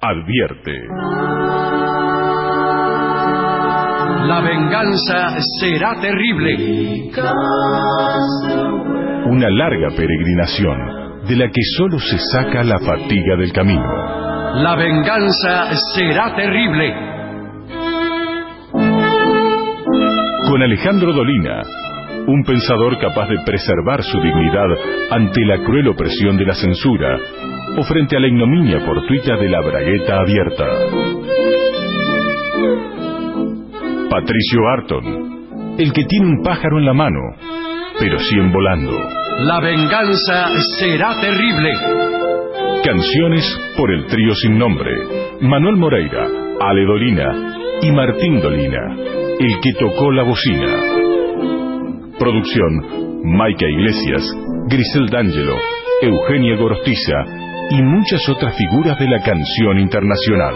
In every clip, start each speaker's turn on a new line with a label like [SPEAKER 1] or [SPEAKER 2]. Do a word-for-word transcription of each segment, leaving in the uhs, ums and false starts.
[SPEAKER 1] advierte.
[SPEAKER 2] La venganza será terrible.
[SPEAKER 1] Una larga peregrinación de la que solo se saca la fatiga del camino.
[SPEAKER 2] La venganza será terrible.
[SPEAKER 1] Con Alejandro Dolina, un pensador capaz de preservar su dignidad ante la cruel opresión de la censura o frente a la ignominia fortuita de la bragueta abierta. Patricio Arton, el que tiene un pájaro en la mano, pero cien volando.
[SPEAKER 2] La venganza será terrible.
[SPEAKER 1] Canciones por el trío sin nombre, Manuel Moreira, Ale Dolina y Martín Dolina, el que tocó la bocina. Producción, Maica Iglesias, Grisel D'Angelo, Eugenia Gorostiza y muchas otras figuras de la canción internacional.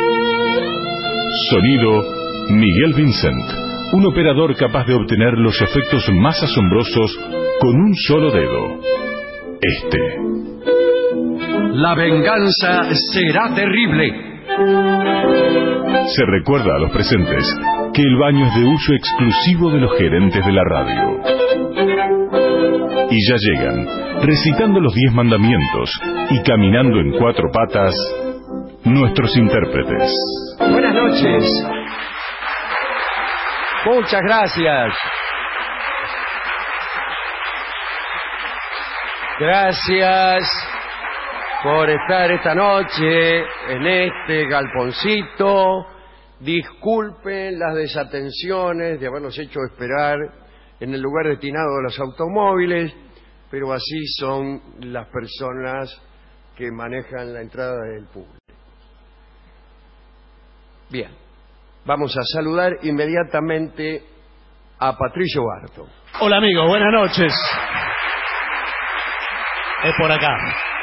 [SPEAKER 1] Sonido, Miguel Vincent, un operador capaz de obtener los efectos más asombrosos con un solo dedo. Este.
[SPEAKER 2] La venganza será terrible.
[SPEAKER 1] Se recuerda a los presentes que el baño es de uso exclusivo de los gerentes de la radio. Y ya llegan, recitando los diez mandamientos y caminando en cuatro patas, nuestros intérpretes.
[SPEAKER 3] Buenas noches. Muchas gracias. Gracias por estar esta noche en este galponcito. Disculpen las desatenciones de habernos hecho esperar en el lugar destinado a los automóviles, pero así son las personas que manejan la entrada del público. Bien. Vamos a saludar inmediatamente a Patricio Arton.
[SPEAKER 4] Hola amigos, buenas noches. Es por acá.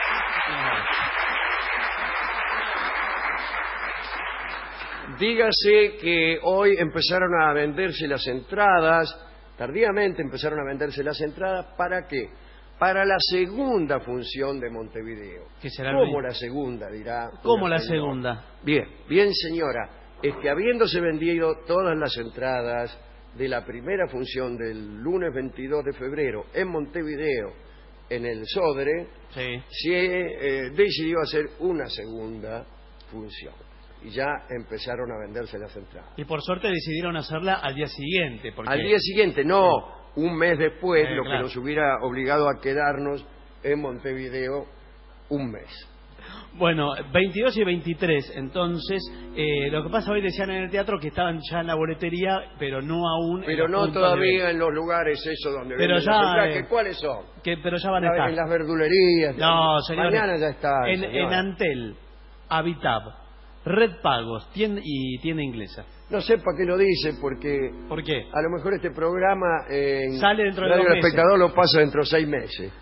[SPEAKER 3] Dígase que hoy empezaron a venderse las entradas, tardíamente empezaron a venderse las entradas, ¿para qué? Para la segunda función de Montevideo.
[SPEAKER 4] ¿Qué será?
[SPEAKER 3] ¿Cómo la segunda, dirá?
[SPEAKER 4] ¿Cómo la segunda?
[SPEAKER 3] Bien, bien señora. Es que habiéndose vendido todas las entradas de la primera función del lunes veintidós de febrero en Montevideo, en el Sodre,
[SPEAKER 4] sí.
[SPEAKER 3] se eh, decidió hacer una segunda función. Y ya empezaron a venderse las entradas.
[SPEAKER 4] Y por suerte decidieron hacerla al día siguiente. Porque...
[SPEAKER 3] Al día siguiente, no, sí. Un mes después,
[SPEAKER 4] eh,
[SPEAKER 3] lo
[SPEAKER 4] claro.
[SPEAKER 3] que nos hubiera obligado a quedarnos en Montevideo un mes.
[SPEAKER 4] Bueno, veintidós y veintitrés, entonces, eh, lo que pasa hoy decían en el teatro que estaban ya en la boletería, pero no aún...
[SPEAKER 3] Pero
[SPEAKER 4] en los
[SPEAKER 3] no
[SPEAKER 4] de...
[SPEAKER 3] todavía en los lugares esos donde
[SPEAKER 4] pero
[SPEAKER 3] venden
[SPEAKER 4] ya,
[SPEAKER 3] las entradas,
[SPEAKER 4] eh,
[SPEAKER 3] que ¿cuáles son?
[SPEAKER 4] Que, pero ya van a estar.
[SPEAKER 3] En las verdulerías.
[SPEAKER 4] No, señores.
[SPEAKER 3] Mañana ya está.
[SPEAKER 4] En, en Antel, Habitab, Red Pagos tienda, y tienda inglesa.
[SPEAKER 3] No sé para qué lo dice, porque...
[SPEAKER 4] ¿Por qué?
[SPEAKER 3] A lo mejor este programa en
[SPEAKER 4] sale dentro de
[SPEAKER 3] Radio
[SPEAKER 4] dos
[SPEAKER 3] El Espectador lo pasa dentro de seis meses.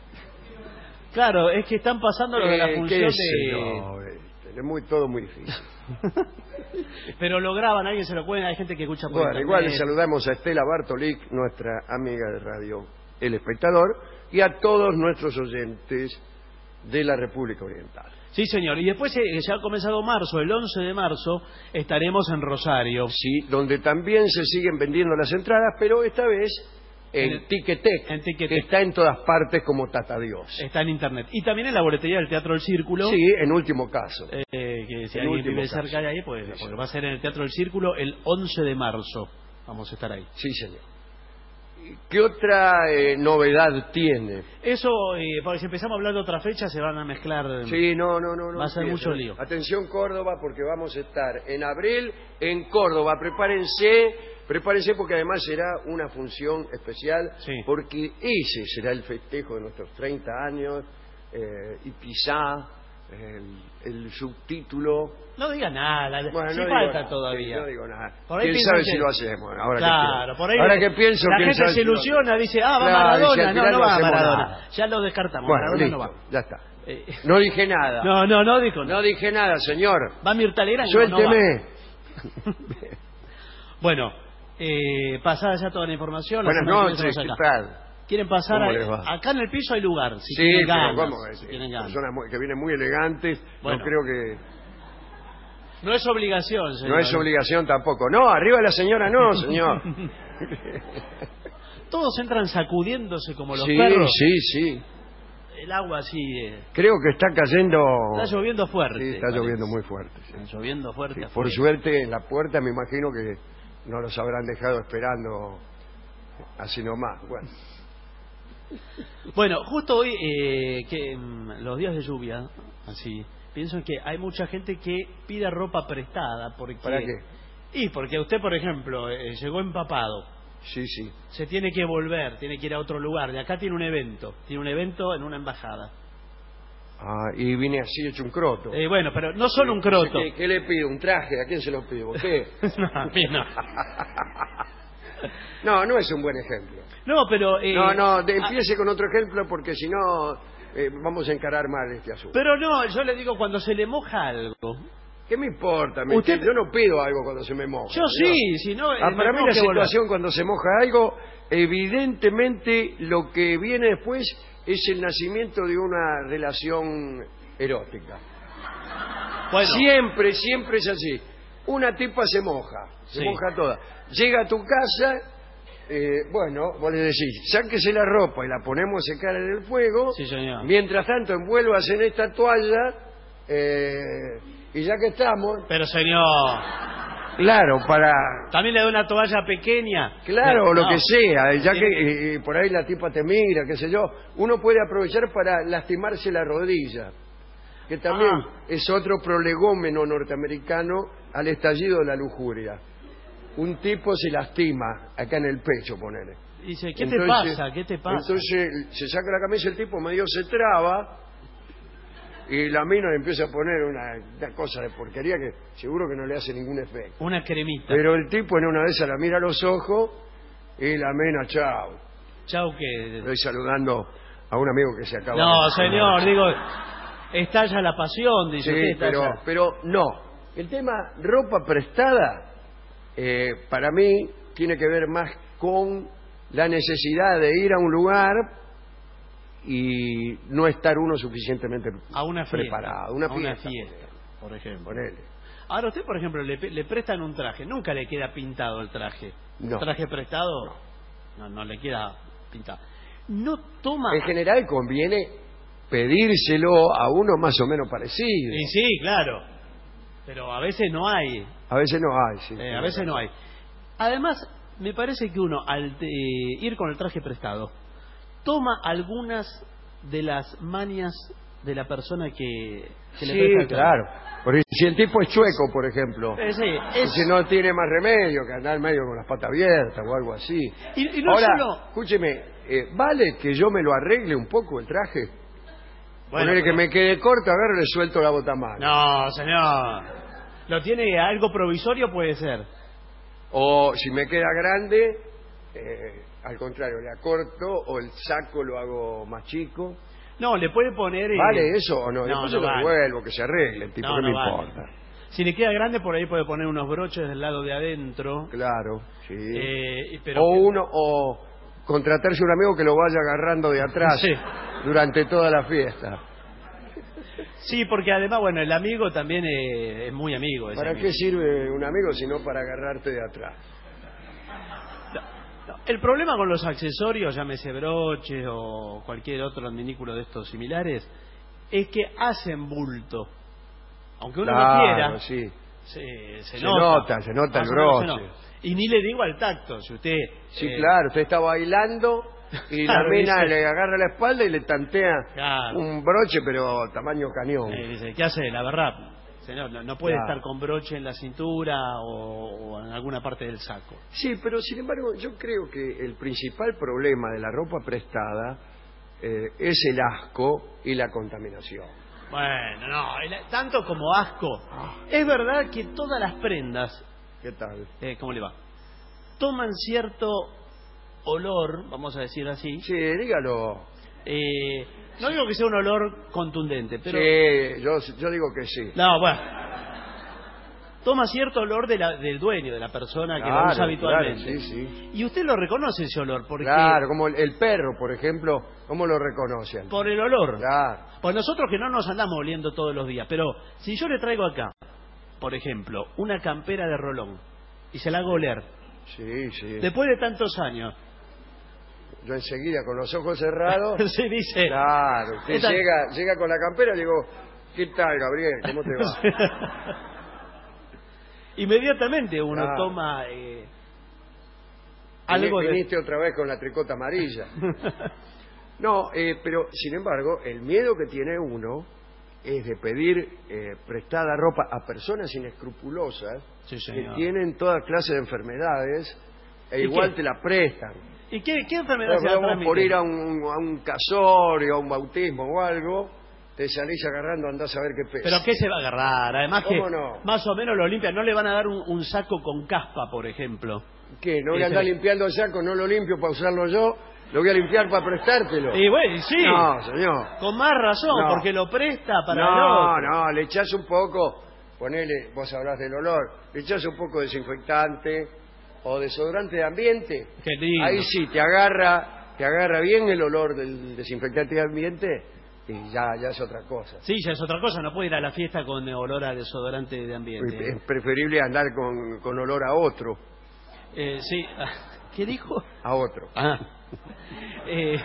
[SPEAKER 4] Claro, es que están pasando lo de la
[SPEAKER 3] Eh,
[SPEAKER 4] función
[SPEAKER 3] qué
[SPEAKER 4] de...
[SPEAKER 3] sé yo, este, es muy, todo muy difícil.
[SPEAKER 4] Pero lo graban, alguien se lo puede, hay gente que escucha por
[SPEAKER 3] Bueno,
[SPEAKER 4] internet.
[SPEAKER 3] igual le saludamos a Estela Bartolic, nuestra amiga de Radio El Espectador, y a todos nuestros oyentes de la República Oriental.
[SPEAKER 4] Sí, señor. Y después eh, ya ha comenzado marzo, el once de marzo, estaremos en Rosario.
[SPEAKER 3] Sí, donde también se siguen vendiendo las entradas, pero esta vez en, en Ticketek,
[SPEAKER 4] en Ticketek,
[SPEAKER 3] que está en todas partes como Tata Dios.
[SPEAKER 4] Está en internet. Y también en la boletería del Teatro del Círculo.
[SPEAKER 3] Sí, en último caso.
[SPEAKER 4] Eh, que si
[SPEAKER 3] en
[SPEAKER 4] alguien vive
[SPEAKER 3] caso.
[SPEAKER 4] cerca de ahí, pues
[SPEAKER 3] sí,
[SPEAKER 4] porque va a ser en el Teatro del Círculo el once de marzo. Vamos a estar ahí.
[SPEAKER 3] Sí, señor. ¿Qué otra eh, novedad tiene?
[SPEAKER 4] Eso, eh, porque si empezamos a hablar de otra fecha, se van a mezclar.
[SPEAKER 3] Sí, no, no, no. no
[SPEAKER 4] va a ser
[SPEAKER 3] empieza.
[SPEAKER 4] mucho lío.
[SPEAKER 3] Atención Córdoba, porque vamos a estar en abril en Córdoba. Prepárense, prepárense porque además será una función especial,
[SPEAKER 4] sí.
[SPEAKER 3] Porque ese será el festejo de nuestros treinta años eh, y quizá el, el subtítulo...
[SPEAKER 4] No diga nada,
[SPEAKER 3] bueno,
[SPEAKER 4] sí
[SPEAKER 3] no
[SPEAKER 4] falta
[SPEAKER 3] nada,
[SPEAKER 4] todavía.
[SPEAKER 3] Sí, no digo nada.
[SPEAKER 4] Por ahí
[SPEAKER 3] ¿Quién sabe
[SPEAKER 4] que...
[SPEAKER 3] si lo hacemos? Ahora
[SPEAKER 4] claro,
[SPEAKER 3] que
[SPEAKER 4] por ahí
[SPEAKER 3] ahora que pienso,
[SPEAKER 4] la
[SPEAKER 3] ¿quién
[SPEAKER 4] gente
[SPEAKER 3] sabe
[SPEAKER 4] se
[SPEAKER 3] si lo
[SPEAKER 4] ilusiona, dice, ah, va
[SPEAKER 3] claro,
[SPEAKER 4] Maradona,
[SPEAKER 3] dice,
[SPEAKER 4] no, no, no va Maradona.
[SPEAKER 3] Nada.
[SPEAKER 4] Ya lo descartamos,
[SPEAKER 3] bueno,
[SPEAKER 4] Maradona
[SPEAKER 3] listo,
[SPEAKER 4] no va.
[SPEAKER 3] Ya está.
[SPEAKER 4] Eh...
[SPEAKER 3] No dije nada.
[SPEAKER 4] No, no, no dijo nada.
[SPEAKER 3] No dije nada, señor.
[SPEAKER 4] Va Mirta Legrand.
[SPEAKER 3] Suélteme.
[SPEAKER 4] No, no bueno, eh, pasada ya toda la información.
[SPEAKER 3] Buenas noches, ¿qué tal?
[SPEAKER 4] ¿Quieren pasar? A, acá en el piso hay lugar, si
[SPEAKER 3] sí,
[SPEAKER 4] tienen
[SPEAKER 3] pero
[SPEAKER 4] ganas.
[SPEAKER 3] ¿cómo es?
[SPEAKER 4] Si tienen ganas.
[SPEAKER 3] Personas muy, que vienen muy elegantes, bueno. No creo que...
[SPEAKER 4] No es obligación, señor.
[SPEAKER 3] No es obligación tampoco. No, arriba la señora no, señor.
[SPEAKER 4] Todos entran sacudiéndose como los
[SPEAKER 3] sí,
[SPEAKER 4] perros.
[SPEAKER 3] Sí, sí,
[SPEAKER 4] El agua así... Eh...
[SPEAKER 3] Creo que está cayendo...
[SPEAKER 4] Está lloviendo fuerte.
[SPEAKER 3] Sí, está
[SPEAKER 4] parece.
[SPEAKER 3] lloviendo muy fuerte. Sí.
[SPEAKER 4] Está lloviendo fuerte.
[SPEAKER 3] Sí, por suerte, en la puerta me imagino que no los habrán dejado esperando así nomás. Bueno,
[SPEAKER 4] bueno justo hoy, eh, que mm, los días de lluvia, así, pienso que hay mucha gente que pide ropa prestada. Porque,
[SPEAKER 3] ¿para qué?
[SPEAKER 4] Y porque usted, por ejemplo, eh, llegó empapado.
[SPEAKER 3] Sí, sí.
[SPEAKER 4] Se tiene que volver, tiene que ir a otro lugar. De acá tiene un evento. Tiene un evento en una embajada.
[SPEAKER 3] Ah, y vine así hecho un croto.
[SPEAKER 4] Eh, bueno, pero no solo un croto.
[SPEAKER 3] ¿Qué, qué le pido? ¿Un traje? ¿A quién se lo pido? ¿Qué?
[SPEAKER 4] no, a mí no.
[SPEAKER 3] No, no es un buen ejemplo.
[SPEAKER 4] No, pero... Eh,
[SPEAKER 3] no, no, de, empiece con otro ejemplo porque si no eh, vamos a encarar mal este asunto.
[SPEAKER 4] Pero no, yo le digo cuando se le moja algo.
[SPEAKER 3] ¿Qué me importa? Me
[SPEAKER 4] Usted...
[SPEAKER 3] Yo no pido algo cuando se me moja.
[SPEAKER 4] Yo sí, si no...
[SPEAKER 3] Ah, para mí la situación volver. Cuando se moja algo, evidentemente lo que viene después es el nacimiento de una relación erótica. Bueno. Siempre, siempre es así. Una tipa se moja, se sí. moja toda. Llega a tu casa, eh, bueno, vos le decís, sáquese la ropa y la ponemos a secar en el fuego.
[SPEAKER 4] Sí, señor.
[SPEAKER 3] Mientras tanto, envuelvas en esta toalla, eh, y ya que estamos...
[SPEAKER 4] Pero, señor...
[SPEAKER 3] Claro, para...
[SPEAKER 4] También le doy una toalla pequeña.
[SPEAKER 3] Claro, o lo
[SPEAKER 4] no.
[SPEAKER 3] que sea, ya que eh, por ahí la tipa te mira, qué sé yo, uno puede aprovechar para lastimarse la rodilla, que también ah. es otro prolegómeno norteamericano al estallido de la lujuria. Un tipo se lastima acá en el pecho, ponele.
[SPEAKER 4] Dice, ¿qué entonces, te pasa? ¿Qué te pasa?
[SPEAKER 3] Entonces se saca la camisa, el tipo medio se traba y la mina le empieza a poner una, una cosa de porquería que seguro que no le hace ningún efecto.
[SPEAKER 4] Una cremita.
[SPEAKER 3] Pero el tipo en una de esas la mira a los ojos y la mina, chao.
[SPEAKER 4] Chao que...
[SPEAKER 3] Estoy saludando a un amigo que se acaba
[SPEAKER 4] No,
[SPEAKER 3] de...
[SPEAKER 4] señor, digo, estalla la pasión, dice
[SPEAKER 3] sí,
[SPEAKER 4] usted.
[SPEAKER 3] Pero, pero no. El tema ropa prestada, eh, para mí, tiene que ver más con la necesidad de ir a un lugar y no estar uno suficientemente
[SPEAKER 4] a una fiesta,
[SPEAKER 3] preparado. Una
[SPEAKER 4] a
[SPEAKER 3] fiesta,
[SPEAKER 4] una fiesta, por ejemplo.
[SPEAKER 3] Ponele.
[SPEAKER 4] Ahora usted, por ejemplo, le, le prestan un traje, nunca le queda pintado el traje.
[SPEAKER 3] No.
[SPEAKER 4] ¿El traje prestado?
[SPEAKER 3] No.
[SPEAKER 4] no, no le queda pintado. No toma...
[SPEAKER 3] En general conviene pedírselo a uno más o menos parecido.
[SPEAKER 4] Sí, sí, claro. Pero a veces no hay.
[SPEAKER 3] A veces no hay, sí.
[SPEAKER 4] Eh, a veces no hay. Además, me parece que uno, al eh, ir con el traje prestado, toma algunas de las mañas de la persona que, que
[SPEAKER 3] sí,
[SPEAKER 4] le presta el traje.
[SPEAKER 3] Claro. Porque si el tipo es chueco, por ejemplo,
[SPEAKER 4] eh, sí, es...
[SPEAKER 3] si no tiene más remedio que andar medio con las patas abiertas o algo así.
[SPEAKER 4] Y, y no
[SPEAKER 3] Ahora,
[SPEAKER 4] solo...
[SPEAKER 3] escúcheme, eh, ¿vale que yo me lo arregle un poco el traje?
[SPEAKER 4] Bueno,
[SPEAKER 3] Ponerle
[SPEAKER 4] pero...
[SPEAKER 3] que me quede corto, agarro y le suelto la botamana.
[SPEAKER 4] No, señor. ¿Lo tiene algo provisorio? Puede ser.
[SPEAKER 3] O si me queda grande, eh, al contrario, le acorto o el saco lo hago más chico.
[SPEAKER 4] No, le puede poner... Eh...
[SPEAKER 3] ¿Vale eso o no?
[SPEAKER 4] no
[SPEAKER 3] Después
[SPEAKER 4] no
[SPEAKER 3] se lo
[SPEAKER 4] vale.
[SPEAKER 3] devuelvo, que se arregle el tipo,
[SPEAKER 4] no,
[SPEAKER 3] que
[SPEAKER 4] no
[SPEAKER 3] me
[SPEAKER 4] vale.
[SPEAKER 3] importa.
[SPEAKER 4] Si le queda grande, por ahí puede poner unos broches del lado de adentro.
[SPEAKER 3] Claro, sí.
[SPEAKER 4] Eh, pero...
[SPEAKER 3] O uno, o contratarse un amigo que lo vaya agarrando de atrás
[SPEAKER 4] sí.
[SPEAKER 3] durante toda la fiesta.
[SPEAKER 4] Sí, porque además, bueno, el amigo también es, es muy amigo.
[SPEAKER 3] ¿Para
[SPEAKER 4] amigo.
[SPEAKER 3] qué sirve un amigo si no para agarrarte de atrás?
[SPEAKER 4] No, no. El problema con los accesorios, llámese broches o cualquier otro adminículo de estos similares, es que hacen bulto. Aunque uno
[SPEAKER 3] claro,
[SPEAKER 4] no quiera,
[SPEAKER 3] sí.
[SPEAKER 4] se, se,
[SPEAKER 3] se
[SPEAKER 4] nota,
[SPEAKER 3] nota, se nota el broche.
[SPEAKER 4] Y ni le digo al tacto, si usted...
[SPEAKER 3] Sí,
[SPEAKER 4] eh,
[SPEAKER 3] claro, usted está bailando y
[SPEAKER 4] claro,
[SPEAKER 3] la mina
[SPEAKER 4] dice,
[SPEAKER 3] le agarra la espalda y le tantea
[SPEAKER 4] claro.
[SPEAKER 3] un broche, pero tamaño cañón.
[SPEAKER 4] Eh, dice, ¿qué hace? La verdad, señor, no, no puede
[SPEAKER 3] claro.
[SPEAKER 4] estar con broche en la cintura o, o en alguna parte del saco.
[SPEAKER 3] Sí, pero sin embargo yo creo que el principal problema de la ropa prestada eh, es el asco y la contaminación.
[SPEAKER 4] Bueno, no, el, tanto como asco. Es verdad que todas las prendas...
[SPEAKER 3] ¿Qué tal?
[SPEAKER 4] Eh, ¿Cómo le va? Toman cierto olor, vamos a decir así.
[SPEAKER 3] Sí, dígalo.
[SPEAKER 4] Eh, no digo que sea un olor contundente, pero...
[SPEAKER 3] Sí, yo, yo digo que sí.
[SPEAKER 4] No, bueno. Toma cierto olor de la, del dueño, de la persona
[SPEAKER 3] claro,
[SPEAKER 4] que lo usa habitualmente.
[SPEAKER 3] Claro, sí, sí.
[SPEAKER 4] Y usted lo reconoce ese olor, porque...
[SPEAKER 3] Claro, como el, el perro, por ejemplo, ¿cómo lo reconocen?
[SPEAKER 4] Por el olor.
[SPEAKER 3] Claro.
[SPEAKER 4] Pues nosotros que no nos andamos oliendo todos los días, pero si yo le traigo acá por ejemplo, una campera de Rolón y se la hago oler,
[SPEAKER 3] Sí, sí.
[SPEAKER 4] después de tantos años,
[SPEAKER 3] Yo enseguida, con los ojos cerrados...
[SPEAKER 4] se dice...
[SPEAKER 3] Claro, usted
[SPEAKER 4] esta-
[SPEAKER 3] llega, llega con la campera y digo, ¿qué tal, Gabriel? ¿Cómo te va?
[SPEAKER 4] Inmediatamente uno
[SPEAKER 3] Claro.
[SPEAKER 4] toma eh, algo de...
[SPEAKER 3] Viniste otra vez con la tricota amarilla. No, eh, pero sin embargo, el miedo que tiene uno es de pedir eh, prestada ropa a personas inescrupulosas
[SPEAKER 4] Sí,
[SPEAKER 3] que
[SPEAKER 4] señor.
[SPEAKER 3] tienen toda clase de enfermedades e
[SPEAKER 4] ¿Y
[SPEAKER 3] igual
[SPEAKER 4] qué?
[SPEAKER 3] te la prestan.
[SPEAKER 4] ¿Y qué, qué enfermedad se la
[SPEAKER 3] Vamos
[SPEAKER 4] transmite?
[SPEAKER 3] por ir a un, a un casorio, a un bautismo o algo, te salís agarrando, andás a ver qué pesa.
[SPEAKER 4] ¿Pero qué se va a agarrar? Además que
[SPEAKER 3] ¿Cómo no?
[SPEAKER 4] más o menos lo limpian. No le van a dar un, un saco con caspa, por ejemplo.
[SPEAKER 3] ¿Qué? ¿No voy a
[SPEAKER 4] Ese-
[SPEAKER 3] andar limpiando el saco? ¿No lo limpio para usarlo yo? ¿Lo voy a limpiar para prestártelo?
[SPEAKER 4] Y bueno, sí.
[SPEAKER 3] No, señor.
[SPEAKER 4] Con más razón,
[SPEAKER 3] No.
[SPEAKER 4] porque lo presta para el
[SPEAKER 3] No,
[SPEAKER 4] otro.
[SPEAKER 3] no, le echás un poco, ponele, vos hablás del olor, le echás un poco de desinfectante o desodorante de ambiente.
[SPEAKER 4] Qué lindo.
[SPEAKER 3] Ahí sí, te agarra, te agarra bien el olor del desinfectante de ambiente y ya, ya es otra cosa.
[SPEAKER 4] Sí, ya es otra cosa. No puede ir a la fiesta con olor a desodorante de ambiente.
[SPEAKER 3] Es preferible andar con, con olor a otro,
[SPEAKER 4] Eh, sí. ¿Qué dijo?
[SPEAKER 3] a otro.
[SPEAKER 4] Ah. Eh,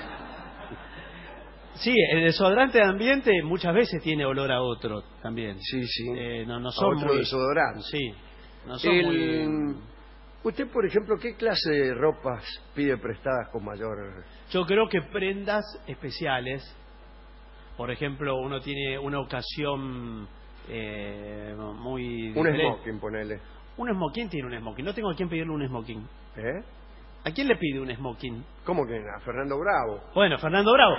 [SPEAKER 4] sí, el desodorante de ambiente muchas veces tiene olor a otro también.
[SPEAKER 3] Sí, sí.
[SPEAKER 4] Eh, no, no
[SPEAKER 3] A
[SPEAKER 4] son
[SPEAKER 3] otro
[SPEAKER 4] muy...
[SPEAKER 3] desodorante.
[SPEAKER 4] Sí. No son
[SPEAKER 3] El-
[SPEAKER 4] muy...
[SPEAKER 3] Usted, por ejemplo, ¿qué clase de ropas pide prestadas con mayor...
[SPEAKER 4] Yo creo que prendas especiales, por ejemplo, uno tiene una ocasión eh, muy
[SPEAKER 3] Un
[SPEAKER 4] diferente.
[SPEAKER 3] smoking, ponele.
[SPEAKER 4] Un smoking tiene un smoking. No tengo a quién pedirle un smoking.
[SPEAKER 3] ¿Eh?
[SPEAKER 4] ¿A quién le pide un smoking?
[SPEAKER 3] ¿Cómo que a Fernando Bravo?
[SPEAKER 4] Bueno, Fernando Bravo.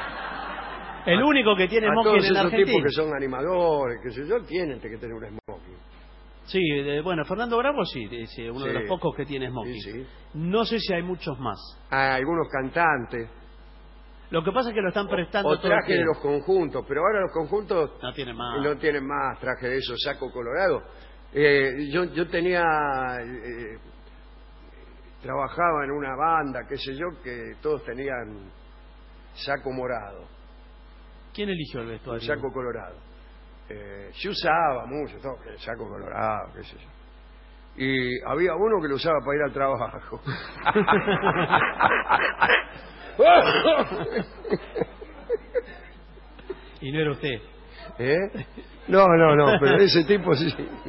[SPEAKER 4] El único que tiene
[SPEAKER 3] A
[SPEAKER 4] smoking
[SPEAKER 3] todos
[SPEAKER 4] en
[SPEAKER 3] esos
[SPEAKER 4] Argentina.
[SPEAKER 3] tipos que son animadores, qué sé yo, tienen que tener un smoking.
[SPEAKER 4] Sí, de- bueno, Fernando Bravo sí, es eh, uno de
[SPEAKER 3] Sí.
[SPEAKER 4] los pocos que tiene smoking.
[SPEAKER 3] Sí, sí.
[SPEAKER 4] No sé si hay muchos más.
[SPEAKER 3] A algunos cantantes.
[SPEAKER 4] Lo que pasa es que lo están prestando
[SPEAKER 3] O
[SPEAKER 4] todo el
[SPEAKER 3] traje de
[SPEAKER 4] tiempo.
[SPEAKER 3] los conjuntos, pero ahora los conjuntos
[SPEAKER 4] No tiene más.
[SPEAKER 3] no tienen más traje de esos, saco colorado. Eh, yo, yo tenía... eh, trabajaba en una banda, qué sé yo, que todos tenían saco morado,
[SPEAKER 4] ¿Quién eligió el
[SPEAKER 3] un
[SPEAKER 4] vestuario?
[SPEAKER 3] saco colorado. Eh, se usaba mucho, todo, el saco colorado, qué sé yo. Y había uno que lo usaba para ir al trabajo.
[SPEAKER 4] Y no era usted.
[SPEAKER 3] ¿Eh? No, no, no, pero ese tipo sí.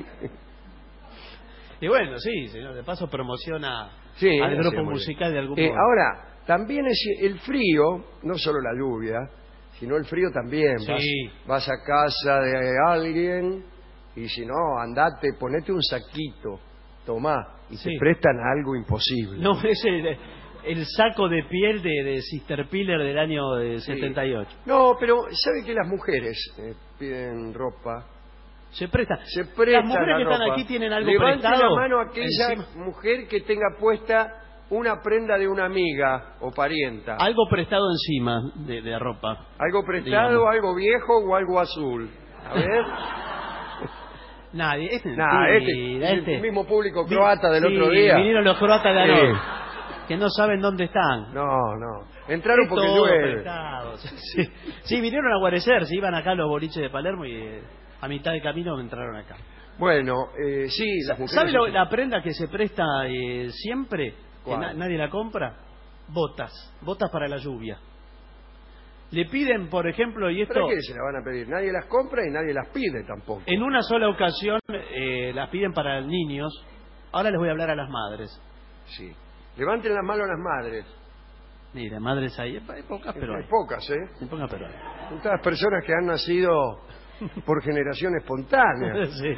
[SPEAKER 4] Y bueno, sí, señor, de paso promociona
[SPEAKER 3] Sí,
[SPEAKER 4] al grupo
[SPEAKER 3] hacemos
[SPEAKER 4] musical de algún
[SPEAKER 3] Eh,
[SPEAKER 4] modo.
[SPEAKER 3] ahora, también es el frío, no solo la lluvia, sino el frío también.
[SPEAKER 4] Sí.
[SPEAKER 3] Vas, vas a casa de alguien y si no, andate, ponete un saquito, tomá, y
[SPEAKER 4] Sí.
[SPEAKER 3] te prestan algo imposible.
[SPEAKER 4] No, es el, el saco de piel de, de Sister Piller del año de
[SPEAKER 3] Sí.
[SPEAKER 4] setenta y ocho.
[SPEAKER 3] No, pero ¿sabe que las mujeres eh, piden ropa?
[SPEAKER 4] Se presta.
[SPEAKER 3] Se presta
[SPEAKER 4] Las mujeres
[SPEAKER 3] la
[SPEAKER 4] que están
[SPEAKER 3] ropa.
[SPEAKER 4] aquí tienen algo
[SPEAKER 3] Levante
[SPEAKER 4] prestado.
[SPEAKER 3] la mano aquella
[SPEAKER 4] encima.
[SPEAKER 3] mujer que tenga puesta una prenda de una amiga o parienta.
[SPEAKER 4] Algo prestado encima de, de ropa.
[SPEAKER 3] Algo prestado,
[SPEAKER 4] digamos.
[SPEAKER 3] algo viejo o algo azul. A ver.
[SPEAKER 4] Nadie. Es
[SPEAKER 3] Nada,
[SPEAKER 4] mentira,
[SPEAKER 3] este,
[SPEAKER 4] este.
[SPEAKER 3] el mismo público
[SPEAKER 4] Vi-
[SPEAKER 3] croata del
[SPEAKER 4] sí,
[SPEAKER 3] otro día.
[SPEAKER 4] Vinieron los croatas de
[SPEAKER 3] Sí.
[SPEAKER 4] Anoy, que no saben dónde están.
[SPEAKER 3] No, no. Entraron
[SPEAKER 4] Es
[SPEAKER 3] porque
[SPEAKER 4] todo
[SPEAKER 3] llueve.
[SPEAKER 4] prestado. Sí. Sí, vinieron a guarecer, se iban acá a los boliches de Palermo y eh, a mitad de camino entraron acá.
[SPEAKER 3] Bueno, eh, sí, las mujeres...
[SPEAKER 4] ¿Sabe lo- la prenda que se presta eh, siempre? Que
[SPEAKER 3] ¿Cuál?
[SPEAKER 4] na- nadie la compra. Botas. Botas para la lluvia. Le piden, por ejemplo, y esto...
[SPEAKER 3] ¿Para qué se la van a pedir? Nadie las compra y nadie las pide tampoco.
[SPEAKER 4] En una sola ocasión eh, las piden para niños. Ahora les voy a hablar a las madres.
[SPEAKER 3] Sí. Levanten las manos a las madres.
[SPEAKER 4] Mire, madres hay, hay pocas, pero
[SPEAKER 3] Hay
[SPEAKER 4] hay.
[SPEAKER 3] pocas, ¿eh?
[SPEAKER 4] Hay pocas, pero hay.
[SPEAKER 3] Son todas personas que han nacido por generación espontánea.
[SPEAKER 4] Sí.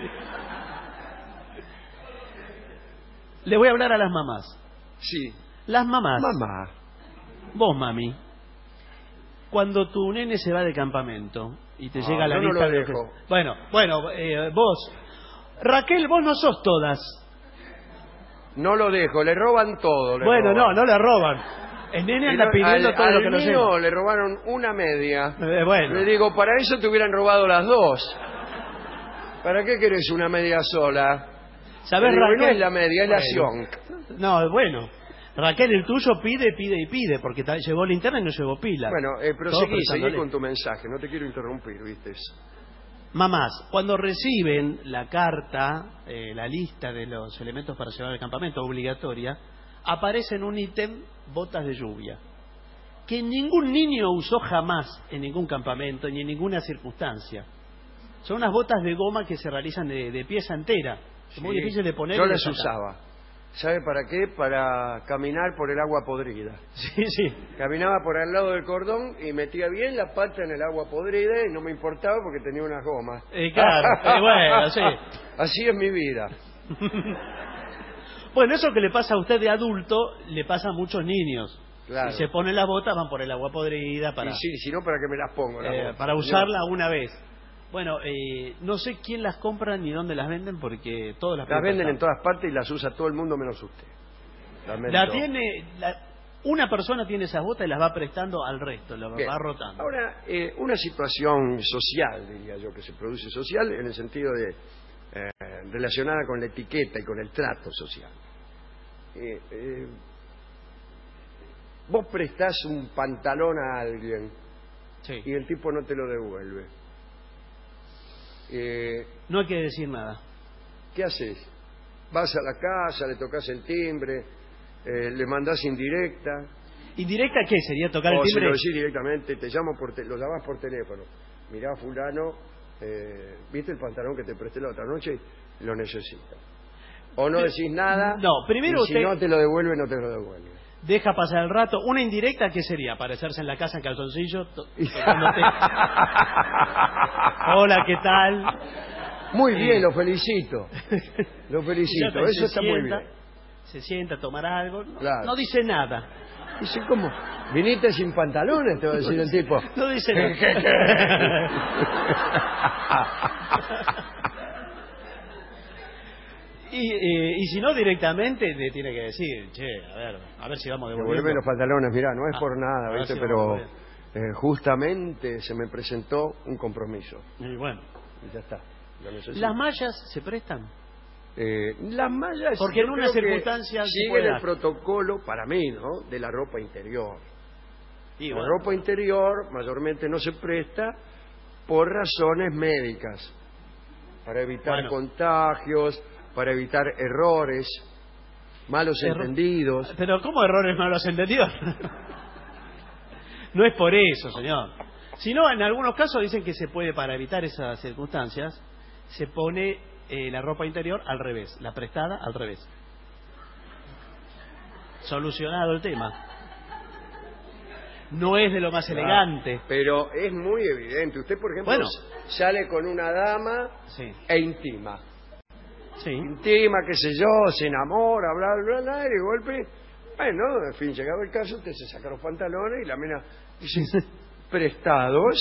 [SPEAKER 4] Le voy a hablar a las mamás.
[SPEAKER 3] Sí.
[SPEAKER 4] Las mamás.
[SPEAKER 3] Mamá.
[SPEAKER 4] Vos, mami, cuando tu nene se va de campamento y te
[SPEAKER 3] No,
[SPEAKER 4] llega la
[SPEAKER 3] yo no
[SPEAKER 4] lista
[SPEAKER 3] lo
[SPEAKER 4] de lo que-
[SPEAKER 3] dejo.
[SPEAKER 4] Bueno, bueno, eh, vos, Raquel, vos no sos todas.
[SPEAKER 3] No lo dejo, le roban todo. le
[SPEAKER 4] Bueno,
[SPEAKER 3] roban.
[SPEAKER 4] no, no le roban. El nene anda
[SPEAKER 3] Y no-
[SPEAKER 4] pidiendo
[SPEAKER 3] al,
[SPEAKER 4] todo
[SPEAKER 3] al
[SPEAKER 4] lo que lo
[SPEAKER 3] mío
[SPEAKER 4] lleva.
[SPEAKER 3] le robaron una media.
[SPEAKER 4] Eh, bueno.
[SPEAKER 3] Le digo, para eso te hubieran robado las dos. ¿Para qué querés una media sola?
[SPEAKER 4] ¿Sabés,
[SPEAKER 3] Le digo, y no
[SPEAKER 4] Raquel?
[SPEAKER 3] es la media, es la
[SPEAKER 4] Bueno.
[SPEAKER 3] sionc.
[SPEAKER 4] No, bueno. Raquel, el tuyo pide, pide y pide, porque ta- llevó linterna y no llevó pila.
[SPEAKER 3] Bueno, eh, pero
[SPEAKER 4] Todo
[SPEAKER 3] seguí, seguí
[SPEAKER 4] prestándole.
[SPEAKER 3] con tu mensaje, no te quiero interrumpir, ¿viste?
[SPEAKER 4] Mamás, cuando reciben la carta, eh, la lista de los elementos para llevar al campamento, obligatoria, aparece en un ítem botas de lluvia, que ningún niño usó jamás en ningún campamento ni en ninguna circunstancia. Son unas botas de goma que se realizan de, de pieza entera. Es
[SPEAKER 3] Sí,
[SPEAKER 4] muy difícil de poner.
[SPEAKER 3] Yo
[SPEAKER 4] y de
[SPEAKER 3] las
[SPEAKER 4] sacar.
[SPEAKER 3] usaba. ¿Sabe para qué? Para caminar por el agua podrida.
[SPEAKER 4] Sí, sí.
[SPEAKER 3] Caminaba por al lado del cordón y metía bien la pata en el agua podrida y no me importaba porque tenía unas gomas.
[SPEAKER 4] Eh, claro, eh, bueno, sí.
[SPEAKER 3] Así es mi vida.
[SPEAKER 4] Bueno, eso que le pasa a usted de adulto, le pasa a muchos niños.
[SPEAKER 3] Claro.
[SPEAKER 4] Y se ponen las botas, van por el agua podrida para,
[SPEAKER 3] Y sí, si no, ¿para qué me las pongo? las
[SPEAKER 4] eh,
[SPEAKER 3] botas?
[SPEAKER 4] para usarla una vez. Bueno, eh, no sé quién las compra ni dónde las venden porque todos las
[SPEAKER 3] Las venden
[SPEAKER 4] prestan.
[SPEAKER 3] en todas partes y las usa todo el mundo menos usted. Lamento.
[SPEAKER 4] La tiene, la- una persona tiene esas botas y las va prestando al resto, las
[SPEAKER 3] Bien.
[SPEAKER 4] va rotando.
[SPEAKER 3] Ahora, eh, una situación social, diría yo, que se produce social en el sentido de eh, relacionada con la etiqueta y con el trato social. Eh, eh, vos prestás un pantalón a alguien
[SPEAKER 4] Sí.
[SPEAKER 3] y el tipo no te lo devuelve. Eh,
[SPEAKER 4] No hay que decir nada.
[SPEAKER 3] ¿Qué haces? Vas a la casa, le tocas el timbre, eh, le mandás indirecta,
[SPEAKER 4] ¿Indirecta qué? ¿Sería tocar
[SPEAKER 3] o
[SPEAKER 4] el
[SPEAKER 3] si
[SPEAKER 4] timbre?
[SPEAKER 3] lo decís directamente, te llamo por te- lo llamás por teléfono. Mirá, fulano, eh, ¿viste el pantalón que te presté la otra noche? Lo necesito. O no
[SPEAKER 4] Pero-
[SPEAKER 3] decís nada,
[SPEAKER 4] no, primero
[SPEAKER 3] y si
[SPEAKER 4] usted-
[SPEAKER 3] no te lo devuelve, no te lo devuelve.
[SPEAKER 4] Deja pasar el rato. Una indirecta, ¿qué sería? Aparecerse en la casa en calzoncillo. to- tocándote. Hola, ¿qué tal?
[SPEAKER 3] Muy
[SPEAKER 4] Sí.
[SPEAKER 3] bien, lo felicito. Lo
[SPEAKER 4] Y
[SPEAKER 3] felicito,
[SPEAKER 4] ya
[SPEAKER 3] eso
[SPEAKER 4] se
[SPEAKER 3] está muy
[SPEAKER 4] sienta,
[SPEAKER 3] bien.
[SPEAKER 4] Se sienta a tomar algo. No,
[SPEAKER 3] Claro.
[SPEAKER 4] no dice nada.
[SPEAKER 3] Dice, ¿cómo? ¿Viniste sin pantalones? Te va a decir el tipo.
[SPEAKER 4] No dice nada. y, eh, y si no, directamente le tiene que decir, che, a ver, a ver si vamos
[SPEAKER 3] Devuelve
[SPEAKER 4] devolviendo.
[SPEAKER 3] los pantalones, mirá, no es
[SPEAKER 4] Ah,
[SPEAKER 3] por
[SPEAKER 4] a
[SPEAKER 3] nada,
[SPEAKER 4] ver
[SPEAKER 3] ¿viste?
[SPEAKER 4] si
[SPEAKER 3] Pero
[SPEAKER 4] vamos
[SPEAKER 3] eh, justamente se me presentó un compromiso.
[SPEAKER 4] Y bueno,
[SPEAKER 3] Y ya está. Lo necesito.
[SPEAKER 4] las mallas se prestan.
[SPEAKER 3] Eh, las mallas,
[SPEAKER 4] Porque
[SPEAKER 3] yo
[SPEAKER 4] en una
[SPEAKER 3] creo que
[SPEAKER 4] circunstancia se
[SPEAKER 3] siguen
[SPEAKER 4] puede
[SPEAKER 3] el
[SPEAKER 4] dar.
[SPEAKER 3] protocolo, para mí, ¿no? De la ropa interior.
[SPEAKER 4] Y
[SPEAKER 3] La
[SPEAKER 4] bueno,
[SPEAKER 3] ropa interior mayormente no se presta por razones médicas, para evitar
[SPEAKER 4] Bueno.
[SPEAKER 3] contagios, para evitar errores, malos
[SPEAKER 4] Erro-
[SPEAKER 3] entendidos.
[SPEAKER 4] Pero ¿cómo errores malos entendidos? No es por eso, señor. Sino en algunos casos dicen que se puede, para evitar esas circunstancias, se pone eh, la ropa interior al revés, la prestada al revés. Solucionado el tema. No es de lo más elegante.
[SPEAKER 3] Pero es muy evidente. Usted, por ejemplo,
[SPEAKER 4] Bueno.
[SPEAKER 3] sale con una dama
[SPEAKER 4] Sí,
[SPEAKER 3] e intima.
[SPEAKER 4] sí.
[SPEAKER 3] Intima, qué sé yo, se enamora, bla, bla, bla, y de golpe, bueno, en fin, llegado el caso, usted se saca los pantalones y la mina dice, prestados.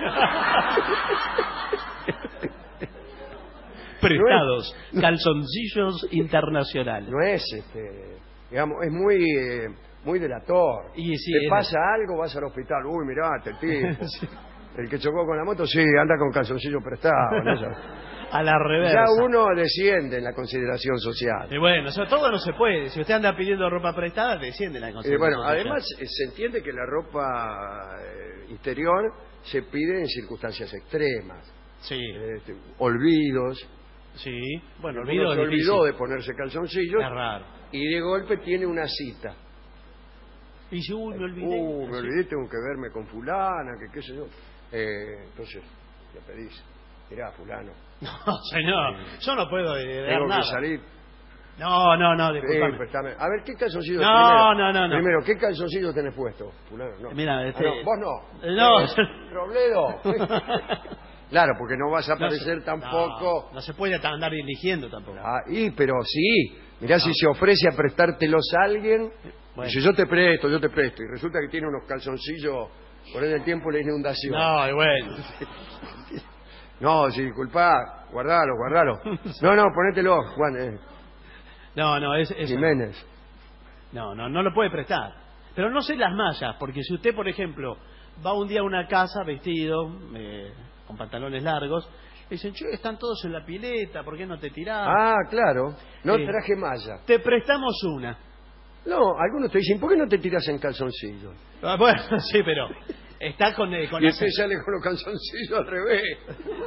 [SPEAKER 4] Prestados. Calzoncillos internacionales.
[SPEAKER 3] No es, este, digamos, es muy, eh, muy delator.
[SPEAKER 4] Y sí,
[SPEAKER 3] Te
[SPEAKER 4] es-
[SPEAKER 3] pasa algo, vas al hospital, uy, mirá, este tipo. El que chocó con la moto, sí, anda con calzoncillo prestado. ¿no? Ya-
[SPEAKER 4] A la reversa.
[SPEAKER 3] Ya uno desciende en la consideración social.
[SPEAKER 4] Y bueno, eso todo no se puede. Si usted anda pidiendo ropa prestada, desciende la
[SPEAKER 3] Eh,
[SPEAKER 4] consideración
[SPEAKER 3] bueno,
[SPEAKER 4] social.
[SPEAKER 3] además eh, se entiende que la ropa eh, interior se pide en circunstancias extremas.
[SPEAKER 4] Sí,
[SPEAKER 3] Este, olvidos.
[SPEAKER 4] sí. Bueno,
[SPEAKER 3] Uno
[SPEAKER 4] olvido
[SPEAKER 3] se
[SPEAKER 4] es difícil.
[SPEAKER 3] olvidó de ponerse calzoncillos
[SPEAKER 4] Es raro.
[SPEAKER 3] y de golpe tiene una cita.
[SPEAKER 4] Y si, uy, me olvidé.
[SPEAKER 3] Uh, me
[SPEAKER 4] Sí.
[SPEAKER 3] olvidé, tengo que verme con fulana, que qué sé yo. Eh, entonces le pedís, mirá, fulano,
[SPEAKER 4] No, señor, yo no puedo eh, dar
[SPEAKER 3] tengo
[SPEAKER 4] nada.
[SPEAKER 3] que salir.
[SPEAKER 4] No, no, no,
[SPEAKER 3] Sí,
[SPEAKER 4] disculpame.
[SPEAKER 3] préstame. A ver, ¿qué calzoncillos
[SPEAKER 4] No,
[SPEAKER 3] primero?
[SPEAKER 4] no, no, no.
[SPEAKER 3] Primero, ¿qué calzoncillos tenés puesto? Fulano, no.
[SPEAKER 4] Mira,
[SPEAKER 3] Ah,
[SPEAKER 4] este-
[SPEAKER 3] no, vos no.
[SPEAKER 4] Eh, no.
[SPEAKER 3] Eh, Robledo. Claro, porque no vas a
[SPEAKER 4] No se-
[SPEAKER 3] aparecer tampoco.
[SPEAKER 4] No, no se puede andar eligiendo tampoco.
[SPEAKER 3] Ah, y, pero sí. Mirá si se ofrece a prestártelos a alguien.
[SPEAKER 4] Bueno.
[SPEAKER 3] Dice, yo te presto, yo te presto. Y resulta que tiene unos calzoncillos por el tiempo de la inundación.
[SPEAKER 4] No, y bueno.
[SPEAKER 3] No, sí, disculpá, guardalo, guardalo. No, no, ponételo, Juan, eh,
[SPEAKER 4] No, no, es, es
[SPEAKER 3] Jiménez.
[SPEAKER 4] No, no, no lo puede prestar. Pero no sé las mallas, porque si usted, por ejemplo, va un día a una casa vestido, eh, con pantalones largos, le dicen, che, están todos en la pileta, ¿por qué no te tirás?
[SPEAKER 3] Ah, claro, no
[SPEAKER 4] Sí.
[SPEAKER 3] traje malla.
[SPEAKER 4] Te prestamos una.
[SPEAKER 3] No, algunos te dicen, ¿por qué no te tiras en calzoncillos?
[SPEAKER 4] Ah, bueno, sí, pero Está con, eh, con
[SPEAKER 3] y
[SPEAKER 4] la-
[SPEAKER 3] usted sale con los calzoncillos al revés.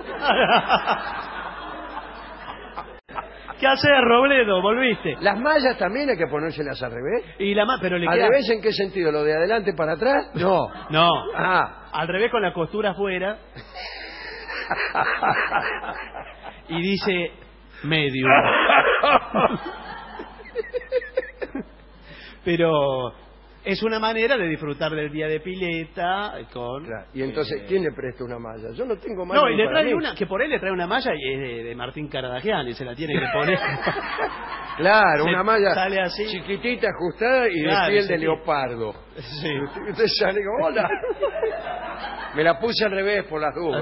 [SPEAKER 4] ¿Qué haces, Robledo? Volviste.
[SPEAKER 3] Las mallas también hay que ponérselas al revés.
[SPEAKER 4] Y la ma- pero le
[SPEAKER 3] ¿Al
[SPEAKER 4] queda...
[SPEAKER 3] revés en qué sentido? ¿Lo de adelante para atrás? No.
[SPEAKER 4] No.
[SPEAKER 3] Ah,
[SPEAKER 4] Al revés con la costura afuera. Y dice medio. Pero es una manera de disfrutar del día de pileta con...
[SPEAKER 3] claro. Y entonces,
[SPEAKER 4] eh,
[SPEAKER 3] ¿quién le presta una malla? Yo no tengo malla.
[SPEAKER 4] No, y
[SPEAKER 3] ni
[SPEAKER 4] le
[SPEAKER 3] para
[SPEAKER 4] trae
[SPEAKER 3] mí.
[SPEAKER 4] una, que por él le trae una malla y es de, de Martín Caradagian y se la tiene que poner.
[SPEAKER 3] Claro,
[SPEAKER 4] Se
[SPEAKER 3] una malla
[SPEAKER 4] sale así.
[SPEAKER 3] chiquitita, ajustada y
[SPEAKER 4] Claro,
[SPEAKER 3] de piel
[SPEAKER 4] sí,
[SPEAKER 3] de
[SPEAKER 4] sí.
[SPEAKER 3] leopardo.
[SPEAKER 4] Sí.
[SPEAKER 3] Y usted, usted sale como, hola. Me la puse al revés por las dudas.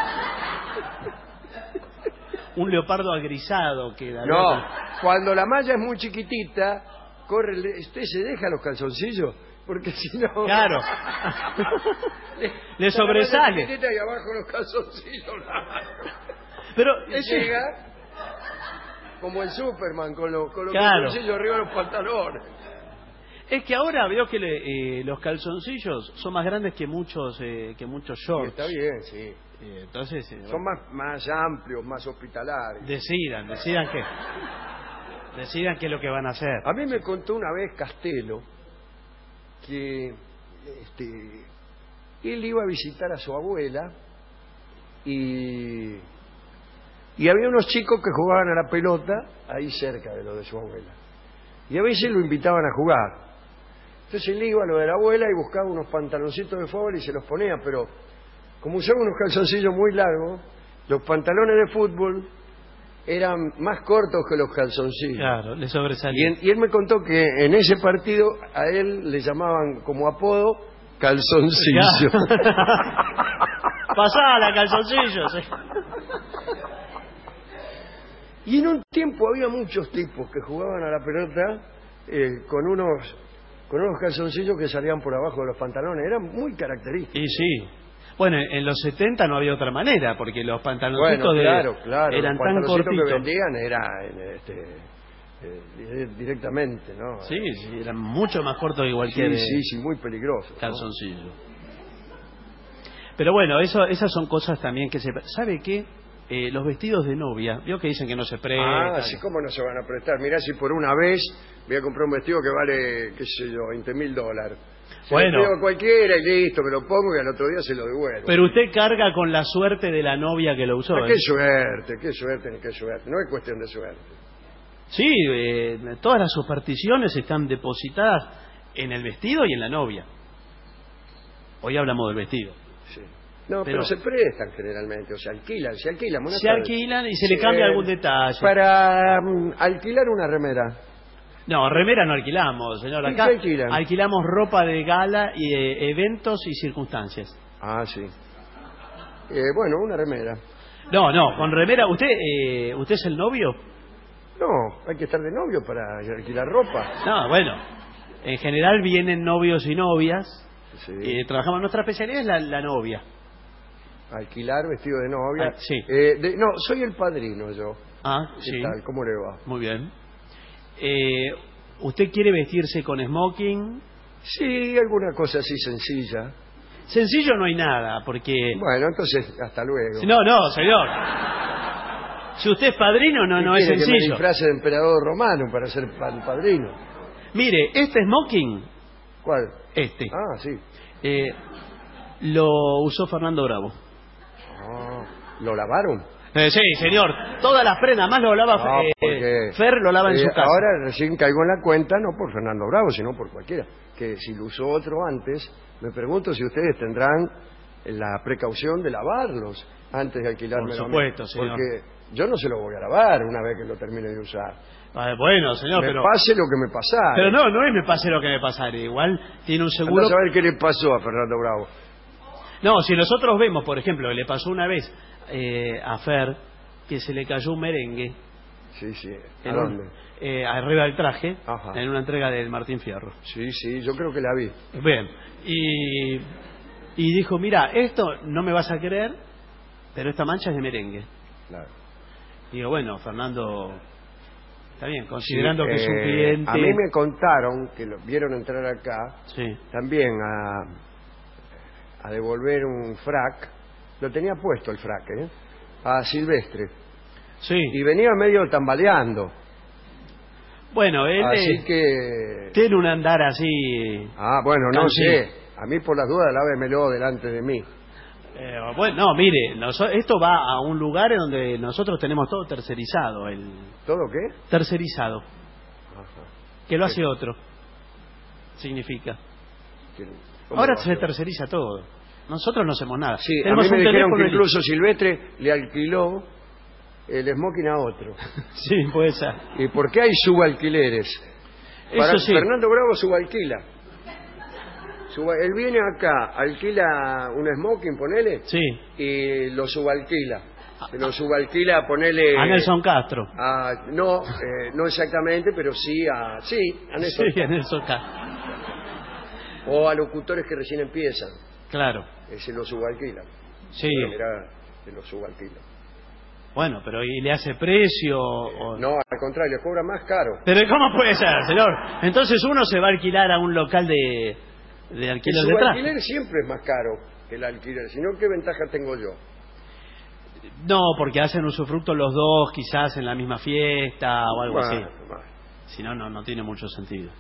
[SPEAKER 4] Un leopardo agrisado queda.
[SPEAKER 3] No, cuando la malla es muy chiquitita, corre, el- usted se deja los calzoncillos, porque si no...
[SPEAKER 4] Claro. Le
[SPEAKER 3] Está la malla
[SPEAKER 4] sobresale.
[SPEAKER 3] chiquitita y abajo los calzoncillos largos.
[SPEAKER 4] Pero
[SPEAKER 3] Y
[SPEAKER 4] ese-
[SPEAKER 3] llega como el Superman, con, los con los
[SPEAKER 4] Claro.
[SPEAKER 3] calzoncillos arriba de los pantalones.
[SPEAKER 4] es que ahora veo que le- eh, los calzoncillos son más grandes que muchos eh, que muchos
[SPEAKER 3] Y
[SPEAKER 4] shorts.
[SPEAKER 3] está bien, sí.
[SPEAKER 4] Eh, entonces, eh,
[SPEAKER 3] Son
[SPEAKER 4] bueno,
[SPEAKER 3] más, más amplios, más hospitalarios.
[SPEAKER 4] decidan, decidan qué. Decidan qué es lo que van a hacer.
[SPEAKER 3] A mí me contó una vez Castelo que este, él iba a visitar a su abuela y, y había unos chicos que jugaban a la pelota ahí cerca de lo de su abuela. Y a veces lo invitaban a jugar. Entonces él iba a lo de la abuela y buscaba unos pantaloncitos de fútbol y se los ponía, pero como usaba unos calzoncillos muy largos, los pantalones de fútbol eran más cortos que los calzoncillos.
[SPEAKER 4] Claro, le
[SPEAKER 3] Y,
[SPEAKER 4] sobresalía.
[SPEAKER 3] en- y él me contó que en ese partido a él le llamaban como apodo calzoncillo.
[SPEAKER 4] Pasala, calzoncillos. eh.
[SPEAKER 3] Y en un tiempo había muchos tipos que jugaban a la pelota eh, con unos con unos calzoncillos que salían por abajo de los pantalones. Eran muy característicos.
[SPEAKER 4] Y sí. Bueno, en los setenta no había otra manera, porque los pantaloncitos
[SPEAKER 3] Bueno,
[SPEAKER 4] de-
[SPEAKER 3] claro, claro.
[SPEAKER 4] eran
[SPEAKER 3] los
[SPEAKER 4] tan
[SPEAKER 3] pantaloncitos
[SPEAKER 4] cortitos.
[SPEAKER 3] que vendían era este, eh, di- directamente, ¿no?
[SPEAKER 4] Sí, sí, eran mucho más cortos que
[SPEAKER 3] sí,
[SPEAKER 4] cualquier
[SPEAKER 3] sí, sí, muy peligroso. ¿no?
[SPEAKER 4] calzoncillo. Pero bueno, eso, esas son cosas también que se... ¿Sabe qué? Eh, los vestidos de novia, veo que dicen que no se prestan.
[SPEAKER 3] Ah, así como no se van a prestar. Mirá, si por una vez voy a comprar un vestido que vale, qué sé yo, veinte mil dólares. Se
[SPEAKER 4] Bueno.
[SPEAKER 3] lo pido a cualquiera y listo, me lo pongo y al otro día se lo devuelvo.
[SPEAKER 4] Pero usted carga con la suerte de la novia que lo usó.
[SPEAKER 3] Ah,
[SPEAKER 4] ¿eh?
[SPEAKER 3] qué suerte, qué suerte, ni qué suerte. No es cuestión de suerte.
[SPEAKER 4] Sí, eh, todas las supersticiones están depositadas en el vestido y en la novia. Hoy hablamos del vestido.
[SPEAKER 3] Sí. No, pero,
[SPEAKER 4] Pero-
[SPEAKER 3] se prestan generalmente, o se alquilan, se alquilan. buenas
[SPEAKER 4] Se
[SPEAKER 3] tardes.
[SPEAKER 4] alquilan y se le
[SPEAKER 3] Sí,
[SPEAKER 4] cambia
[SPEAKER 3] eh,
[SPEAKER 4] algún detalle.
[SPEAKER 3] Para mm, alquilar una remera.
[SPEAKER 4] No, remera no alquilamos, señor.
[SPEAKER 3] ¿Y
[SPEAKER 4] Acá
[SPEAKER 3] qué alquilan?
[SPEAKER 4] alquilamos ropa de gala y eh, eventos y circunstancias.
[SPEAKER 3] Ah, sí. Eh, bueno, una remera.
[SPEAKER 4] No, no, con remera. ¿Usted eh, usted es el novio?
[SPEAKER 3] No, hay que estar de novio para alquilar ropa.
[SPEAKER 4] No, bueno. En general vienen novios y novias.
[SPEAKER 3] Sí.
[SPEAKER 4] Eh, trabajamos, nuestra especialidad es la, la novia.
[SPEAKER 3] Alquilar vestido de novia.
[SPEAKER 4] Ah, sí.
[SPEAKER 3] Eh, de- no, soy el padrino yo.
[SPEAKER 4] Ah,
[SPEAKER 3] ¿Qué
[SPEAKER 4] sí.
[SPEAKER 3] tal? ¿Cómo le va?
[SPEAKER 4] Muy bien. Eh, ¿Usted quiere vestirse con smoking?
[SPEAKER 3] Sí, alguna cosa así sencilla.
[SPEAKER 4] Sencillo no hay nada, porque...
[SPEAKER 3] Bueno, entonces, hasta luego.
[SPEAKER 4] No, no, señor. Si usted es padrino, no,
[SPEAKER 3] ¿Qué
[SPEAKER 4] no es
[SPEAKER 3] quiere, que me
[SPEAKER 4] sencillo.
[SPEAKER 3] disfrace de emperador romano para ser pa- padrino?
[SPEAKER 4] Mire, este smoking,
[SPEAKER 3] ¿Cuál?
[SPEAKER 4] este,
[SPEAKER 3] Ah, sí.
[SPEAKER 4] eh, lo usó Fernando Bravo.
[SPEAKER 3] Ah, ¿lo lavaron?
[SPEAKER 4] Eh, sí, señor. Todas las prendas, más lo lava
[SPEAKER 3] Ah,
[SPEAKER 4] eh,
[SPEAKER 3] porque,
[SPEAKER 4] Fer, lo lava en
[SPEAKER 3] eh,
[SPEAKER 4] su casa.
[SPEAKER 3] Ahora recién caigo en la cuenta, no por Fernando Bravo, sino por cualquiera, que si lo usó otro antes, me pregunto si ustedes tendrán la precaución de lavarlos antes de alquilarme.
[SPEAKER 4] Por
[SPEAKER 3] la
[SPEAKER 4] supuesto,
[SPEAKER 3] mesa.
[SPEAKER 4] señor.
[SPEAKER 3] Porque yo no se lo voy a lavar una vez que lo termine de usar.
[SPEAKER 4] Ah, bueno, señor,
[SPEAKER 3] me
[SPEAKER 4] pero...
[SPEAKER 3] pase lo que me pasara.
[SPEAKER 4] Pero no, no es me pase lo que me pasara. Igual tiene un seguro...
[SPEAKER 3] Andá a saber qué le pasó a Fernando Bravo.
[SPEAKER 4] No, si nosotros vemos, por ejemplo, le pasó una vez eh, a Fer que se le cayó un merengue
[SPEAKER 3] Sí, sí. ¿A
[SPEAKER 4] en un-
[SPEAKER 3] dónde?
[SPEAKER 4] eh, arriba del traje
[SPEAKER 3] Ajá.
[SPEAKER 4] en una entrega del Martín Fierro.
[SPEAKER 3] Sí, sí, yo creo que la vi.
[SPEAKER 4] Bien, y, y dijo, mira, esto no me vas a creer, pero esta mancha es de merengue.
[SPEAKER 3] Claro.
[SPEAKER 4] Y digo, bueno, Fernando, está bien, considerando
[SPEAKER 3] Sí,
[SPEAKER 4] que es un
[SPEAKER 3] eh,
[SPEAKER 4] cliente...
[SPEAKER 3] A mí me contaron que lo vieron entrar acá
[SPEAKER 4] Sí,
[SPEAKER 3] también a, a devolver un frac, lo tenía puesto el frac, ¿eh? A Silvestre.
[SPEAKER 4] Sí.
[SPEAKER 3] Y venía medio tambaleando.
[SPEAKER 4] Bueno, él
[SPEAKER 3] Así
[SPEAKER 4] eh,
[SPEAKER 3] que...
[SPEAKER 4] tiene un andar así...
[SPEAKER 3] Ah, bueno, no
[SPEAKER 4] cansino.
[SPEAKER 3] sé. A mí por las dudas lávemelo delante de mí.
[SPEAKER 4] Eh, bueno, no, mire, noso- esto va a un lugar en donde nosotros tenemos todo tercerizado. El
[SPEAKER 3] ¿Todo qué?
[SPEAKER 4] tercerizado.
[SPEAKER 3] Ajá.
[SPEAKER 4] Que lo
[SPEAKER 3] Sí.
[SPEAKER 4] hace otro. Significa.
[SPEAKER 3] ¿Cómo
[SPEAKER 4] Ahora
[SPEAKER 3] lo
[SPEAKER 4] se
[SPEAKER 3] hace?
[SPEAKER 4] terceriza todo. Nosotros no hacemos nada.
[SPEAKER 3] Sí, a
[SPEAKER 4] Tenemos
[SPEAKER 3] mí me
[SPEAKER 4] un
[SPEAKER 3] dijeron
[SPEAKER 4] teléfono
[SPEAKER 3] que
[SPEAKER 4] y-
[SPEAKER 3] incluso Silvestre le alquiló el smoking a otro.
[SPEAKER 4] Sí, puede ser.
[SPEAKER 3] ¿Y por qué hay subalquileres? Para-
[SPEAKER 4] Eso sí.
[SPEAKER 3] Fernando Bravo subalquila. Suba- él viene acá, alquila un smoking, ponele,
[SPEAKER 4] Sí.
[SPEAKER 3] y lo subalquila. Se lo subalquila, ponele...
[SPEAKER 4] A Nelson Castro.
[SPEAKER 3] a- no, eh, no exactamente, pero sí a... Sí, a Nelson.
[SPEAKER 4] Sí, a Nelson Castro.
[SPEAKER 3] O a locutores que recién empiezan.
[SPEAKER 4] Claro.
[SPEAKER 3] Eh, se lo subalquila.
[SPEAKER 4] Sí.
[SPEAKER 3] Bueno, mirá, se lo subalquila.
[SPEAKER 4] Bueno, pero ¿y le hace precio? o-
[SPEAKER 3] No, al contrario, le cobra más caro.
[SPEAKER 4] Pero ¿cómo puede ser, señor? Entonces uno se va a alquilar a un local de, de
[SPEAKER 3] El
[SPEAKER 4] alquiler de traje.
[SPEAKER 3] subalquiler siempre es más caro que el alquiler. Si no, ¿qué ventaja tengo yo?
[SPEAKER 4] No, porque hacen usufructo los dos, quizás en la misma fiesta o algo
[SPEAKER 3] Bueno,
[SPEAKER 4] así.
[SPEAKER 3] bueno.
[SPEAKER 4] Si no, no, no tiene mucho sentido.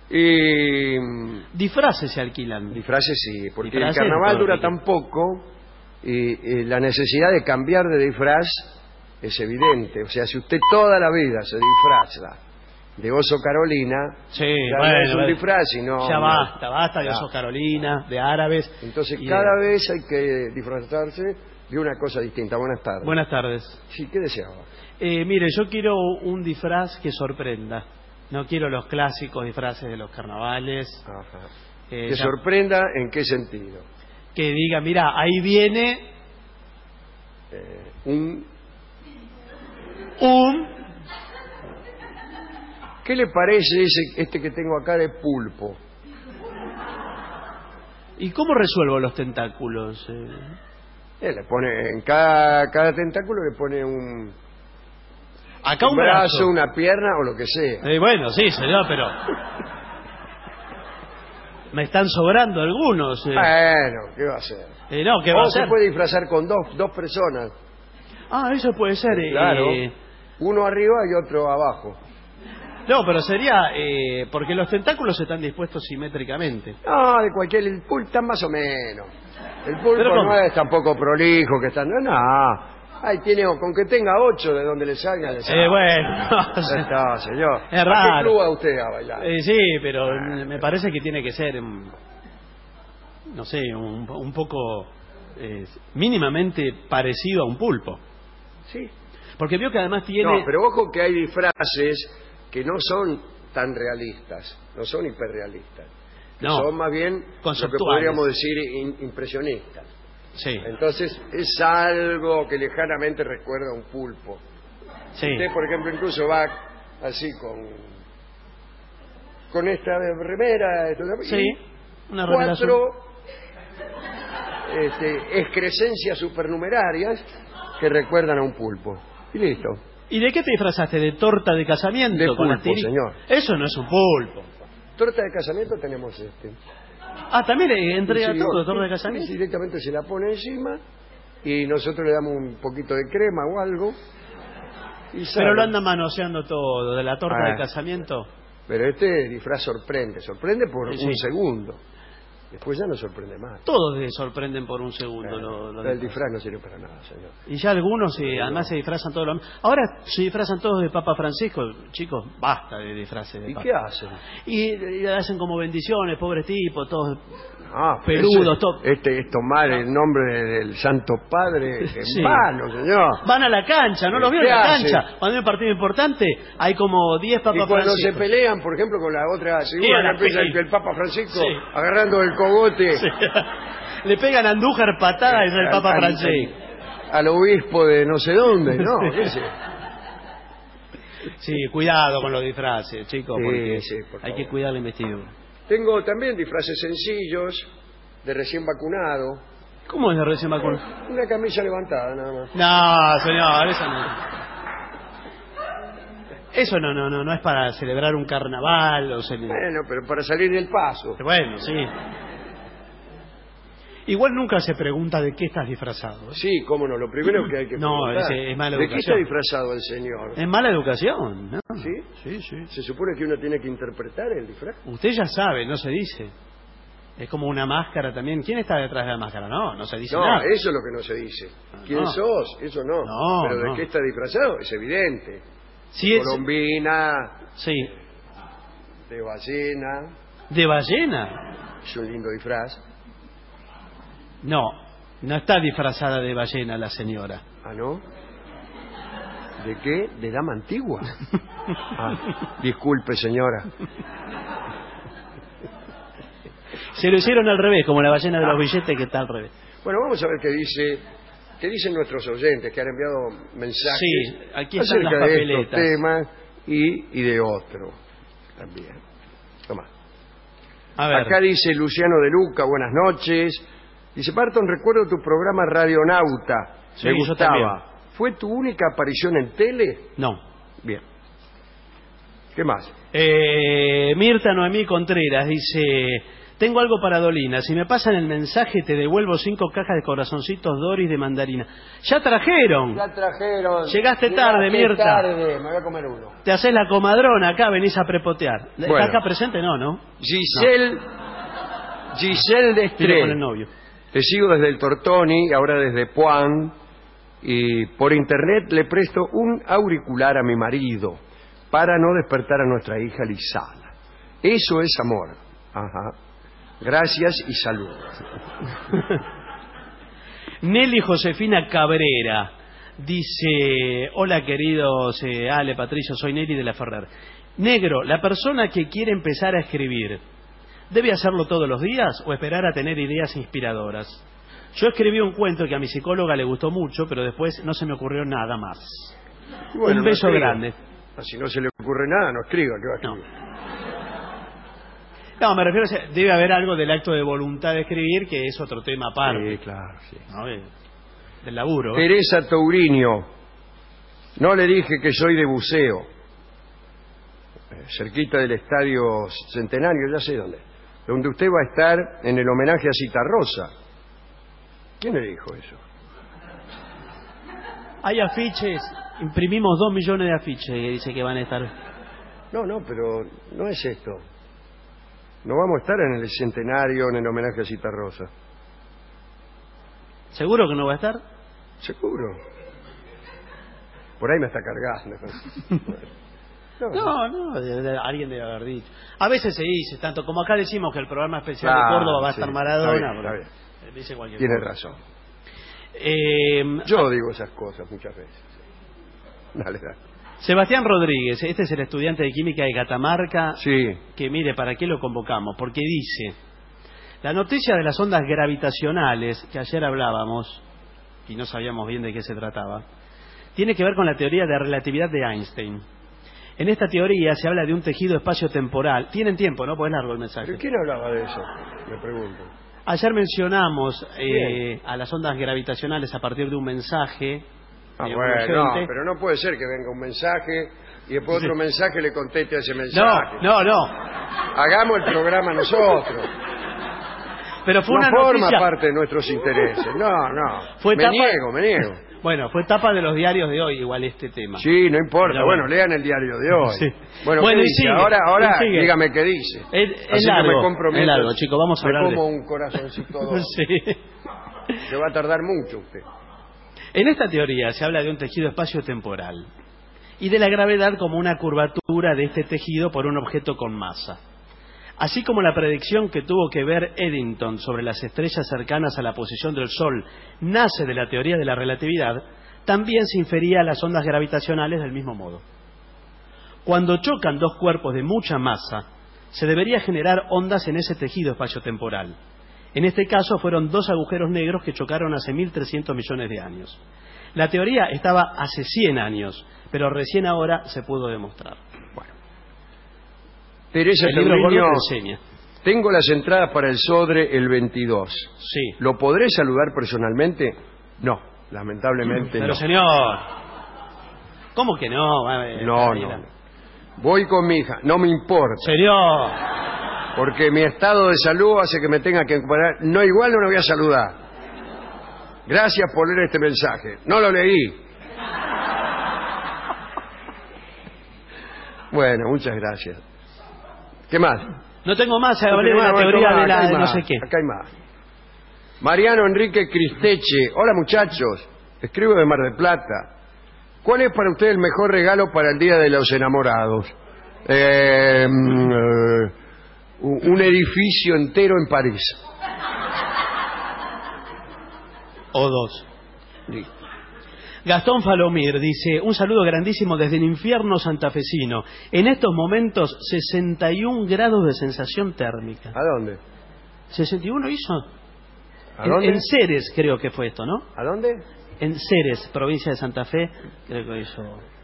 [SPEAKER 3] Y mm,
[SPEAKER 4] Disfraces se alquilan.
[SPEAKER 3] disfraces sí, porque
[SPEAKER 4] Disfraces
[SPEAKER 3] el carnaval
[SPEAKER 4] todo lo
[SPEAKER 3] dura
[SPEAKER 4] que
[SPEAKER 3] tan poco y, y la necesidad de cambiar de disfraz es evidente. O sea, si usted toda la vida se disfraza de Oso Carolina,
[SPEAKER 4] Sí,
[SPEAKER 3] ya no
[SPEAKER 4] bueno,
[SPEAKER 3] es un
[SPEAKER 4] bueno.
[SPEAKER 3] disfraz, sino...
[SPEAKER 4] Ya
[SPEAKER 3] no.
[SPEAKER 4] basta, basta de
[SPEAKER 3] Ya.
[SPEAKER 4] Oso Carolina, de árabes.
[SPEAKER 3] Entonces
[SPEAKER 4] y de-
[SPEAKER 3] cada vez hay que disfrazarse de una cosa distinta. Buenas tardes.
[SPEAKER 4] Buenas tardes.
[SPEAKER 3] Sí, ¿qué deseaba?
[SPEAKER 4] Eh, mire, yo quiero un disfraz que sorprenda. No quiero los clásicos disfraces de los carnavales.
[SPEAKER 3] Ajá.
[SPEAKER 4] Eh,
[SPEAKER 3] Que
[SPEAKER 4] ya-
[SPEAKER 3] sorprenda en qué sentido.
[SPEAKER 4] que diga, mira, ahí viene
[SPEAKER 3] Eh, un...
[SPEAKER 4] un...
[SPEAKER 3] ¿Qué le parece ese, este que tengo acá de pulpo?
[SPEAKER 4] ¿Y cómo resuelvo los tentáculos? Eh,
[SPEAKER 3] Eh, le pone en cada, cada tentáculo le pone un,
[SPEAKER 4] Acá un,
[SPEAKER 3] un brazo, una pierna o lo que sea.
[SPEAKER 4] Eh, bueno, sí, señor, pero... Me están sobrando algunos. eh.
[SPEAKER 3] Bueno, ¿qué va a hacer?
[SPEAKER 4] Eh, no, ¿qué va a
[SPEAKER 3] O se
[SPEAKER 4] hacer?
[SPEAKER 3] puede disfrazar con dos, dos personas.
[SPEAKER 4] Ah, eso puede ser. eh,
[SPEAKER 3] Claro.
[SPEAKER 4] eh,
[SPEAKER 3] Uno arriba y otro abajo.
[SPEAKER 4] no, pero sería... eh, porque los tentáculos están dispuestos simétricamente.
[SPEAKER 3] No, de cualquier... El pulpo está más o menos. El pulpo
[SPEAKER 4] Pero
[SPEAKER 3] no
[SPEAKER 4] ¿cómo?
[SPEAKER 3] es tampoco prolijo que está... No, no. Ahí tiene... Con que tenga ocho de donde le salga, le salga.
[SPEAKER 4] Eh, bueno,
[SPEAKER 3] Ya está, señor.
[SPEAKER 4] Es
[SPEAKER 3] ¿A qué
[SPEAKER 4] raro.
[SPEAKER 3] club va usted a bailar?
[SPEAKER 4] Eh, sí, pero me parece que tiene que ser, mm, no sé, un, un poco eh, mínimamente parecido a un pulpo.
[SPEAKER 3] Sí.
[SPEAKER 4] Porque veo que además tiene...
[SPEAKER 3] No, pero ojo que hay disfraces que no son tan realistas, no son hiperrealistas. Que
[SPEAKER 4] No.
[SPEAKER 3] son más bien lo que
[SPEAKER 4] Conceptuales.
[SPEAKER 3] podríamos decir in- impresionistas.
[SPEAKER 4] Sí,
[SPEAKER 3] Entonces es algo que lejanamente recuerda a un pulpo.
[SPEAKER 4] sí.
[SPEAKER 3] Usted, por ejemplo, incluso va así con con esta remera, esto, y
[SPEAKER 4] Sí, una remera azul.
[SPEAKER 3] cuatro este, excrescencias supernumerarias que recuerdan a un pulpo. Y listo.
[SPEAKER 4] ¿Y de qué te disfrazaste? ¿De torta de casamiento?
[SPEAKER 3] De
[SPEAKER 4] con las
[SPEAKER 3] pulpo,
[SPEAKER 4] tiritas?
[SPEAKER 3] señor.
[SPEAKER 4] Eso no es un pulpo.
[SPEAKER 3] Torta de casamiento tenemos este.
[SPEAKER 4] Ah, también le entrega
[SPEAKER 3] Sí,
[SPEAKER 4] todo,
[SPEAKER 3] sí,
[SPEAKER 4] torta de
[SPEAKER 3] sí,
[SPEAKER 4] casamiento.
[SPEAKER 3] directamente se la pone encima y nosotros le damos un poquito de crema o algo. Y sale.
[SPEAKER 4] Pero lo anda manoseando todo, de la torta
[SPEAKER 3] Ah.
[SPEAKER 4] de casamiento.
[SPEAKER 3] Pero este disfraz sorprende, sorprende por
[SPEAKER 4] Sí,
[SPEAKER 3] un
[SPEAKER 4] sí.
[SPEAKER 3] segundo. Después ya no sorprende más.
[SPEAKER 4] Todos le sorprenden por un segundo. lo- lo
[SPEAKER 3] el
[SPEAKER 4] disfraces.
[SPEAKER 3] disfraz no sirve para nada, señor.
[SPEAKER 4] Y ya algunos eh, además se disfrazan todos los... Ahora se disfrazan todos de Papa Francisco. Chicos, basta de disfraces de
[SPEAKER 3] ¿Y
[SPEAKER 4] Papa.
[SPEAKER 3] qué hacen?
[SPEAKER 4] Y, y hacen como bendiciones, pobres tipos, todos...
[SPEAKER 3] Ah,
[SPEAKER 4] Peludo,
[SPEAKER 3] ese-
[SPEAKER 4] todo.
[SPEAKER 3] Este es tomar el nombre de- del Santo Padre en
[SPEAKER 4] Sí.
[SPEAKER 3] vano, señor.
[SPEAKER 4] Van a la cancha, ¿no los vieron
[SPEAKER 3] ¿Qué
[SPEAKER 4] en la
[SPEAKER 3] hacen?
[SPEAKER 4] cancha? Cuando hay un partido importante, hay como diez
[SPEAKER 3] Y
[SPEAKER 4] Papas
[SPEAKER 3] cuando
[SPEAKER 4] Francisco.
[SPEAKER 3] se pelean, por ejemplo, con la otra
[SPEAKER 4] Sí,
[SPEAKER 3] figura,
[SPEAKER 4] a la
[SPEAKER 3] empieza
[SPEAKER 4] peli.
[SPEAKER 3] el, el Papa Francisco
[SPEAKER 4] Sí.
[SPEAKER 3] agarrando el cogote
[SPEAKER 4] Sí. Le pegan a Andújar patadas y es el
[SPEAKER 3] al-
[SPEAKER 4] Papa
[SPEAKER 3] al-
[SPEAKER 4] Francisco.
[SPEAKER 3] al obispo de no sé dónde, ¿no? ¿Qué sé?
[SPEAKER 4] Sí, cuidado con los disfraces, chicos,
[SPEAKER 3] Sí,
[SPEAKER 4] porque
[SPEAKER 3] sí, por
[SPEAKER 4] hay
[SPEAKER 3] favor.
[SPEAKER 4] que cuidar la investidura.
[SPEAKER 3] Tengo también disfraces sencillos de recién vacunado.
[SPEAKER 4] ¿Cómo es la recién vacuna?
[SPEAKER 3] Una camisa levantada, nada más.
[SPEAKER 4] No, señor, eso no. Eso no, no, no, no es para celebrar un carnaval o cele-
[SPEAKER 3] Bueno, pero para salir del paso.
[SPEAKER 4] Bueno, sí. Igual nunca se pregunta de qué estás disfrazado. ¿eh?
[SPEAKER 3] Sí, cómo no, lo primero que hay que
[SPEAKER 4] No,
[SPEAKER 3] preguntar.
[SPEAKER 4] es, es mala
[SPEAKER 3] ¿De qué está
[SPEAKER 4] educación.
[SPEAKER 3] disfrazado el señor?
[SPEAKER 4] Es mala educación, ¿no?
[SPEAKER 3] ¿Sí?
[SPEAKER 4] Sí, sí.
[SPEAKER 3] ¿Se supone que uno tiene que interpretar el disfraz?
[SPEAKER 4] Usted ya sabe, no se dice. Es como una máscara también. ¿Quién está detrás de la máscara? No, no se dice
[SPEAKER 3] No,
[SPEAKER 4] nada.
[SPEAKER 3] eso es lo que no se dice. ¿Quién
[SPEAKER 4] no.
[SPEAKER 3] sos? Eso no.
[SPEAKER 4] No,
[SPEAKER 3] Pero ¿de
[SPEAKER 4] no.
[SPEAKER 3] qué está disfrazado? Es evidente.
[SPEAKER 4] Sí, es-
[SPEAKER 3] Colombina,
[SPEAKER 4] Sí.
[SPEAKER 3] de ballena.
[SPEAKER 4] ¿De ballena?
[SPEAKER 3] Es un lindo disfraz.
[SPEAKER 4] No, no está disfrazada de ballena la señora.
[SPEAKER 3] ¿Ah, no? ¿De qué? ¿De dama antigua? Ah, disculpe, señora.
[SPEAKER 4] Se lo hicieron al revés, como la ballena de los billetes que está al revés.
[SPEAKER 3] Bueno, vamos a ver qué dice, qué dicen nuestros oyentes que han enviado mensajes
[SPEAKER 4] Sí, aquí están
[SPEAKER 3] acerca
[SPEAKER 4] las
[SPEAKER 3] de
[SPEAKER 4] papeletas.
[SPEAKER 3] estos temas y, y de otro también. Toma.
[SPEAKER 4] A ver.
[SPEAKER 3] Acá dice Luciano de Luca, buenas noches. Dice, Barton, recuerdo tu programa Radionauta.
[SPEAKER 4] Sí,
[SPEAKER 3] Me
[SPEAKER 4] yo
[SPEAKER 3] gustaba.
[SPEAKER 4] también.
[SPEAKER 3] ¿Fue tu única aparición en tele?
[SPEAKER 4] No.
[SPEAKER 3] Bien. ¿Qué más?
[SPEAKER 4] Eh, Mirta Noemí Contreras dice: tengo algo para Dolina. Si me pasan el mensaje, te devuelvo cinco cajas de corazoncitos Doris de mandarina. ¡Ya trajeron!
[SPEAKER 3] Ya trajeron.
[SPEAKER 4] Llegaste tarde,
[SPEAKER 3] Llegaste
[SPEAKER 4] Mirta.
[SPEAKER 3] tarde, me voy a comer uno.
[SPEAKER 4] Te haces la comadrona acá, venís a prepotear. ¿Está
[SPEAKER 3] Bueno.
[SPEAKER 4] acá presente? No, ¿no?
[SPEAKER 3] Giselle, Giselle de
[SPEAKER 4] Estoy con el
[SPEAKER 3] Estrell.
[SPEAKER 4] novio.
[SPEAKER 3] Te sigo desde el Tortoni, ahora desde Puan, y por internet le presto un auricular a mi marido para no despertar a nuestra hija Lisala. Eso es amor. Ajá. Gracias y saludos.
[SPEAKER 4] Nelly Josefina Cabrera dice: hola queridos eh, Ale, Patricio, soy Nelly de la Ferrer. Negro, la persona que quiere empezar a escribir, ¿debe hacerlo todos los días o esperar a tener ideas inspiradoras? Yo escribí un cuento que a mi psicóloga le gustó mucho, pero después no se me ocurrió nada más.
[SPEAKER 3] Bueno,
[SPEAKER 4] un
[SPEAKER 3] no
[SPEAKER 4] beso
[SPEAKER 3] escriba.
[SPEAKER 4] grande.
[SPEAKER 3] Si no se le ocurre nada, no escriba, ¿qué va a
[SPEAKER 4] No.
[SPEAKER 3] escribir?
[SPEAKER 4] No, me refiero a... Debe haber algo del acto de voluntad de escribir, que es otro tema aparte.
[SPEAKER 3] Sí, claro, sí.
[SPEAKER 4] ¿No? Eh, Del laburo.
[SPEAKER 3] Teresa Tourinho. No le dije que soy de buceo. Eh, cerquita del Estadio Centenario, ya sé dónde. Donde usted va a estar en el homenaje a Citarrosa. ¿Quién le dijo eso?
[SPEAKER 4] Hay afiches, imprimimos dos millones de afiches que dice que van a estar.
[SPEAKER 3] No, no, pero no es esto. No vamos a estar en el Centenario, en el homenaje a Citarrosa.
[SPEAKER 4] ¿Seguro que no va a estar?
[SPEAKER 3] Seguro. Por ahí me está cargando.
[SPEAKER 4] No, no, de- de- alguien debe haber dicho. A veces se dice, tanto como acá decimos que el programa especial
[SPEAKER 3] Claro,
[SPEAKER 4] de Córdoba va a
[SPEAKER 3] sí,
[SPEAKER 4] estar Maradona.
[SPEAKER 3] está bien,
[SPEAKER 4] pero,
[SPEAKER 3] está
[SPEAKER 4] eh, dice cualquier
[SPEAKER 3] Tiene
[SPEAKER 4] cosa.
[SPEAKER 3] razón.
[SPEAKER 4] Eh,
[SPEAKER 3] Yo digo esas cosas muchas veces. Dale, dale.
[SPEAKER 4] Sebastián Rodríguez, este es el estudiante de química de Catamarca,
[SPEAKER 3] Sí.
[SPEAKER 4] que mire, ¿para qué lo convocamos? Porque dice: la noticia de las ondas gravitacionales, que ayer hablábamos, y no sabíamos bien de qué se trataba, tiene que ver con la teoría de relatividad de Einstein. En esta teoría se habla de un tejido espacio-temporal. Tienen tiempo, ¿no? Porque es largo el mensaje.
[SPEAKER 3] ¿Pero quién hablaba de eso? Me pregunto.
[SPEAKER 4] Ayer mencionamos eh, a las ondas gravitacionales a partir de un mensaje.
[SPEAKER 3] Ah,
[SPEAKER 4] de un
[SPEAKER 3] bueno, no,
[SPEAKER 4] oyente.
[SPEAKER 3] pero no puede ser que venga un mensaje y después otro
[SPEAKER 4] Sí.
[SPEAKER 3] mensaje le conteste a ese mensaje.
[SPEAKER 4] No, no, no.
[SPEAKER 3] Hagamos el programa nosotros.
[SPEAKER 4] Pero fue
[SPEAKER 3] No
[SPEAKER 4] una
[SPEAKER 3] forma
[SPEAKER 4] noticia.
[SPEAKER 3] parte de nuestros intereses. No, no.
[SPEAKER 4] Fue
[SPEAKER 3] me
[SPEAKER 4] tapa-
[SPEAKER 3] niego, me niego.
[SPEAKER 4] Bueno, fue tapa de los diarios de hoy, igual este tema.
[SPEAKER 3] Sí, no importa.
[SPEAKER 4] Pero
[SPEAKER 3] bueno,
[SPEAKER 4] bueno.
[SPEAKER 3] lean el diario de hoy.
[SPEAKER 4] Sí.
[SPEAKER 3] Bueno,
[SPEAKER 4] Bueno,
[SPEAKER 3] ¿qué
[SPEAKER 4] y
[SPEAKER 3] dice?
[SPEAKER 4] sigue,
[SPEAKER 3] Ahora, ahora
[SPEAKER 4] y sigue.
[SPEAKER 3] dígame qué dice.
[SPEAKER 4] Es, es
[SPEAKER 3] Así
[SPEAKER 4] largo,
[SPEAKER 3] que me compro
[SPEAKER 4] es
[SPEAKER 3] mientras
[SPEAKER 4] largo, chicos, vamos a
[SPEAKER 3] me
[SPEAKER 4] hablar de...
[SPEAKER 3] como un corazoncito doble.
[SPEAKER 4] Sí.
[SPEAKER 3] Que va a tardar mucho usted.
[SPEAKER 4] En esta teoría se habla de un tejido espacio-temporal y de la gravedad como una curvatura de este tejido por un objeto con masa. Así como la predicción que tuvo que ver Eddington sobre las estrellas cercanas a la posición del Sol nace de la teoría de la relatividad, también se infería a las ondas gravitacionales del mismo modo. Cuando chocan dos cuerpos de mucha masa, se debería generar ondas en ese tejido espacio-temporal. En este caso fueron dos agujeros negros que chocaron hace mil trescientos millones de años. La teoría estaba hace cien años, pero recién ahora se pudo demostrar.
[SPEAKER 3] Teresa
[SPEAKER 4] El libro gordo
[SPEAKER 3] Tourinho,
[SPEAKER 4] te enseña.
[SPEAKER 3] tengo las entradas para el Sodre el veintidós.
[SPEAKER 4] Sí.
[SPEAKER 3] ¿Lo podré saludar personalmente? No, lamentablemente
[SPEAKER 4] Pero
[SPEAKER 3] no.
[SPEAKER 4] señor, ¿cómo que no? A ver,
[SPEAKER 3] No,
[SPEAKER 4] ahí
[SPEAKER 3] no,
[SPEAKER 4] la-
[SPEAKER 3] no. Voy con mi hija, no me importa.
[SPEAKER 4] Señor,
[SPEAKER 3] porque mi estado de salud hace que me tenga que parar. No, igual no lo voy a saludar. Gracias por leer este mensaje. No lo leí. Bueno, muchas gracias. ¿Qué más?
[SPEAKER 4] No tengo más,
[SPEAKER 3] No
[SPEAKER 4] hablé de
[SPEAKER 3] tengo
[SPEAKER 4] la
[SPEAKER 3] más,
[SPEAKER 4] teoría
[SPEAKER 3] acá
[SPEAKER 4] de
[SPEAKER 3] hay
[SPEAKER 4] la de no
[SPEAKER 3] más,
[SPEAKER 4] sé qué.
[SPEAKER 3] Acá hay más. Mariano Enrique Cristeche. Hola, muchachos. Escribo de Mar del Plata. ¿Cuál es para usted el mejor regalo para el Día de los Enamorados? Eh, mm, eh, un edificio entero en París.
[SPEAKER 4] O dos.
[SPEAKER 3] Listo.
[SPEAKER 4] Gastón Falomir dice, un saludo grandísimo desde el infierno santafesino. En estos momentos, sesenta y un grados de sensación térmica.
[SPEAKER 3] ¿A dónde?
[SPEAKER 4] ¿sesenta y uno hizo?
[SPEAKER 3] ¿A
[SPEAKER 4] En,
[SPEAKER 3] dónde?
[SPEAKER 4] en Ceres creo que fue esto, ¿no?
[SPEAKER 3] ¿A dónde?
[SPEAKER 4] En Ceres, provincia de Santa Fe, creo que hizo...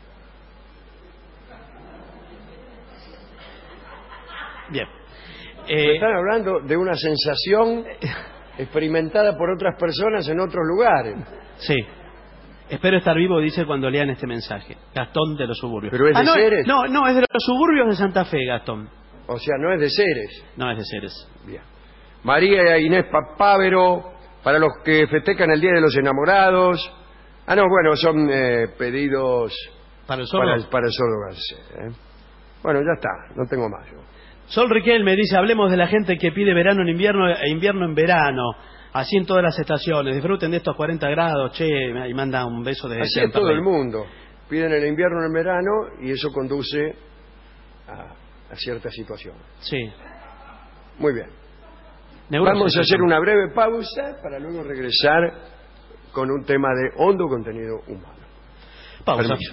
[SPEAKER 4] Bien.
[SPEAKER 3] Me
[SPEAKER 4] Eh,
[SPEAKER 3] están hablando de una sensación experimentada por otras personas en otros lugares.
[SPEAKER 4] sí. Espero estar vivo, dice, cuando lean este mensaje. Gastón de los suburbios.
[SPEAKER 3] ¿Pero es de
[SPEAKER 4] no,
[SPEAKER 3] Ceres?
[SPEAKER 4] No, no, es de los suburbios de Santa Fe, Gastón.
[SPEAKER 3] O sea, no es de Ceres.
[SPEAKER 4] No, es de Ceres.
[SPEAKER 3] Bien. María Inés Papávero, para los que festejan el Día de los Enamorados. Ah, no, bueno, son eh, pedidos
[SPEAKER 4] ¿Para el sordo?
[SPEAKER 3] para, para el sordo Garcés, ¿eh? Bueno, ya está, no tengo más yo.
[SPEAKER 4] Sol Riquelme dice, hablemos de la gente que pide verano en invierno e invierno en verano. Así en todas las estaciones. Disfruten de estos cuarenta grados, che, y manda un beso de...
[SPEAKER 3] Así es todo el mundo. Piden el invierno en el verano y eso conduce a, a ciertas situaciones.
[SPEAKER 4] Sí.
[SPEAKER 3] Muy bien.
[SPEAKER 4] Neurosis,
[SPEAKER 3] Vamos a hacer
[SPEAKER 4] eso.
[SPEAKER 3] una breve pausa para luego regresar con un tema de hondo contenido humano.
[SPEAKER 4] Pausa.
[SPEAKER 3] Permiso.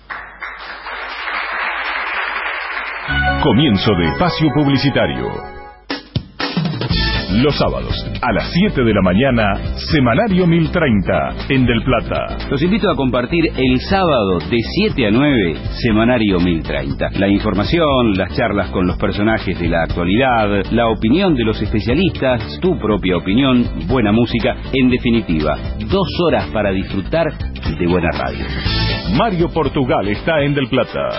[SPEAKER 1] Comienzo de espacio publicitario. Los sábados, a las siete de la mañana, Semanario mil treinta, en Del Plata.
[SPEAKER 5] Los invito a compartir el sábado de siete a nueve, Semanario mil treinta. La información, las charlas con los personajes de la actualidad, la opinión de los especialistas, tu propia opinión, buena música, en definitiva, dos horas para disfrutar de buena radio.
[SPEAKER 1] Mario Portugal está en Del Plata.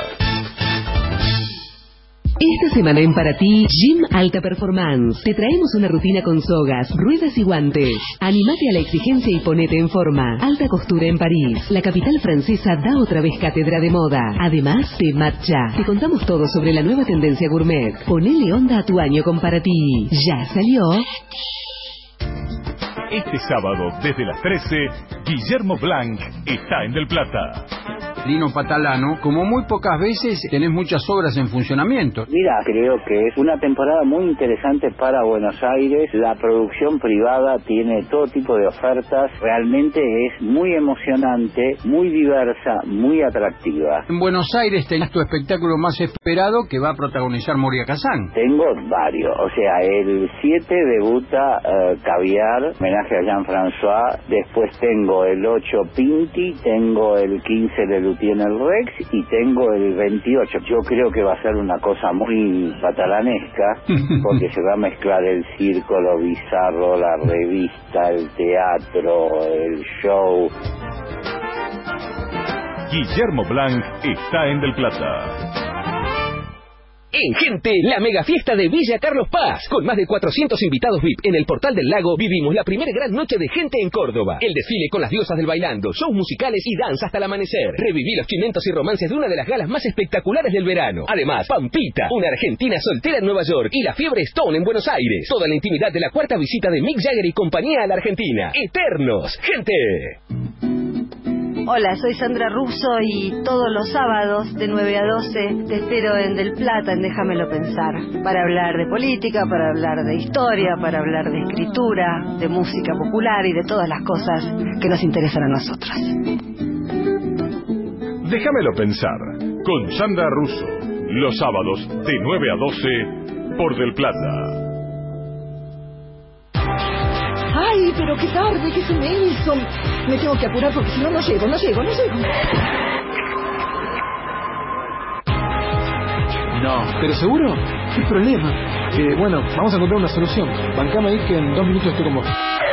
[SPEAKER 6] Esta semana en Para Ti, Gym Alta Performance. Te traemos una rutina con sogas, ruedas y guantes. Anímate a la exigencia y ponete en forma. Alta Costura en París. La capital francesa da otra vez cátedra de moda. Además, te marcha. Te contamos todo sobre la nueva tendencia gourmet. Ponele onda a tu año con Para Ti. Ya salió.
[SPEAKER 1] Este sábado, desde las trece, Guillermo Blanc está en Del Plata.
[SPEAKER 7] Lino Patalano, como muy pocas veces tenés muchas obras en funcionamiento.
[SPEAKER 8] Mira, creo que es una temporada muy interesante para Buenos Aires. La producción privada tiene todo tipo de ofertas. Realmente es muy emocionante, muy diversa, muy atractiva.
[SPEAKER 7] En Buenos Aires tenés tu espectáculo más esperado que va a protagonizar Moria Kazán.
[SPEAKER 8] Tengo varios, o sea, el siete debuta uh, Caviar, homenaje a Jean-François. Después tengo el ocho Pinti, tengo el quince de Luthier el Rex y tengo el veintiocho. Yo creo que va a ser una cosa muy patalanesca porque se va a mezclar el circo, lo bizarro, la revista, el teatro, el show.
[SPEAKER 1] Guillermo Blanc está en Del Plata.
[SPEAKER 9] En Gente, la mega fiesta de Villa Carlos Paz. Con más de cuatrocientos invitados V I P en el Portal del Lago, vivimos la primera gran noche de Gente en Córdoba. El desfile con las diosas del bailando, shows musicales y danza hasta el amanecer. Reviví los chimentos y romances de una de las galas más espectaculares del verano. Además, Pampita, una argentina soltera en Nueva York, y la fiebre Stone en Buenos Aires. Toda la intimidad de la cuarta visita de Mick Jagger y compañía a la Argentina. Eternos, Gente.
[SPEAKER 10] Hola, soy Sandra Russo y todos los sábados de nueve a doce te espero en Del Plata, en Déjamelo Pensar, para hablar de política, para hablar de historia, para hablar de escritura, de música popular y de todas las cosas que nos interesan a nosotros.
[SPEAKER 1] Déjamelo pensar, con Sandra Russo, los sábados de nueve a doce por Del Plata.
[SPEAKER 11] ¡Ay, pero qué tarde, qué se me hizo! Me tengo que apurar porque si no, no llego, no llego, no llego.
[SPEAKER 12] No. ¿Pero seguro? ¿Qué problema? Eh, bueno, vamos a encontrar una solución. Bancame ahí que en dos minutos estoy con vos.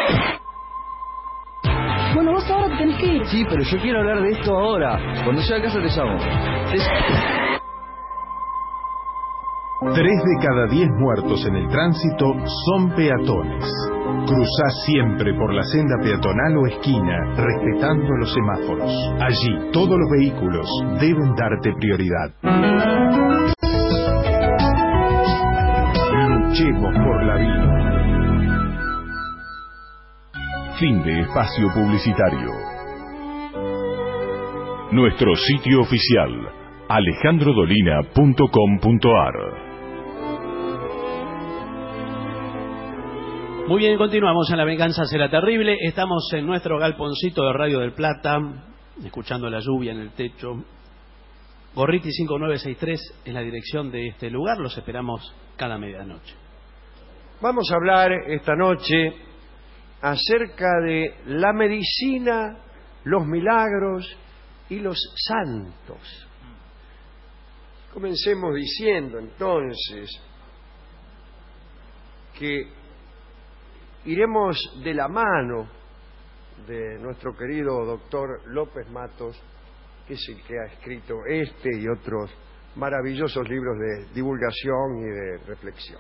[SPEAKER 11] Bueno, vos ahora te tenés que ir.
[SPEAKER 12] Sí, pero yo quiero hablar de esto ahora. Cuando llegue a casa te llamo. Es...
[SPEAKER 13] Tres de cada diez muertos en el tránsito son peatones. Cruzá siempre por la senda peatonal o esquina, respetando los semáforos. Allí, todos los vehículos deben darte prioridad. Luchemos por la vida.
[SPEAKER 1] Fin de espacio publicitario. Nuestro sitio oficial, alejandro dolina punto com punto ar.
[SPEAKER 4] Muy bien, continuamos en La Venganza Será Terrible. Estamos en nuestro galponcito de Radio del Plata, escuchando la lluvia en el techo. Gorriti cinco nueve seis tres es la dirección de este lugar. Los esperamos cada medianoche.
[SPEAKER 3] Vamos a hablar esta noche acerca de la medicina, los milagros y los santos. Comencemos diciendo entonces que iremos de la mano de nuestro querido doctor López Matos, que es el que ha escrito este y otros maravillosos libros de divulgación y de reflexión.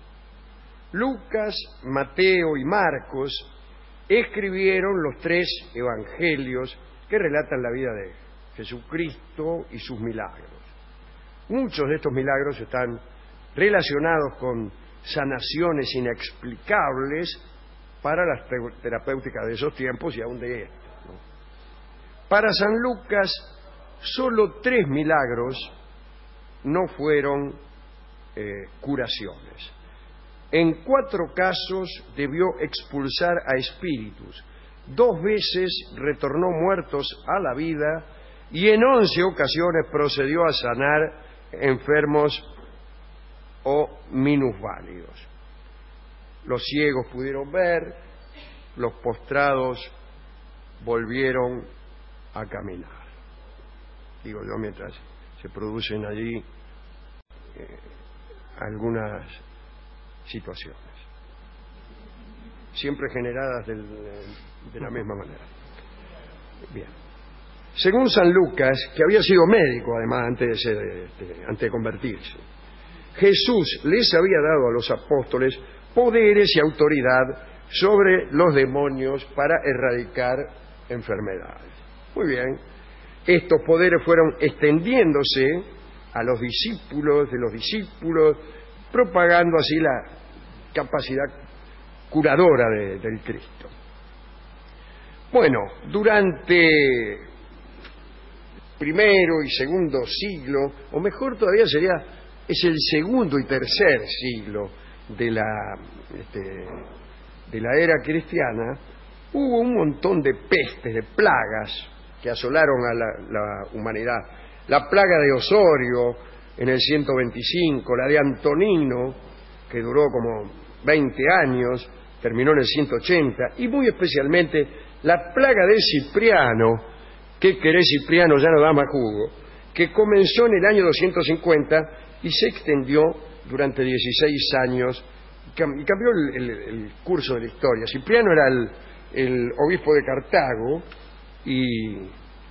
[SPEAKER 3] Lucas, Mateo y Marcos escribieron los tres evangelios que relatan la vida de Jesucristo y sus milagros. Muchos de estos milagros están relacionados con sanaciones inexplicables para las terapéuticas de esos tiempos y aún de estos, ¿no? Para San Lucas, solo tres milagros no fueron eh, curaciones. En cuatro casos debió expulsar a espíritus, dos veces retornó muertos a la vida y en once ocasiones procedió a sanar enfermos o minusválidos. Los ciegos pudieron ver, los postrados volvieron a caminar. Digo yo, mientras se producen allí eh, algunas situaciones, siempre generadas del, de la misma manera. Bien. Según San Lucas, que había sido médico además antes de, ser, este, antes de convertirse, Jesús les había dado a los apóstoles poderes y autoridad sobre los demonios para erradicar enfermedades. Muy bien, estos poderes fueron extendiéndose a los discípulos de los discípulos, propagando así la capacidad curadora de, del Cristo. Bueno, durante primero y segundo siglo, o mejor todavía sería, es el segundo y tercer siglo de la, este, de la era cristiana, hubo un montón de pestes, de plagas que asolaron a la, la humanidad. La plaga de Osorio en el ciento veinticinco, la de Antonino, que duró como veinte años, terminó en el ciento ochenta, y muy especialmente la plaga de Cipriano, que querés Cipriano ya no da más jugo, que comenzó en el año doscientos cincuenta y se extendió durante dieciséis años y cambió el, el, el curso de la historia. Cipriano era el, el obispo de Cartago y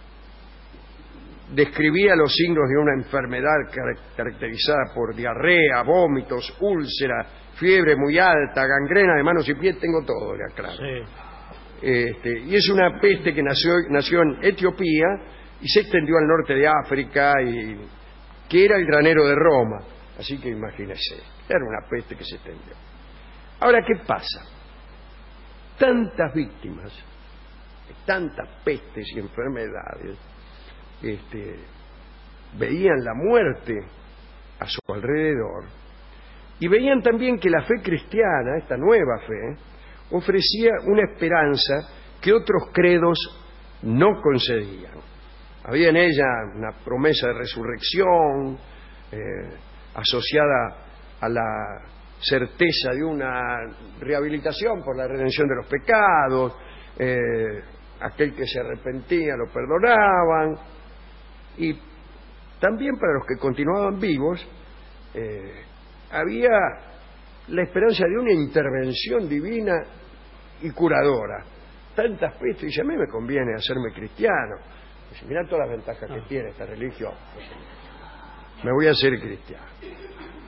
[SPEAKER 3] describía los signos de una enfermedad caracterizada por diarrea, vómitos, úlcera, fiebre muy alta, gangrena de manos y pies, tengo todo, era claro. Sí. Este, y es una peste que nació, nació en Etiopía y se extendió al norte de África, y que era el granero de Roma. Así que imagínese, era una peste que se extendió. Ahora, ¿qué pasa? Tantas víctimas, tantas pestes y enfermedades, este, veían la muerte a su alrededor y veían también que la fe cristiana, esta nueva fe, ofrecía una esperanza que otros credos no concedían. Había en ella una promesa de resurrección eh, asociada a la certeza de una rehabilitación por la redención de los pecados, eh, aquel que se arrepentía lo perdonaban, y también para los que continuaban vivos eh, había la esperanza de una intervención divina y curadora. Tantas pestes, dice, a mí me conviene hacerme cristiano. Dice, mirá todas las ventajas que tiene esta religión. Me voy a hacer cristiano.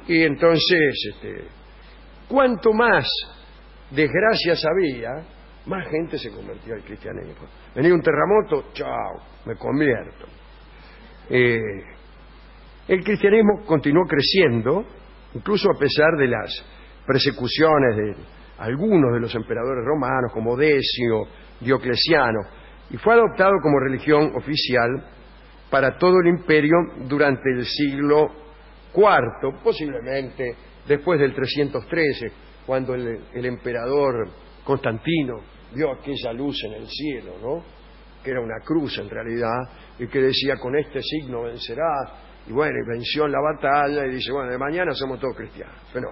[SPEAKER 3] Y entonces, este, cuanto más desgracias había, más gente se convertía al cristianismo. Venía un terremoto, chao, me convierto. Eh, el cristianismo continuó creciendo, incluso a pesar de las persecuciones de algunos de los emperadores romanos, como Decio, Diocleciano, y fue adoptado como religión oficial para todo el imperio durante el siglo cuarto, posiblemente después del trescientos trece, cuando el, el emperador Constantino vio aquella luz en el cielo, ¿no?, que era una cruz en realidad, y que decía, con este signo vencerás, y bueno, y venció en la batalla, y dice, bueno, de mañana somos todos cristianos. Pero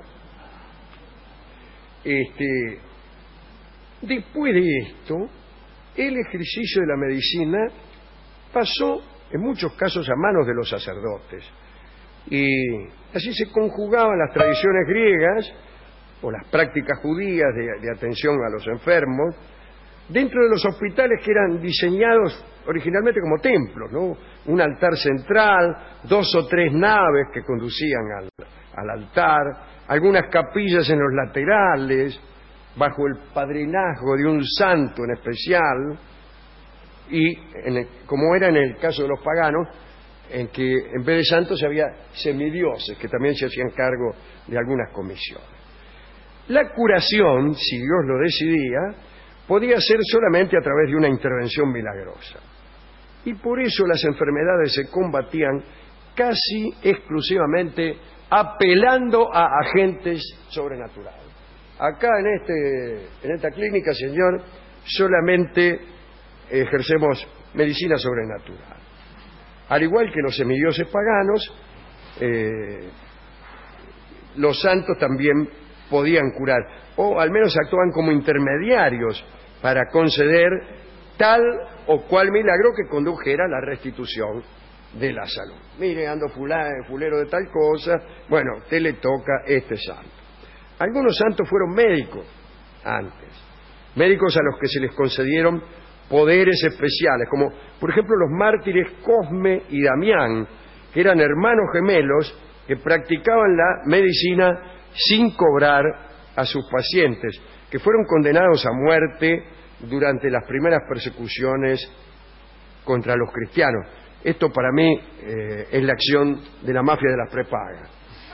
[SPEAKER 3] este, después de esto, el ejercicio de la medicina pasó en muchos casos a manos de los sacerdotes, y así se conjugaban las tradiciones griegas o las prácticas judías de, de atención a los enfermos dentro de los hospitales, que eran diseñados originalmente como templos, ¿no? Un altar central, dos o tres naves que conducían al, al altar, algunas capillas en los laterales, bajo el padrinazgo de un santo en especial, y en el, como era en el caso de los paganos, en que en vez de santos había semidioses que también se hacían cargo de algunas comisiones. La curación, si Dios lo decidía, podía ser solamente a través de una intervención milagrosa. Y por eso las enfermedades se combatían casi exclusivamente apelando a agentes sobrenaturales. Acá en, este, en esta clínica, señor, solamente ejercemos medicina sobrenatural. Al igual que los semidioses paganos, eh, los santos también podían curar, o al menos actuaban como intermediarios para conceder tal o cual milagro que condujera a la restitución de la salud. Mire, ando fulano, fulero de tal cosa, bueno, a usted le toca este santo. Algunos santos fueron médicos antes, médicos a los que se les concedieron poderes especiales, como por ejemplo los mártires Cosme y Damián, que eran hermanos gemelos que practicaban la medicina sin cobrar a sus pacientes, que fueron condenados a muerte durante las primeras persecuciones contra los cristianos. Esto para mí eh, es la acción de la mafia de las prepagas.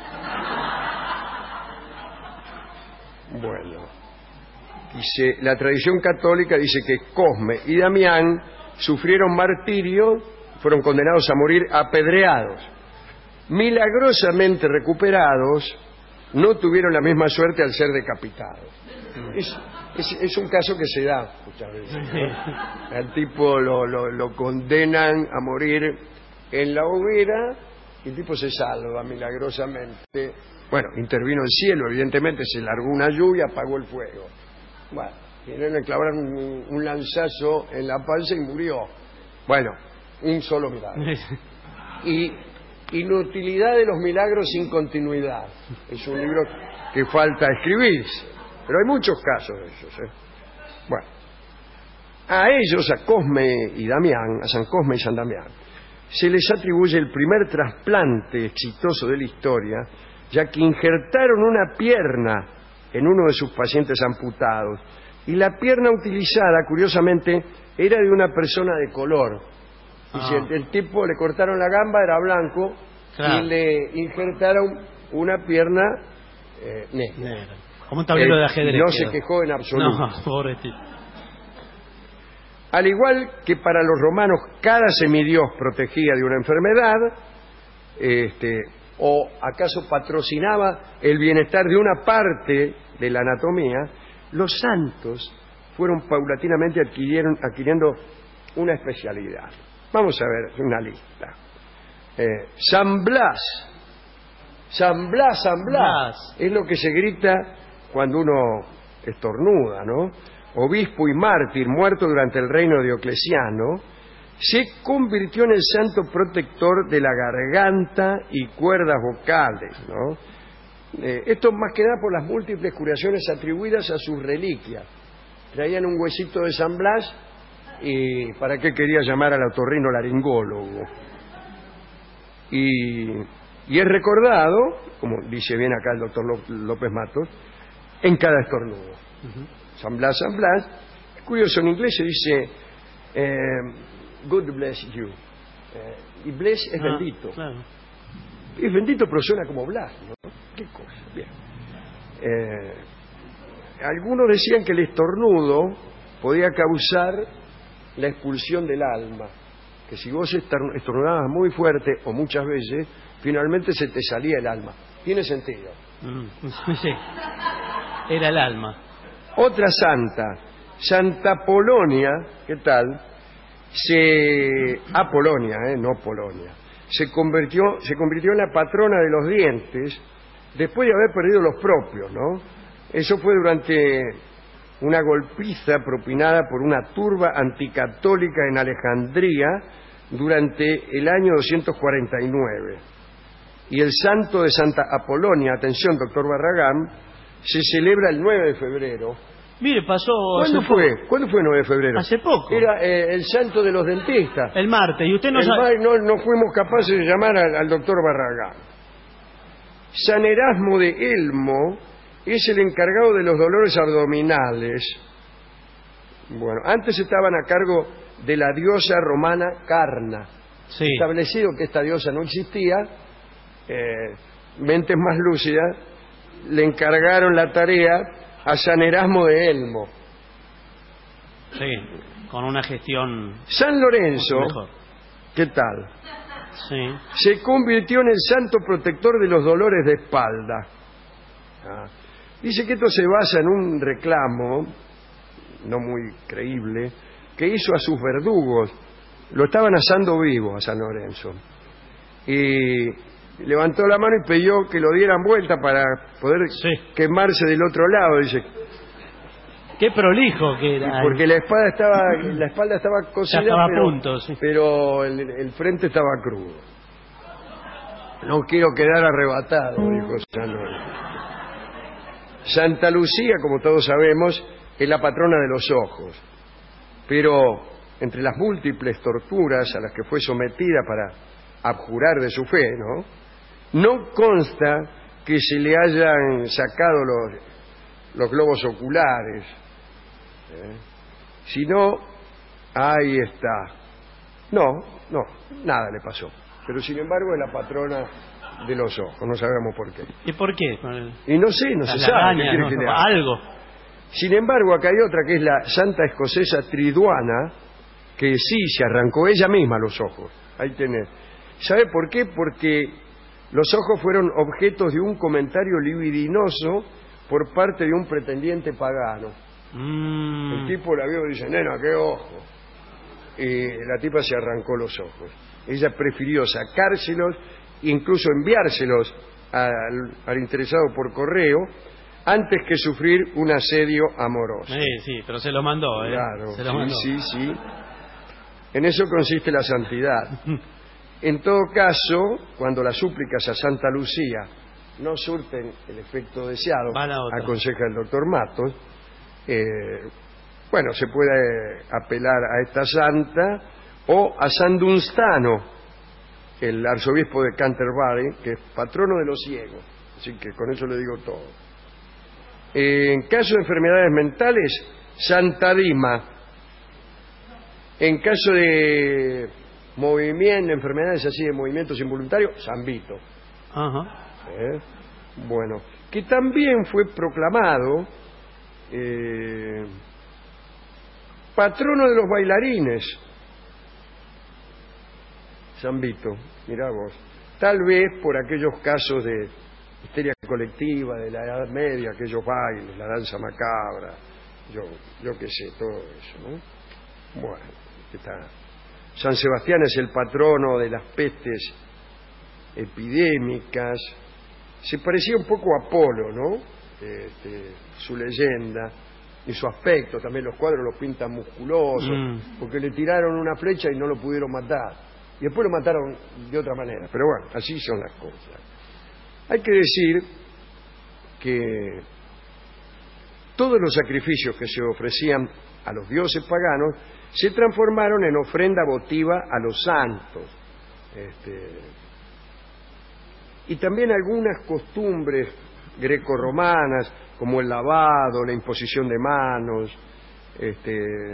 [SPEAKER 3] Bueno, dice, la tradición católica dice que Cosme y Damián sufrieron martirio, fueron condenados a morir apedreados. Milagrosamente recuperados, no tuvieron la misma suerte al ser decapitados. Es, es, es un caso que se da muchas veces, ¿no? Al tipo lo, lo, lo condenan a morir en la hoguera y el tipo se salva milagrosamente. Bueno, intervino el cielo, evidentemente, se largó una lluvia, apagó el fuego. Bueno, le clavaron un, un lanzazo en la panza y murió. Bueno, un solo milagro. Y Inutilidad de los milagros sin continuidad. Es un libro que falta escribirse, pero hay muchos casos de esos, ¿eh? Bueno, a ellos, a Cosme y Damián, a San Cosme y San Damián, se les atribuye el primer trasplante exitoso de la historia, ya que injertaron una pierna en uno de sus pacientes amputados, y la pierna utilizada, curiosamente, era de una persona de color. Y si el, el tipo le cortaron la gamba, era blanco, claro, y le injertaron una pierna eh, negra. negra.
[SPEAKER 4] Como un tablero
[SPEAKER 3] eh,
[SPEAKER 4] de ajedrez.
[SPEAKER 3] No se quejó en absoluto.
[SPEAKER 4] No, pobre tipo.
[SPEAKER 3] Al igual que para los romanos cada semidios protegía de una enfermedad, este, o acaso patrocinaba el bienestar de una parte de la anatomía, los santos fueron paulatinamente adquirieron, adquiriendo una especialidad. Vamos a ver una lista. Eh, San Blas, San Blas, San Blas, es lo que se grita cuando uno estornuda, ¿no? Obispo y mártir, muerto durante el reino de Diocleciano, se convirtió en el santo protector de la garganta y cuerdas vocales, ¿no? Eh, esto más que nada por las múltiples curaciones atribuidas a sus reliquias. Traían un huesito de San Blas y ¿para qué quería llamar al otorrino laringólogo? Y y es recordado, como dice bien acá el doctor López Matos, en cada estornudo. Uh-huh. San Blas, San Blas. Es curioso, en inglés se dice eh, God bless you. Eh, y bless es ah, bendito. Claro. Es bendito, pero suena como Blas, ¿no? Qué cosa. Bien. Eh, algunos decían que el estornudo podía causar la expulsión del alma, que si vos estornudabas muy fuerte o muchas veces, finalmente se te salía el alma. Tiene sentido.
[SPEAKER 4] Mm, sí. Era el alma.
[SPEAKER 3] Otra santa, Santa Polonia, ¿qué tal? Se Apolonia, eh, no Polonia. Se convirtió, se convirtió en la patrona de los dientes después de haber perdido los propios, ¿no? Eso fue durante una golpiza propinada por una turba anticatólica en Alejandría durante el año doscientos cuarenta y nueve. Y el santo de Santa Apolonia, atención, doctor Barragán, se celebra el nueve de febrero.
[SPEAKER 4] Mire, pasó...
[SPEAKER 3] ¿Cuándo fue? Poco. ¿Cuándo fue el nueve de febrero?
[SPEAKER 4] Hace poco.
[SPEAKER 3] Era eh, el santo de los dentistas.
[SPEAKER 4] El martes, y usted no sabe...
[SPEAKER 3] No, no fuimos capaces de llamar al, al doctor Barragán. San Erasmo de Elmo es el encargado de los dolores abdominales. Bueno, antes estaban a cargo de la diosa romana Carna.
[SPEAKER 4] Sí.
[SPEAKER 3] Establecido que esta diosa no existía, eh, mentes más lúcidas le encargaron la tarea a San Erasmo de Elmo.
[SPEAKER 4] Sí, con una gestión...
[SPEAKER 3] San Lorenzo, mejor. ¿Qué tal?
[SPEAKER 4] Sí.
[SPEAKER 3] Se convirtió en el santo protector de los dolores de espalda. Ah. Dice que esto se basa en un reclamo, no muy creíble, que hizo a sus verdugos. Lo estaban asando vivo a San Lorenzo. Y levantó la mano y pidió que lo dieran vuelta para poder sí. quemarse del otro lado, dice.
[SPEAKER 4] Qué prolijo que era.
[SPEAKER 3] Porque la espada estaba, la espalda estaba cocida,
[SPEAKER 4] estaba
[SPEAKER 3] pero,
[SPEAKER 4] a punto, sí.
[SPEAKER 3] pero el, el frente estaba crudo. No quiero quedar arrebatado, dijo San Lorenzo. Santa Lucía, como todos sabemos, es la patrona de los ojos. Pero entre las múltiples torturas a las que fue sometida para abjurar de su fe, ¿no? No consta que se le hayan sacado los, los globos oculares, ¿eh? Sino, ahí está. No, no, nada le pasó. Pero sin embargo es la patrona de los ojos, no sabemos por qué.
[SPEAKER 4] ¿Y por qué?
[SPEAKER 3] Y no sé, no se sabe.
[SPEAKER 4] Araña, ¿qué no, que le haga? Algo.
[SPEAKER 3] Sin embargo, acá hay otra que es la santa escocesa Triduana, que sí se arrancó ella misma los ojos. Ahí tenés. ¿Sabe por qué? Porque los ojos fueron objetos de un comentario libidinoso por parte de un pretendiente pagano.
[SPEAKER 4] Mm.
[SPEAKER 3] El tipo la vio y dice, nena, qué ojo. Y la tipa se arrancó los ojos. Ella prefirió sacárselos, incluso enviárselos al, al interesado por correo, antes que sufrir un asedio amoroso.
[SPEAKER 4] Sí, sí, pero se lo mandó, ¿eh?
[SPEAKER 3] Claro,
[SPEAKER 4] se lo
[SPEAKER 3] sí,
[SPEAKER 4] mandó.
[SPEAKER 3] sí, sí. En eso consiste la santidad. En todo caso, cuando las súplicas a Santa Lucía no surten el efecto deseado, aconseja el doctor Matos, eh, bueno, se puede apelar a esta santa o a San Dunstano, el arzobispo de Canterbury, que es patrono de los ciegos. Así que con eso le digo todo. En caso de enfermedades mentales, Santa Dima. En caso de movimiento, enfermedades así de movimientos involuntarios, San Vito.
[SPEAKER 4] Ajá.
[SPEAKER 3] ¿Eh? Bueno, que también fue proclamado eh, patrono de los bailarines. San Vito, mirá vos. Tal vez por aquellos casos de histeria colectiva de la Edad Media, aquellos bailes, la danza macabra, yo, yo qué sé, todo eso, ¿no? Bueno, está. San Sebastián es el patrono de las pestes epidémicas. Se parecía un poco a Apolo, ¿no? Este, su leyenda y su aspecto. También los cuadros los pintan musculoso, mm. porque le tiraron una flecha y no lo pudieron matar. Y después lo mataron de otra manera. Pero bueno, así son las cosas. Hay que decir que todos los sacrificios que se ofrecían a los dioses paganos se transformaron en ofrenda votiva a los santos. Este, y también algunas costumbres grecorromanas, como el lavado, la imposición de manos, este,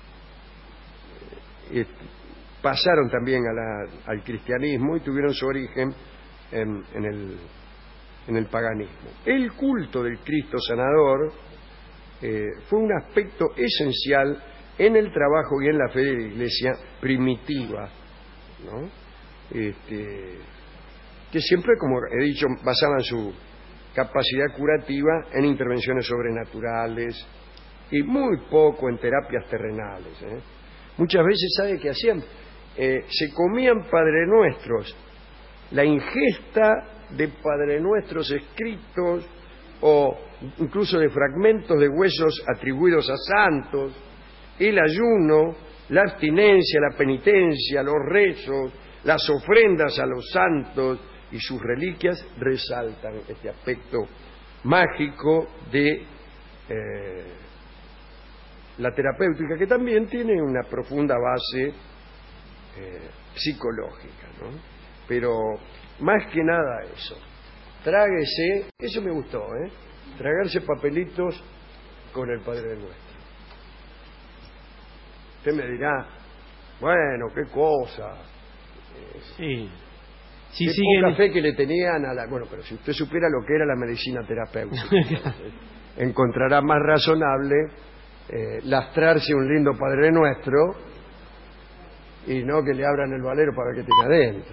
[SPEAKER 3] eh, pasaron también a la, al cristianismo y tuvieron su origen en, en, el, en el paganismo. El culto del Cristo sanador eh, fue un aspecto esencial en el trabajo y en la fe de la Iglesia primitiva, ¿no? Este, que siempre, como he dicho, basaban su capacidad curativa en intervenciones sobrenaturales y muy poco en terapias terrenales, ¿eh? Muchas veces, ¿sabe qué hacían? Eh, se comían Padre Nuestros, la ingesta de Padre Nuestros escritos o incluso de fragmentos de huesos atribuidos a santos, el ayuno, la abstinencia, la penitencia, los rezos, las ofrendas a los santos y sus reliquias resaltan este aspecto mágico de eh, la terapéutica, que también tiene una profunda base eh, psicológica, ¿no? Pero más que nada eso, tráguese, eso me gustó, ¿eh? Tragarse papelitos con el Padre Nuestro. Usted me dirá, bueno, qué cosa.
[SPEAKER 4] Sí. Si
[SPEAKER 3] qué
[SPEAKER 4] siguen...
[SPEAKER 3] poca fe que le tenían a la... Bueno, pero si usted supiera lo que era la medicina terapéutica, encontrará más razonable eh, lastrarse un lindo Padre Nuestro y no que le abran el valero para ver qué tiene adentro.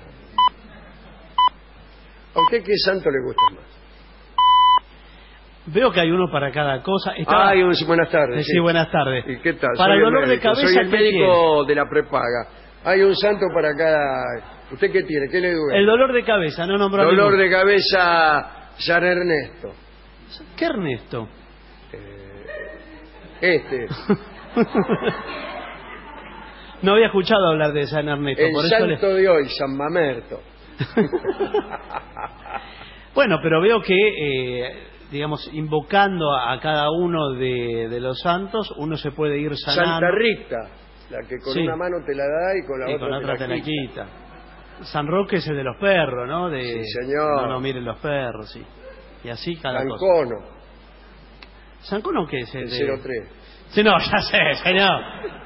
[SPEAKER 3] ¿A usted qué santo le gusta más?
[SPEAKER 4] Veo que hay uno para cada cosa. Estaba...
[SPEAKER 3] Ah, un... buenas tardes.
[SPEAKER 4] Sí, sí, buenas tardes.
[SPEAKER 3] ¿Y qué tal?
[SPEAKER 4] Para
[SPEAKER 3] soy
[SPEAKER 4] el dolor
[SPEAKER 3] el
[SPEAKER 4] de cabeza,
[SPEAKER 3] soy el
[SPEAKER 4] ¿qué
[SPEAKER 3] médico
[SPEAKER 4] tiene?
[SPEAKER 3] de la prepaga. Hay un santo para cada... ¿Usted qué tiene? ¿Qué le duele?
[SPEAKER 4] El dolor de cabeza, no nombró
[SPEAKER 3] Dolor
[SPEAKER 4] ninguno.
[SPEAKER 3] de cabeza, San Ernesto.
[SPEAKER 4] ¿Qué Ernesto?
[SPEAKER 3] Eh, este.
[SPEAKER 4] No había escuchado hablar de San Ernesto.
[SPEAKER 3] El
[SPEAKER 4] por eso
[SPEAKER 3] santo
[SPEAKER 4] le...
[SPEAKER 3] de hoy, San Mamerto.
[SPEAKER 4] Bueno, pero veo que, eh, digamos, invocando a cada uno de, de los santos, uno se puede ir sanando.
[SPEAKER 3] Santa Rita, la que con
[SPEAKER 4] Sí.
[SPEAKER 3] una mano te la da y con la
[SPEAKER 4] y
[SPEAKER 3] otra,
[SPEAKER 4] con otra
[SPEAKER 3] te,
[SPEAKER 4] te
[SPEAKER 3] la
[SPEAKER 4] la
[SPEAKER 3] quita.
[SPEAKER 4] quita. San Roque es el de los perros, ¿no? De,
[SPEAKER 3] Sí, señor.
[SPEAKER 4] No, no miren los perros, sí. Y así cada
[SPEAKER 3] San
[SPEAKER 4] cosa.
[SPEAKER 3] Cono,
[SPEAKER 4] ¿San Cono qué es? El,
[SPEAKER 3] el
[SPEAKER 4] de...
[SPEAKER 3] cero tres.
[SPEAKER 4] Sí, no, ya sé, señor.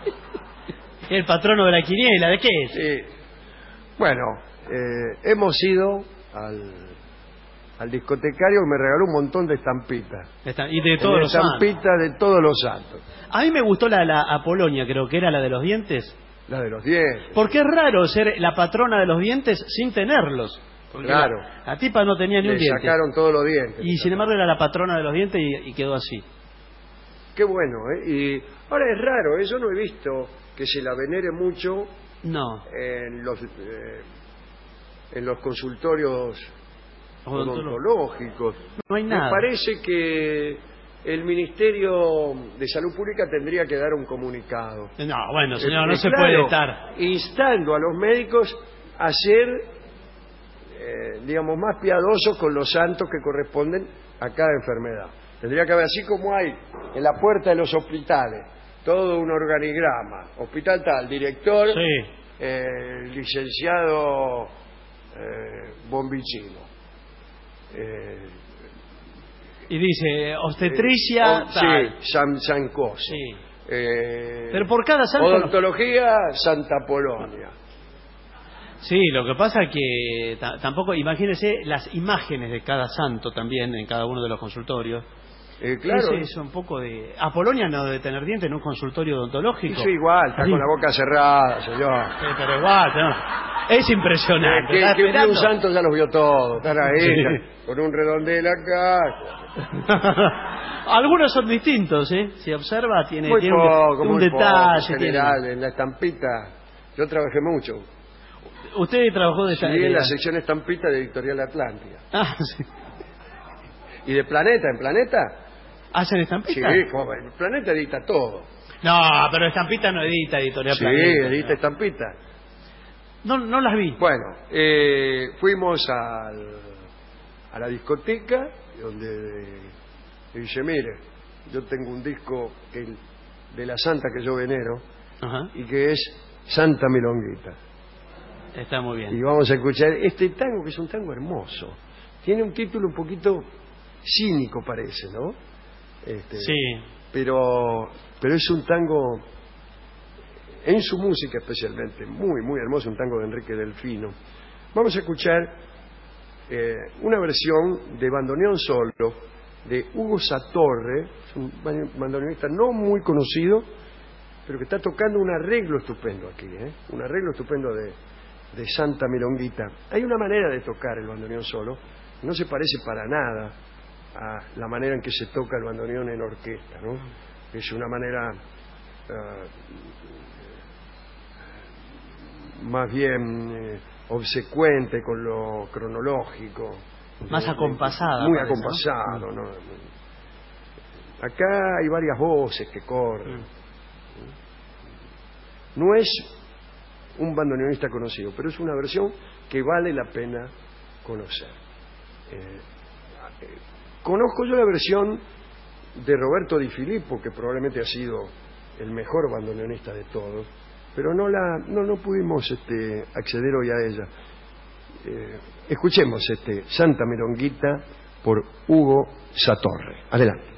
[SPEAKER 4] El patrono de la quiniela, ¿de qué es?
[SPEAKER 3] Sí. Bueno, eh, hemos ido al, al discotecario que me regaló un montón de estampitas.
[SPEAKER 4] Está- Y de todos los santos.
[SPEAKER 3] Estampitas de todos los santos.
[SPEAKER 4] A mí me gustó la, la Apolonia, creo que era la de los dientes.
[SPEAKER 3] La de los dientes.
[SPEAKER 4] Porque es raro ser la patrona de los dientes sin tenerlos. Porque
[SPEAKER 3] Claro.
[SPEAKER 4] La, la tipa no tenía ni un
[SPEAKER 3] Le
[SPEAKER 4] diente.
[SPEAKER 3] sacaron todos los dientes.
[SPEAKER 4] Y sin embargo era la patrona de los dientes y, y quedó así.
[SPEAKER 3] Qué bueno, ¿eh? Y ahora es raro, ¿eh? Yo no he visto que se la venere mucho
[SPEAKER 4] No.
[SPEAKER 3] en los eh, en los consultorios
[SPEAKER 4] Odontolo-
[SPEAKER 3] odontológicos.
[SPEAKER 4] No hay
[SPEAKER 3] Me
[SPEAKER 4] nada.
[SPEAKER 3] parece que el Ministerio de Salud Pública tendría que dar un comunicado.
[SPEAKER 4] No, bueno, señor,
[SPEAKER 3] Eh,
[SPEAKER 4] no
[SPEAKER 3] eh,
[SPEAKER 4] se
[SPEAKER 3] claro,
[SPEAKER 4] puede estar.
[SPEAKER 3] instando a los médicos a ser, eh, digamos, más piadosos con los santos que corresponden a cada enfermedad. Tendría que haber, así como hay en la puerta de los hospitales, todo un organigrama. Hospital tal, director,
[SPEAKER 4] Sí.
[SPEAKER 3] eh, licenciado eh, Bombicino. Eh,
[SPEAKER 4] Y dice, obstetricia,
[SPEAKER 3] oh,
[SPEAKER 4] tal.
[SPEAKER 3] sí, San, San Coso.
[SPEAKER 4] Sí.
[SPEAKER 3] Eh,
[SPEAKER 4] Pero por cada santo... no-
[SPEAKER 3] Odontología, Santa Polonia.
[SPEAKER 4] Sí, lo que pasa es que ta- tampoco, imagínese las imágenes de cada santo también en cada uno de los consultorios.
[SPEAKER 3] Eh, claro.
[SPEAKER 4] Ese es un poco de... Apolonia no debe tener dientes en un consultorio odontológico.
[SPEAKER 3] Sí, igual, está
[SPEAKER 4] Sí.
[SPEAKER 3] con la boca cerrada, señor.
[SPEAKER 4] Sí, pero igual, no. Es impresionante.
[SPEAKER 3] que,
[SPEAKER 4] está
[SPEAKER 3] que vio
[SPEAKER 4] esperando.
[SPEAKER 3] un santo ya los vio todos. Están ahí,
[SPEAKER 4] Sí.
[SPEAKER 3] con un redondel acá.
[SPEAKER 4] Algunos son distintos, ¿eh? Si observa, tiene,
[SPEAKER 3] Muy
[SPEAKER 4] tiene un-
[SPEAKER 3] poco,
[SPEAKER 4] un,
[SPEAKER 3] muy
[SPEAKER 4] detalle.
[SPEAKER 3] poco, en
[SPEAKER 4] tiene-
[SPEAKER 3] general, en la estampita. Yo trabajé mucho.
[SPEAKER 4] Usted trabajó de esta...
[SPEAKER 3] Sí, en la
[SPEAKER 4] de-
[SPEAKER 3] sección estampita de Editorial Atlántida.
[SPEAKER 4] Ah, sí.
[SPEAKER 3] ¿Y de Planeta? ¿En Planeta?
[SPEAKER 4] ¿Hacen
[SPEAKER 3] Sí,
[SPEAKER 4] estampita?
[SPEAKER 3] joven, Planeta edita todo.
[SPEAKER 4] No, pero estampita no edita Editorial
[SPEAKER 3] Sí,
[SPEAKER 4] Planeta.
[SPEAKER 3] edita estampita.
[SPEAKER 4] No, no las vi.
[SPEAKER 3] Bueno, eh, fuimos al, a la discoteca donde le dice, mire, yo tengo un disco que, de la santa que yo venero
[SPEAKER 4] Ajá.
[SPEAKER 3] y que es Santa Milonguita.
[SPEAKER 4] Está muy bien.
[SPEAKER 3] Y vamos a escuchar este tango, que es un tango hermoso. Tiene un título un poquito cínico, parece, ¿no? Este,
[SPEAKER 4] sí.
[SPEAKER 3] Pero, pero es un tango, en su música especialmente, muy, muy hermoso, un tango de Enrique Delfino. Vamos a escuchar eh, una versión de bandoneón solo de Hugo Satorre, es un bandoneonista no muy conocido, pero que está tocando un arreglo estupendo aquí, ¿eh? Un arreglo estupendo de, de Santa Milonguita. Hay una manera de tocar el bandoneón solo, no se parece para nada a la manera en que se toca el bandoneón en orquesta, ¿no? Es una manera uh, más bien eh, obsecuente con lo cronológico,
[SPEAKER 4] más
[SPEAKER 3] de,
[SPEAKER 4] acompasada,
[SPEAKER 3] de, muy
[SPEAKER 4] parece,
[SPEAKER 3] acompasado,
[SPEAKER 4] ¿no?
[SPEAKER 3] ¿no? Acá hay varias voces que corren. No es un bandoneonista conocido, pero es una versión que vale la pena conocer. Eh, eh, conozco yo la versión de Roberto Di Filippo, que probablemente ha sido el mejor bandoneonista de todos, pero no la no, no pudimos este, acceder hoy a ella. Eh, escuchemos este Santa Milonguita por Hugo Satorre. Adelante.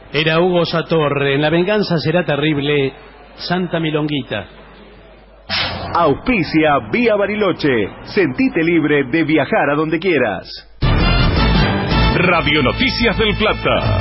[SPEAKER 4] Era Hugo Satorre. En La venganza será terrible. Santa Milonguita.
[SPEAKER 14] Auspicia Vía Bariloche. Sentite libre de viajar a donde quieras.
[SPEAKER 1] Radio Noticias del Plata.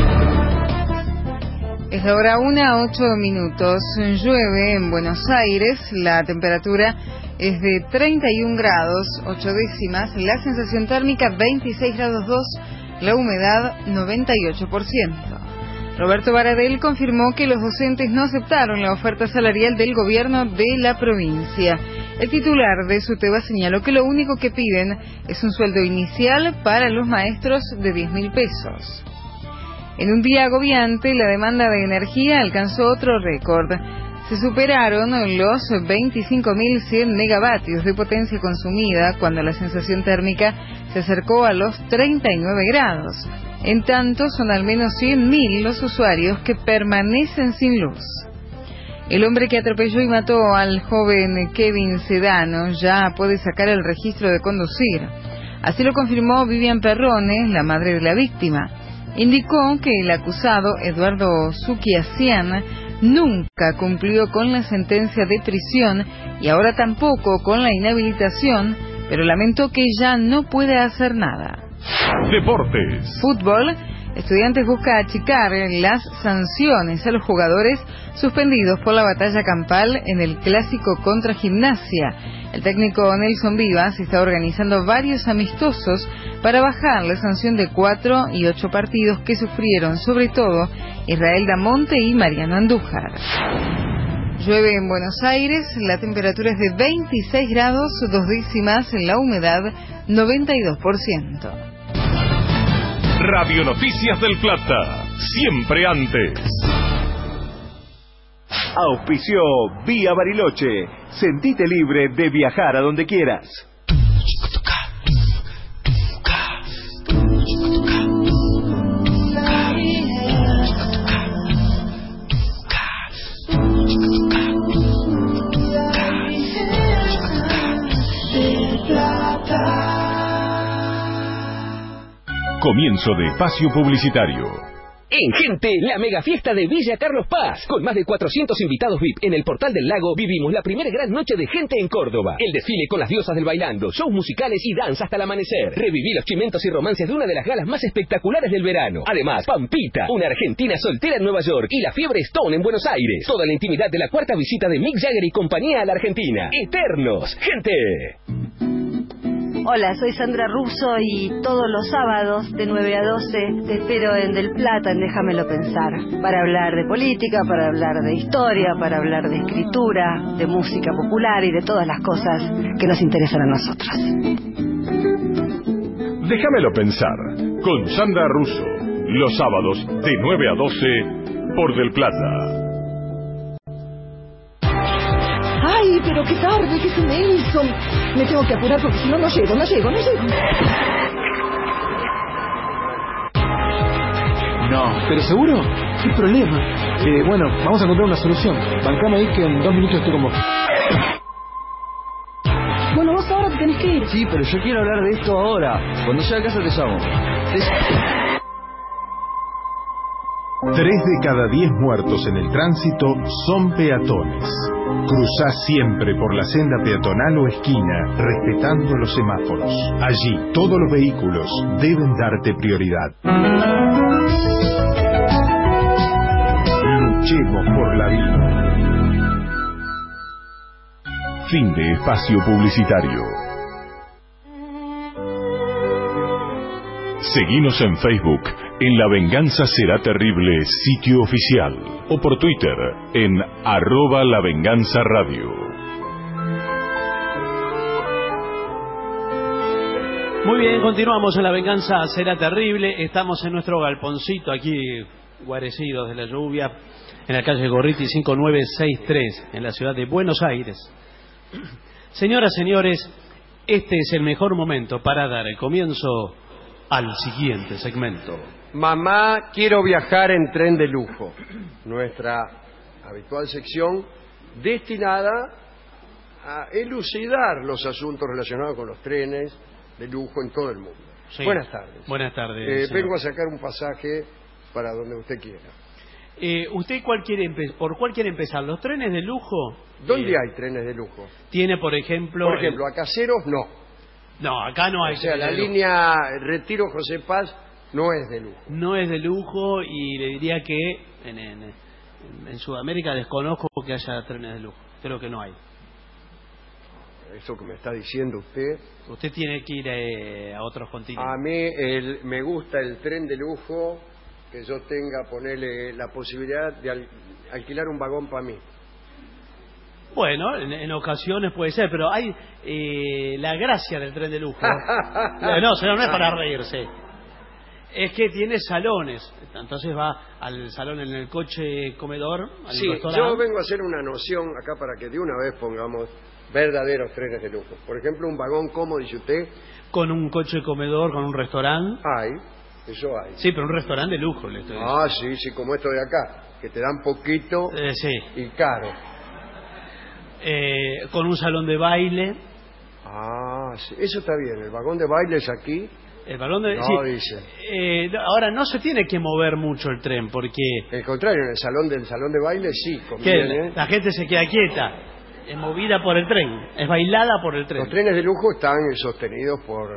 [SPEAKER 15] Es la hora una, ocho minutos. Llueve en Buenos Aires. La temperatura es de treinta y un grados, ocho décimas. La sensación térmica veintiséis grados dos. La humedad noventa y ocho por ciento. Roberto Baradel confirmó que los docentes no aceptaron la oferta salarial del gobierno de la provincia. El titular de SUTEBA señaló que lo único que piden es un sueldo inicial para los maestros de diez mil pesos. En un día agobiante, la demanda de energía alcanzó otro récord. Se superaron los veinticinco mil cien megavatios de potencia consumida cuando la sensación térmica se acercó a los treinta y nueve grados. En tanto, son al menos cien mil los usuarios que permanecen sin luz. El hombre que atropelló y mató al joven Kevin Sedano ya puede sacar el registro de conducir. Así lo confirmó Vivian Perrone, la madre de la víctima. Indicó que el acusado, Eduardo Suquiasian, nunca cumplió con la sentencia de prisión y ahora tampoco con la inhabilitación, pero lamentó que ya no puede hacer nada.
[SPEAKER 1] Deportes.
[SPEAKER 15] Fútbol. Estudiantes busca achicar las sanciones a los jugadores suspendidos por la batalla campal en el clásico contra Gimnasia. El técnico Nelson Vivas está organizando varios amistosos para bajar la sanción de cuatro y ocho partidos que sufrieron, sobre todo, Israel Damonte y Mariano Andújar. Llueve en Buenos Aires, la temperatura es de veintiséis grados, dos décimas, la humedad noventa y dos por ciento.
[SPEAKER 1] Radio Noticias del Plata, siempre antes.
[SPEAKER 14] Auspició Vía Bariloche. Sentite libre de viajar a donde quieras.
[SPEAKER 1] Comienzo de espacio publicitario.
[SPEAKER 9] En Gente, la mega fiesta de Villa Carlos Paz. Con más de cuatrocientos invitados V I P en el Portal del Lago, vivimos la primera gran noche de Gente en Córdoba. El desfile con las diosas del bailando, shows musicales y danza hasta el amanecer. Reviví los chimentos y romances de una de las galas más espectaculares del verano. Además, Pampita, una argentina soltera en Nueva York, y la Fiebre Stone en Buenos Aires. Toda la intimidad de la cuarta visita de Mick Jagger y compañía a la Argentina. Eternos, Gente.
[SPEAKER 10] Hola, soy Sandra Russo y todos los sábados de nueve a doce te espero en Del Plata, en Déjamelo Pensar, para hablar de política, para hablar de historia, para hablar de escritura, de música popular y de todas las cosas que nos interesan a nosotros.
[SPEAKER 1] Déjamelo Pensar, con Sandra Russo, los sábados de nueve a doce por Del Plata.
[SPEAKER 11] Ay, pero qué tarde que se me hizo. Me tengo que apurar porque si no, no llego, no llego, no llego.
[SPEAKER 12] No, ¿pero seguro? ¿Qué problema? Eh, bueno, vamos a encontrar una solución. Bancame ahí que en dos minutos estoy con vos.
[SPEAKER 11] Bueno, vos ahora te tenés que ir.
[SPEAKER 16] Sí, pero yo quiero hablar de esto ahora. Cuando llegue a casa te llamo. Te...
[SPEAKER 13] Tres de cada diez muertos en el tránsito son peatones. Cruzá siempre por la senda peatonal o esquina, respetando los semáforos. Allí, todos los vehículos deben darte prioridad. Luchemos por la vida.
[SPEAKER 1] Fin de espacio publicitario. Seguinos en Facebook, en La Venganza Será Terrible, sitio oficial, o por Twitter, en arroba La Venganza Radio.
[SPEAKER 4] Muy bien, continuamos en La Venganza Será Terrible. Estamos en nuestro galponcito aquí, guarecidos de la lluvia, en la calle Gorriti cinco nueve seis tres, en la ciudad de Buenos Aires. Señoras, señores, este es el mejor momento para dar el comienzo al siguiente segmento.
[SPEAKER 3] Mamá, quiero viajar en tren de lujo. Nuestra habitual sección destinada a elucidar los asuntos relacionados con los trenes de lujo en todo el mundo.
[SPEAKER 4] Sí.
[SPEAKER 3] Buenas tardes.
[SPEAKER 4] Buenas tardes.
[SPEAKER 3] Eh, vengo a sacar un pasaje para donde usted quiera.
[SPEAKER 4] Eh, ¿Usted cuál quiere empe- por cuál quiere empezar? ¿Los trenes de lujo?
[SPEAKER 3] ¿Dónde
[SPEAKER 4] Eh,
[SPEAKER 3] hay trenes de lujo?
[SPEAKER 4] Tiene, por ejemplo...
[SPEAKER 3] Por ejemplo, a Caseros no.
[SPEAKER 4] No, acá no hay.
[SPEAKER 3] O sea,
[SPEAKER 4] trenes
[SPEAKER 3] la
[SPEAKER 4] de lujo.
[SPEAKER 3] línea Retiro José Paz no es de lujo.
[SPEAKER 4] No es de lujo y le diría que en, en, en Sudamérica desconozco que haya trenes de lujo. Creo que no hay.
[SPEAKER 3] Eso que me está diciendo usted.
[SPEAKER 4] Usted tiene que ir eh, a otros continentes.
[SPEAKER 3] A mí el- me gusta el tren de lujo, que yo tenga, ponerle la posibilidad de al- alquilar un vagón para mí.
[SPEAKER 4] Bueno, en, en ocasiones puede ser, pero hay eh, la gracia del tren de lujo. no, no, no es para reírse. Es que tiene salones. Entonces va al salón en el coche comedor, al
[SPEAKER 3] Sí,
[SPEAKER 4] restaurante.
[SPEAKER 3] yo vengo a hacer una noción acá para que de una vez pongamos verdaderos trenes de lujo. Por ejemplo, un vagón, ¿cómo dice usted?
[SPEAKER 4] Con un coche comedor, con un restaurante.
[SPEAKER 3] Hay, eso hay.
[SPEAKER 4] Sí, pero un restaurante de lujo, le estoy diciendo.
[SPEAKER 3] Ah, sí, sí, como esto de acá, que te dan poquito
[SPEAKER 4] Eh, sí.
[SPEAKER 3] y caro.
[SPEAKER 4] Eh, con un salón de baile.
[SPEAKER 3] Ah, sí, eso está bien. El vagón de baile es aquí.
[SPEAKER 4] El balón de...
[SPEAKER 3] No,
[SPEAKER 4] sí.
[SPEAKER 3] dice.
[SPEAKER 4] Eh, no, ahora, no se tiene que mover mucho el tren, porque...
[SPEAKER 3] Al contrario, en el salón del salón de baile sí,
[SPEAKER 4] ¿qué?
[SPEAKER 3] conviene.
[SPEAKER 4] La gente se queda quieta. Es movida por el tren. Es bailada por el tren.
[SPEAKER 3] Los trenes de lujo están sostenidos por,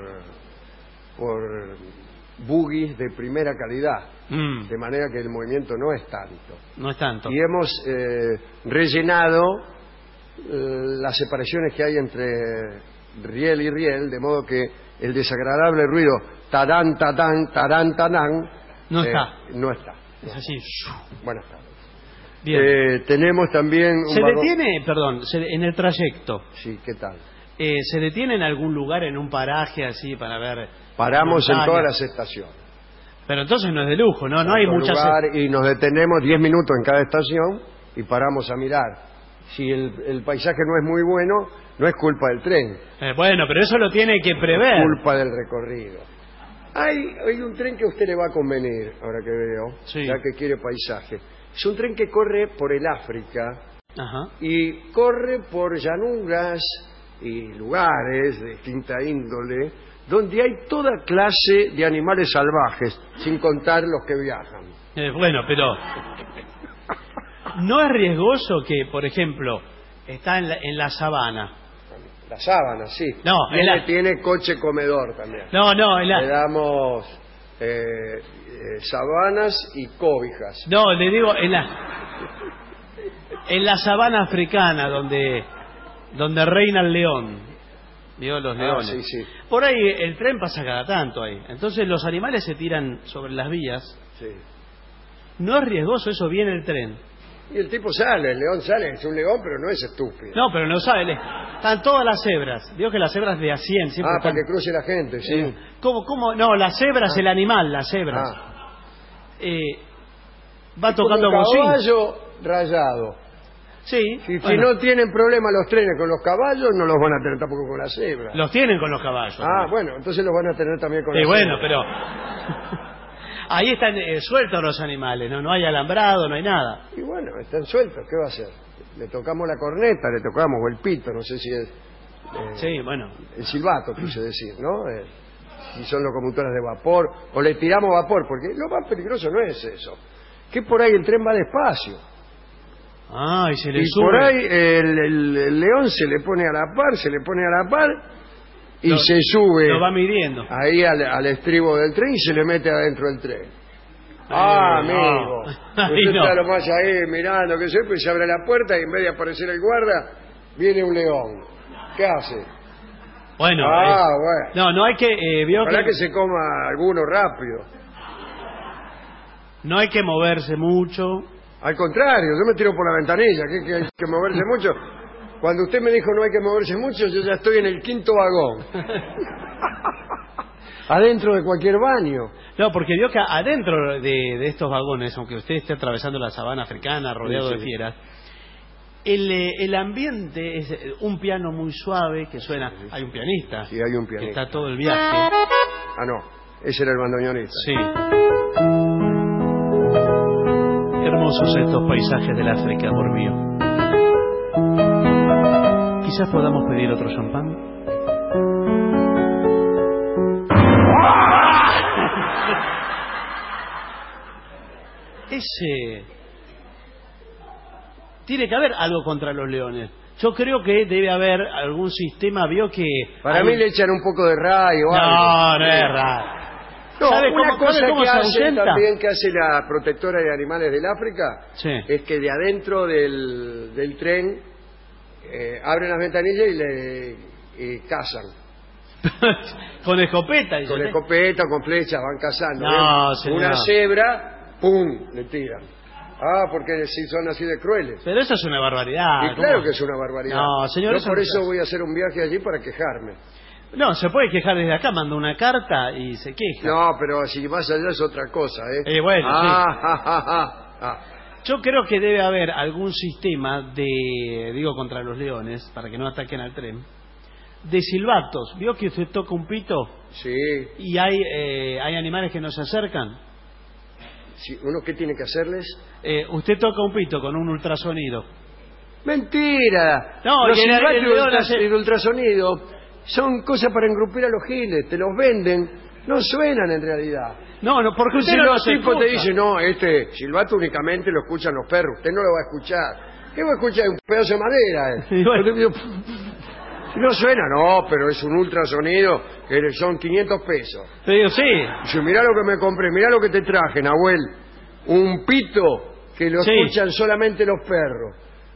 [SPEAKER 3] por buggies de primera calidad,
[SPEAKER 4] Mm,
[SPEAKER 3] de manera que el movimiento no es tanto.
[SPEAKER 4] no es tanto.
[SPEAKER 3] Y hemos eh, rellenado eh, las separaciones que hay entre riel y riel, de modo que el desagradable ruido tarán, tarán, tarán, tarán
[SPEAKER 4] No
[SPEAKER 3] eh,
[SPEAKER 4] está.
[SPEAKER 3] no está.
[SPEAKER 4] Es así.
[SPEAKER 3] Buenas tardes.
[SPEAKER 4] Bien.
[SPEAKER 3] Eh, tenemos también un
[SPEAKER 4] ¿Se
[SPEAKER 3] vagón-
[SPEAKER 4] detiene, perdón, se- en el trayecto,
[SPEAKER 3] Sí, ¿qué tal?
[SPEAKER 4] eh, se detiene en algún lugar, en un paraje así, para ver...
[SPEAKER 3] Paramos en
[SPEAKER 4] montañas?
[SPEAKER 3] todas las estaciones.
[SPEAKER 4] Pero entonces no es de lujo, ¿no? No hay
[SPEAKER 3] Tanto
[SPEAKER 4] muchas...
[SPEAKER 3] lugar, y nos detenemos diez minutos en cada estación y paramos a mirar. Si el, el paisaje no es muy bueno, no es culpa del tren,
[SPEAKER 4] Eh, bueno, pero eso lo tiene que prever.
[SPEAKER 3] es culpa del recorrido. Hay, hay un tren que a usted le va a convenir, ahora que veo,
[SPEAKER 4] Sí.
[SPEAKER 3] ya que quiere paisaje. Es un tren que corre por el África
[SPEAKER 4] Ajá.
[SPEAKER 3] y corre por llanuras y lugares de distinta índole, donde hay toda clase de animales salvajes, sin contar los que viajan.
[SPEAKER 4] Eh, bueno, pero... ¿No es riesgoso que, por ejemplo, está en la, en la sabana?
[SPEAKER 3] La sábana, sí.
[SPEAKER 4] No,
[SPEAKER 3] tiene,
[SPEAKER 4] en la-
[SPEAKER 3] tiene coche comedor también.
[SPEAKER 4] No, no, en la...
[SPEAKER 3] Le damos eh, eh, sabanas y cobijas.
[SPEAKER 4] No, le digo, en la... En la sabana africana, donde, donde reina el león. Digo, los
[SPEAKER 3] Ah,
[SPEAKER 4] leones.
[SPEAKER 3] sí, sí.
[SPEAKER 4] Por ahí el tren pasa cada tanto ahí. Entonces los animales se tiran sobre las vías.
[SPEAKER 3] Sí.
[SPEAKER 4] ¿No es riesgoso eso? Viene el tren.
[SPEAKER 3] Y el tipo sale, el león sale, es un león, pero no es estúpido.
[SPEAKER 4] No, pero no sabe. le- Están todas las cebras. Digo que las cebras de a cien siempre
[SPEAKER 3] ah,
[SPEAKER 4] están...
[SPEAKER 3] para que cruce la gente, sí.
[SPEAKER 4] Eh, ¿Cómo, cómo? No, las cebras,
[SPEAKER 3] Ah.
[SPEAKER 4] el animal, las cebras.
[SPEAKER 3] Ah.
[SPEAKER 4] Eh, va
[SPEAKER 3] Es como
[SPEAKER 4] tocando
[SPEAKER 3] un
[SPEAKER 4] bocina.
[SPEAKER 3] caballo rayado.
[SPEAKER 4] Sí.
[SPEAKER 3] Si, si
[SPEAKER 4] bueno,
[SPEAKER 3] no tienen problema los trenes con los caballos, no los van a tener tampoco con las cebras.
[SPEAKER 4] los tienen con los caballos.
[SPEAKER 3] Ah, bueno, entonces los van a tener también con
[SPEAKER 4] Sí,
[SPEAKER 3] las
[SPEAKER 4] bueno,
[SPEAKER 3] cebras.
[SPEAKER 4] pero... Ahí están eh, sueltos los animales, ¿no? No hay alambrado, no hay nada.
[SPEAKER 3] Y bueno, están sueltos, ¿qué va a hacer? Le tocamos la corneta, le tocamos o el pito, no sé si es... eh,
[SPEAKER 4] Sí, bueno.
[SPEAKER 3] El silbato, quise decir, ¿no? Eh, si son locomotoras de vapor, o le tiramos vapor, porque lo más peligroso no es eso. Que por ahí el tren va despacio.
[SPEAKER 4] Ah, y se le
[SPEAKER 3] Y
[SPEAKER 4] sube.
[SPEAKER 3] por ahí el, el- el león se le pone a la par, se le pone a la par, y
[SPEAKER 4] Lo-
[SPEAKER 3] se sube
[SPEAKER 4] Lo va midiendo.
[SPEAKER 3] ahí al, al estribo del tren y se le mete adentro del tren. Ah,
[SPEAKER 4] no.
[SPEAKER 3] amigo.
[SPEAKER 4] Ahí
[SPEAKER 3] Usted
[SPEAKER 4] no.
[SPEAKER 3] está nomás ahí mirando, que sé, pues se abre la puerta y en vez de aparecer el guarda, viene un león. ¿Qué hace?
[SPEAKER 4] Bueno,
[SPEAKER 3] ah,
[SPEAKER 4] eh,
[SPEAKER 3] bueno.
[SPEAKER 4] no, no hay que... Eh, vio
[SPEAKER 3] Ojalá
[SPEAKER 4] que,
[SPEAKER 3] que se coma alguno rápido.
[SPEAKER 4] no hay que moverse mucho.
[SPEAKER 3] Al contrario, yo me tiro por la ventanilla, que, que hay que moverse mucho. Cuando usted me dijo no hay que moverse mucho, yo ya estoy en el quinto vagón. Adentro de cualquier baño.
[SPEAKER 4] No, porque vio que adentro de, de estos vagones, aunque usted esté atravesando la sabana africana rodeado
[SPEAKER 3] Sí,
[SPEAKER 4] de
[SPEAKER 3] sí.
[SPEAKER 4] fieras, el, eh, el ambiente es eh, un piano muy suave que suena. Hay un pianista.
[SPEAKER 3] Sí, hay un
[SPEAKER 4] que
[SPEAKER 3] pianista.
[SPEAKER 4] está todo el viaje.
[SPEAKER 3] Ah, no, ese era el bandoneonista.
[SPEAKER 4] Sí. Hermosos estos paisajes del África, por mío. Quizás podamos pedir otro champán. Ese... Tiene que haber algo contra los leones. Yo creo que debe haber algún sistema, vio que...
[SPEAKER 3] Para
[SPEAKER 4] hay...
[SPEAKER 3] mí le echan un poco de rayo o
[SPEAKER 4] no,
[SPEAKER 3] algo.
[SPEAKER 4] No, no es rayo.
[SPEAKER 3] No,
[SPEAKER 4] ¿Sabe
[SPEAKER 3] una
[SPEAKER 4] cómo,
[SPEAKER 3] cosa
[SPEAKER 4] cómo
[SPEAKER 3] que
[SPEAKER 4] se
[SPEAKER 3] hace
[SPEAKER 4] ahuyenta?
[SPEAKER 3] también, que hace la protectora de animales del África,
[SPEAKER 4] sí.
[SPEAKER 3] es que de adentro del, del tren eh, abren las ventanillas y le y cazan.
[SPEAKER 4] Con escopeta. Dice,
[SPEAKER 3] con escopeta, con flechas, van cazando.
[SPEAKER 4] No, señor.
[SPEAKER 3] Una cebra, ¡pum!, le tiran. Ah, porque si son así de crueles.
[SPEAKER 4] Pero eso es una barbaridad.
[SPEAKER 3] Y claro
[SPEAKER 4] ¿cómo?
[SPEAKER 3] que es una barbaridad.
[SPEAKER 4] No, señor.
[SPEAKER 3] Yo
[SPEAKER 4] eso
[SPEAKER 3] por
[SPEAKER 4] no
[SPEAKER 3] eso voy a hacer un viaje allí para quejarme.
[SPEAKER 4] No, se puede quejar desde acá, manda una carta y se queja.
[SPEAKER 3] No, pero si vas allá es otra cosa, ¿eh?
[SPEAKER 4] Eh, bueno,
[SPEAKER 3] ah,
[SPEAKER 4] sí.
[SPEAKER 3] ja, ja, ja. Ah.
[SPEAKER 4] Yo creo que debe haber algún sistema de, digo, contra los leones, para que no ataquen al tren, de silbatos. ¿Vio que usted toca un pito?
[SPEAKER 3] Sí.
[SPEAKER 4] Y hay, eh, hay animales que no se acercan.
[SPEAKER 3] Sí, ¿uno qué tiene que hacerles?
[SPEAKER 4] Eh, usted toca un pito con un ultrasonido.
[SPEAKER 3] ¡Mentira!
[SPEAKER 4] No,
[SPEAKER 3] los
[SPEAKER 4] el,
[SPEAKER 3] silbatos
[SPEAKER 4] el, el,
[SPEAKER 3] de, ultras,
[SPEAKER 4] hace...
[SPEAKER 3] de ultrasonido son cosas para engrupir a los giles. Te los venden, no suenan en realidad.
[SPEAKER 4] No, no, porque usted
[SPEAKER 3] si
[SPEAKER 4] no
[SPEAKER 3] los
[SPEAKER 4] lo
[SPEAKER 3] tipos
[SPEAKER 4] escucha.
[SPEAKER 3] te dicen, no, este silbato únicamente lo escuchan los perros, usted no lo va a escuchar. ¿Qué va a escuchar? Un pedazo de madera. Eh.
[SPEAKER 4] Bueno.
[SPEAKER 3] Si no suena, no, pero es un ultrasonido que son quinientos pesos.
[SPEAKER 4] Te digo, sí.
[SPEAKER 3] Dice, mirá lo que me compré, mirá lo que te traje, Nahuel. Un pito que lo
[SPEAKER 4] sí.
[SPEAKER 3] escuchan solamente los perros.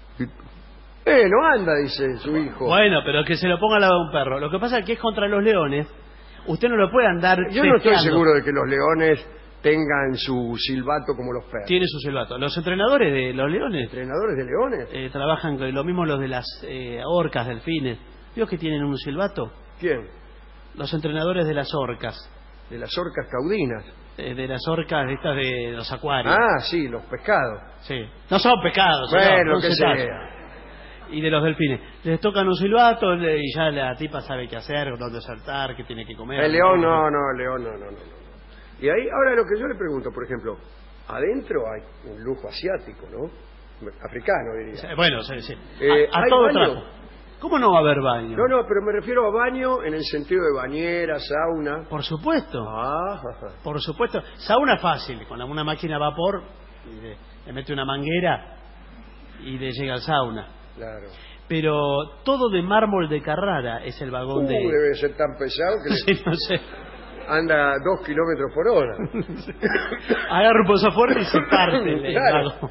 [SPEAKER 3] Eh, no anda, dice su hijo.
[SPEAKER 4] Bueno, pero que se lo ponga al lado de un perro. Lo que pasa es que es contra los leones. Usted no lo puede andar
[SPEAKER 3] Yo no estoy
[SPEAKER 4] pescando.
[SPEAKER 3] seguro de que los leones tengan su silbato como los perros.
[SPEAKER 4] Tiene su silbato. Los entrenadores de los leones...
[SPEAKER 3] ¿Entrenadores de leones?
[SPEAKER 4] Eh, trabajan con lo mismo los de las eh, orcas, delfines. ¿Vio que tienen un silbato?
[SPEAKER 3] ¿Quién?
[SPEAKER 4] Los entrenadores de las orcas.
[SPEAKER 3] ¿De las orcas caudinas?
[SPEAKER 4] Eh, de las orcas estas de los acuarios.
[SPEAKER 3] Ah, sí, los pescados.
[SPEAKER 4] Sí. No son pescados.
[SPEAKER 3] Bueno,
[SPEAKER 4] no,
[SPEAKER 3] que
[SPEAKER 4] sea.
[SPEAKER 3] sea.
[SPEAKER 4] Y de los delfines. Les tocan un silbato y ya la tipa sabe qué hacer, dónde saltar, qué tiene que comer.
[SPEAKER 3] El león no, no, el león no, no, no, no. Y ahí, ahora lo que yo le pregunto, por ejemplo, adentro hay un lujo asiático, ¿no? Africano, diría.
[SPEAKER 4] Sí, bueno, sí, sí.
[SPEAKER 3] Eh,
[SPEAKER 4] a a
[SPEAKER 3] ¿hay
[SPEAKER 4] todo
[SPEAKER 3] baño?
[SPEAKER 4] trapo. ¿Cómo no va a haber baño?
[SPEAKER 3] No, no, pero me refiero a baño en el sentido de bañera, sauna.
[SPEAKER 4] Por supuesto.
[SPEAKER 3] Ah, ajá.
[SPEAKER 4] Por supuesto. Sauna fácil, con una máquina a vapor, y le, le mete una manguera y le llega al sauna.
[SPEAKER 3] Claro.
[SPEAKER 4] Pero todo de mármol de Carrara es el vagón
[SPEAKER 3] uh,
[SPEAKER 4] de...
[SPEAKER 3] debe ser tan pesado que
[SPEAKER 4] sí,
[SPEAKER 3] le...
[SPEAKER 4] no sé.
[SPEAKER 3] anda dos kilómetros por hora.
[SPEAKER 4] Agarra un pozo fuerte y se parte el, el
[SPEAKER 3] Claro.
[SPEAKER 4] vagón.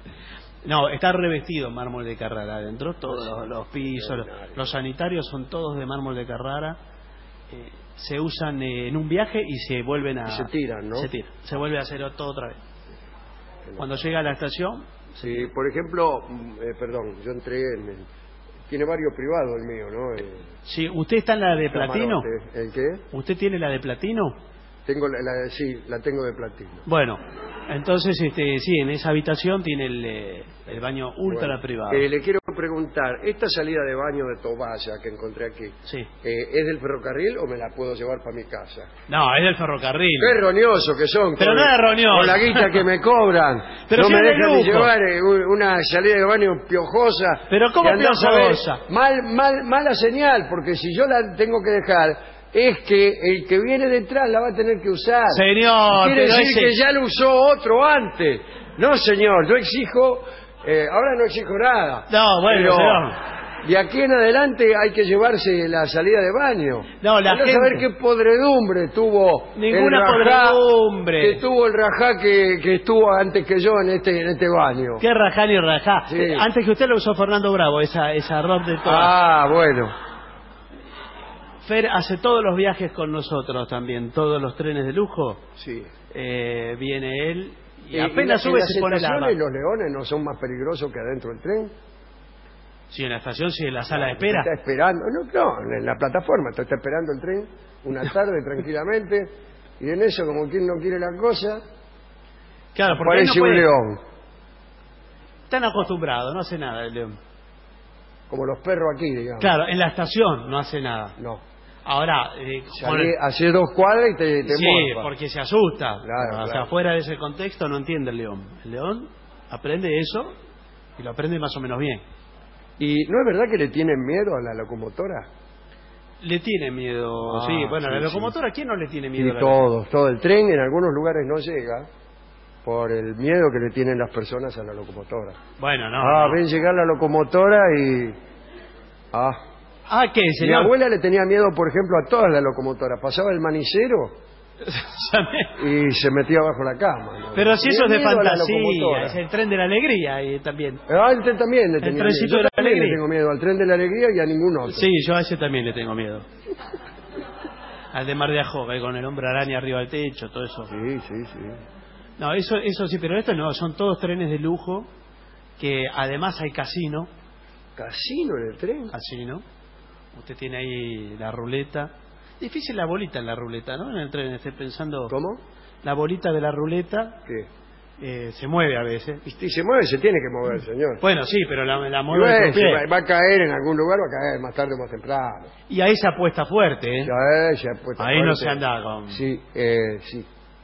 [SPEAKER 4] No, está revestido en mármol de Carrara adentro, todos los, los pisos, los, los sanitarios son todos de mármol de Carrara. Eh, se usan eh, en un viaje y se vuelven a...
[SPEAKER 3] Y se tiran, ¿no?
[SPEAKER 4] Se tiran, se vuelve a hacer todo otra vez. Cuando llega a la estación...
[SPEAKER 3] Sí, por ejemplo, eh, perdón, yo entré en... el- tiene varios privados el mío, ¿no? El
[SPEAKER 4] Sí, ¿usted está en la de platino?
[SPEAKER 3] camarote. ¿El qué?
[SPEAKER 4] ¿Usted tiene la de platino?
[SPEAKER 3] Tengo la, la- sí, la tengo de platino.
[SPEAKER 4] Bueno, entonces, este, sí, en esa habitación tiene el, eh, el baño ultra
[SPEAKER 3] Bueno,
[SPEAKER 4] privado.
[SPEAKER 3] eh, le quiero preguntar, ¿esta salida de baño de toalla que encontré aquí,
[SPEAKER 4] Sí.
[SPEAKER 3] eh, es del ferrocarril o me la puedo llevar para mi casa?
[SPEAKER 4] No, es del ferrocarril.
[SPEAKER 3] Qué roñoso que son.
[SPEAKER 4] Pero
[SPEAKER 3] con,
[SPEAKER 4] no es roñoso.
[SPEAKER 3] Con la guita que me cobran.
[SPEAKER 4] Pero
[SPEAKER 3] no
[SPEAKER 4] si
[SPEAKER 3] me
[SPEAKER 4] es de
[SPEAKER 3] dejan ni
[SPEAKER 4] lujo.
[SPEAKER 3] llevar eh, un- una salida de baño piojosa.
[SPEAKER 4] Pero ¿cómo
[SPEAKER 3] que andás a ver,
[SPEAKER 4] piojosa?
[SPEAKER 3] Mal, mal, mala señal, porque si yo la tengo que dejar, es que el que viene detrás la va a tener que usar.
[SPEAKER 4] Señor,
[SPEAKER 3] Quiere
[SPEAKER 4] pero
[SPEAKER 3] decir
[SPEAKER 4] ese-
[SPEAKER 3] que ya lo usó otro antes. No, señor, yo exijo... eh, ahora no exijo nada.
[SPEAKER 4] No, bueno,
[SPEAKER 3] pero
[SPEAKER 4] señor.
[SPEAKER 3] de aquí en adelante hay que llevarse la salida de baño.
[SPEAKER 4] No, la
[SPEAKER 3] Andá
[SPEAKER 4] gente-
[SPEAKER 3] a saber qué podredumbre tuvo
[SPEAKER 4] Ninguna
[SPEAKER 3] el rajá
[SPEAKER 4] podredumbre.
[SPEAKER 3] que tuvo el rajá que, que estuvo antes que yo en este en este baño.
[SPEAKER 4] ¿Qué rajá ni rajá?
[SPEAKER 3] Sí.
[SPEAKER 4] Eh, Antes que usted lo usó Fernando Bravo, esa, esa rock de todo.
[SPEAKER 3] Ah, bueno.
[SPEAKER 4] Fer hace todos los viajes con nosotros también, todos los trenes de lujo.
[SPEAKER 3] Sí.
[SPEAKER 4] Eh, viene él y
[SPEAKER 3] Eh,
[SPEAKER 4] apenas
[SPEAKER 3] en
[SPEAKER 4] sube
[SPEAKER 3] la-
[SPEAKER 4] se
[SPEAKER 3] en
[SPEAKER 4] pone
[SPEAKER 3] las
[SPEAKER 4] la
[SPEAKER 3] estaciones los leones no son más peligrosos que adentro del tren.
[SPEAKER 4] Sí, en la estación, sí, en la sala de espera.
[SPEAKER 3] Está esperando, no, no, en la plataforma, te está esperando el tren una tarde tranquilamente y en eso, como quien no quiere la cosa,
[SPEAKER 4] Claro, porque él no
[SPEAKER 3] parece
[SPEAKER 4] puede-
[SPEAKER 3] un león,
[SPEAKER 4] Están acostumbrados, no hace nada el león.
[SPEAKER 3] como los perros aquí, digamos.
[SPEAKER 4] Claro, en la estación no hace nada.
[SPEAKER 3] No.
[SPEAKER 4] Ahora, eh, con
[SPEAKER 3] Salí,
[SPEAKER 4] el-
[SPEAKER 3] hace dos cuadras y te, te
[SPEAKER 4] sí,
[SPEAKER 3] morfa.
[SPEAKER 4] porque se asusta.
[SPEAKER 3] Claro,
[SPEAKER 4] o sea,
[SPEAKER 3] claro.
[SPEAKER 4] fuera de ese contexto no entiende el león. El león aprende eso y lo aprende más o menos bien.
[SPEAKER 3] ¿Y no es verdad que le tienen miedo a la locomotora?
[SPEAKER 4] Le tiene miedo,
[SPEAKER 3] Ah,
[SPEAKER 4] sí. Bueno,
[SPEAKER 3] sí,
[SPEAKER 4] la
[SPEAKER 3] sí.
[SPEAKER 4] locomotora, ¿quién no le tiene
[SPEAKER 3] Y
[SPEAKER 4] miedo? a la
[SPEAKER 3] todos, todo el tren en algunos lugares no llega por el miedo que le tienen las personas a la locomotora.
[SPEAKER 4] Bueno, no.
[SPEAKER 3] Ah,
[SPEAKER 4] no.
[SPEAKER 3] ven llegar la locomotora y... Ah.
[SPEAKER 4] Ah, ¿qué, señor?
[SPEAKER 3] Mi abuela le tenía miedo, por ejemplo, a todas las locomotoras. Pasaba el manicero y se metía bajo la cama, ¿no?
[SPEAKER 4] Pero si eso es de
[SPEAKER 3] Tenía miedo a la
[SPEAKER 4] fantasía,
[SPEAKER 3] locomotora.
[SPEAKER 4] es el tren de la alegría y también.
[SPEAKER 3] Ah, el tren también le
[SPEAKER 4] El
[SPEAKER 3] tenía
[SPEAKER 4] trencito
[SPEAKER 3] miedo.
[SPEAKER 4] de la
[SPEAKER 3] Yo también
[SPEAKER 4] alegría.
[SPEAKER 3] le tengo miedo al tren de la alegría y a ningún otro.
[SPEAKER 4] Sí, yo a ese también le tengo miedo. Al de Mar de Ajó, eh, con el hombre araña arriba del techo, todo eso.
[SPEAKER 3] Sí, sí, sí.
[SPEAKER 4] No, eso, eso sí, pero esto no, son todos trenes de lujo que además hay casino.
[SPEAKER 3] ¿Casino en el tren?
[SPEAKER 4] Casino. Usted tiene ahí la ruleta. Difícil la bolita en la ruleta, ¿no? En el tren, estoy pensando...
[SPEAKER 3] ¿Cómo?
[SPEAKER 4] La bolita de la ruleta...
[SPEAKER 3] ¿Qué?
[SPEAKER 4] Eh, se mueve a veces.
[SPEAKER 3] Y si se mueve, se tiene que mover, señor.
[SPEAKER 4] Bueno, sí, pero la, la
[SPEAKER 3] Y
[SPEAKER 4] mueve
[SPEAKER 3] bueno,
[SPEAKER 4] con pie.
[SPEAKER 3] va, va a caer en algún lugar, va a caer más tarde o más temprano.
[SPEAKER 4] Y ahí se apuesta fuerte, ¿eh?
[SPEAKER 3] Ya es, ya es puesta
[SPEAKER 4] Ahí
[SPEAKER 3] fuerte.
[SPEAKER 4] no se anda con...
[SPEAKER 3] Sí, eh, sí.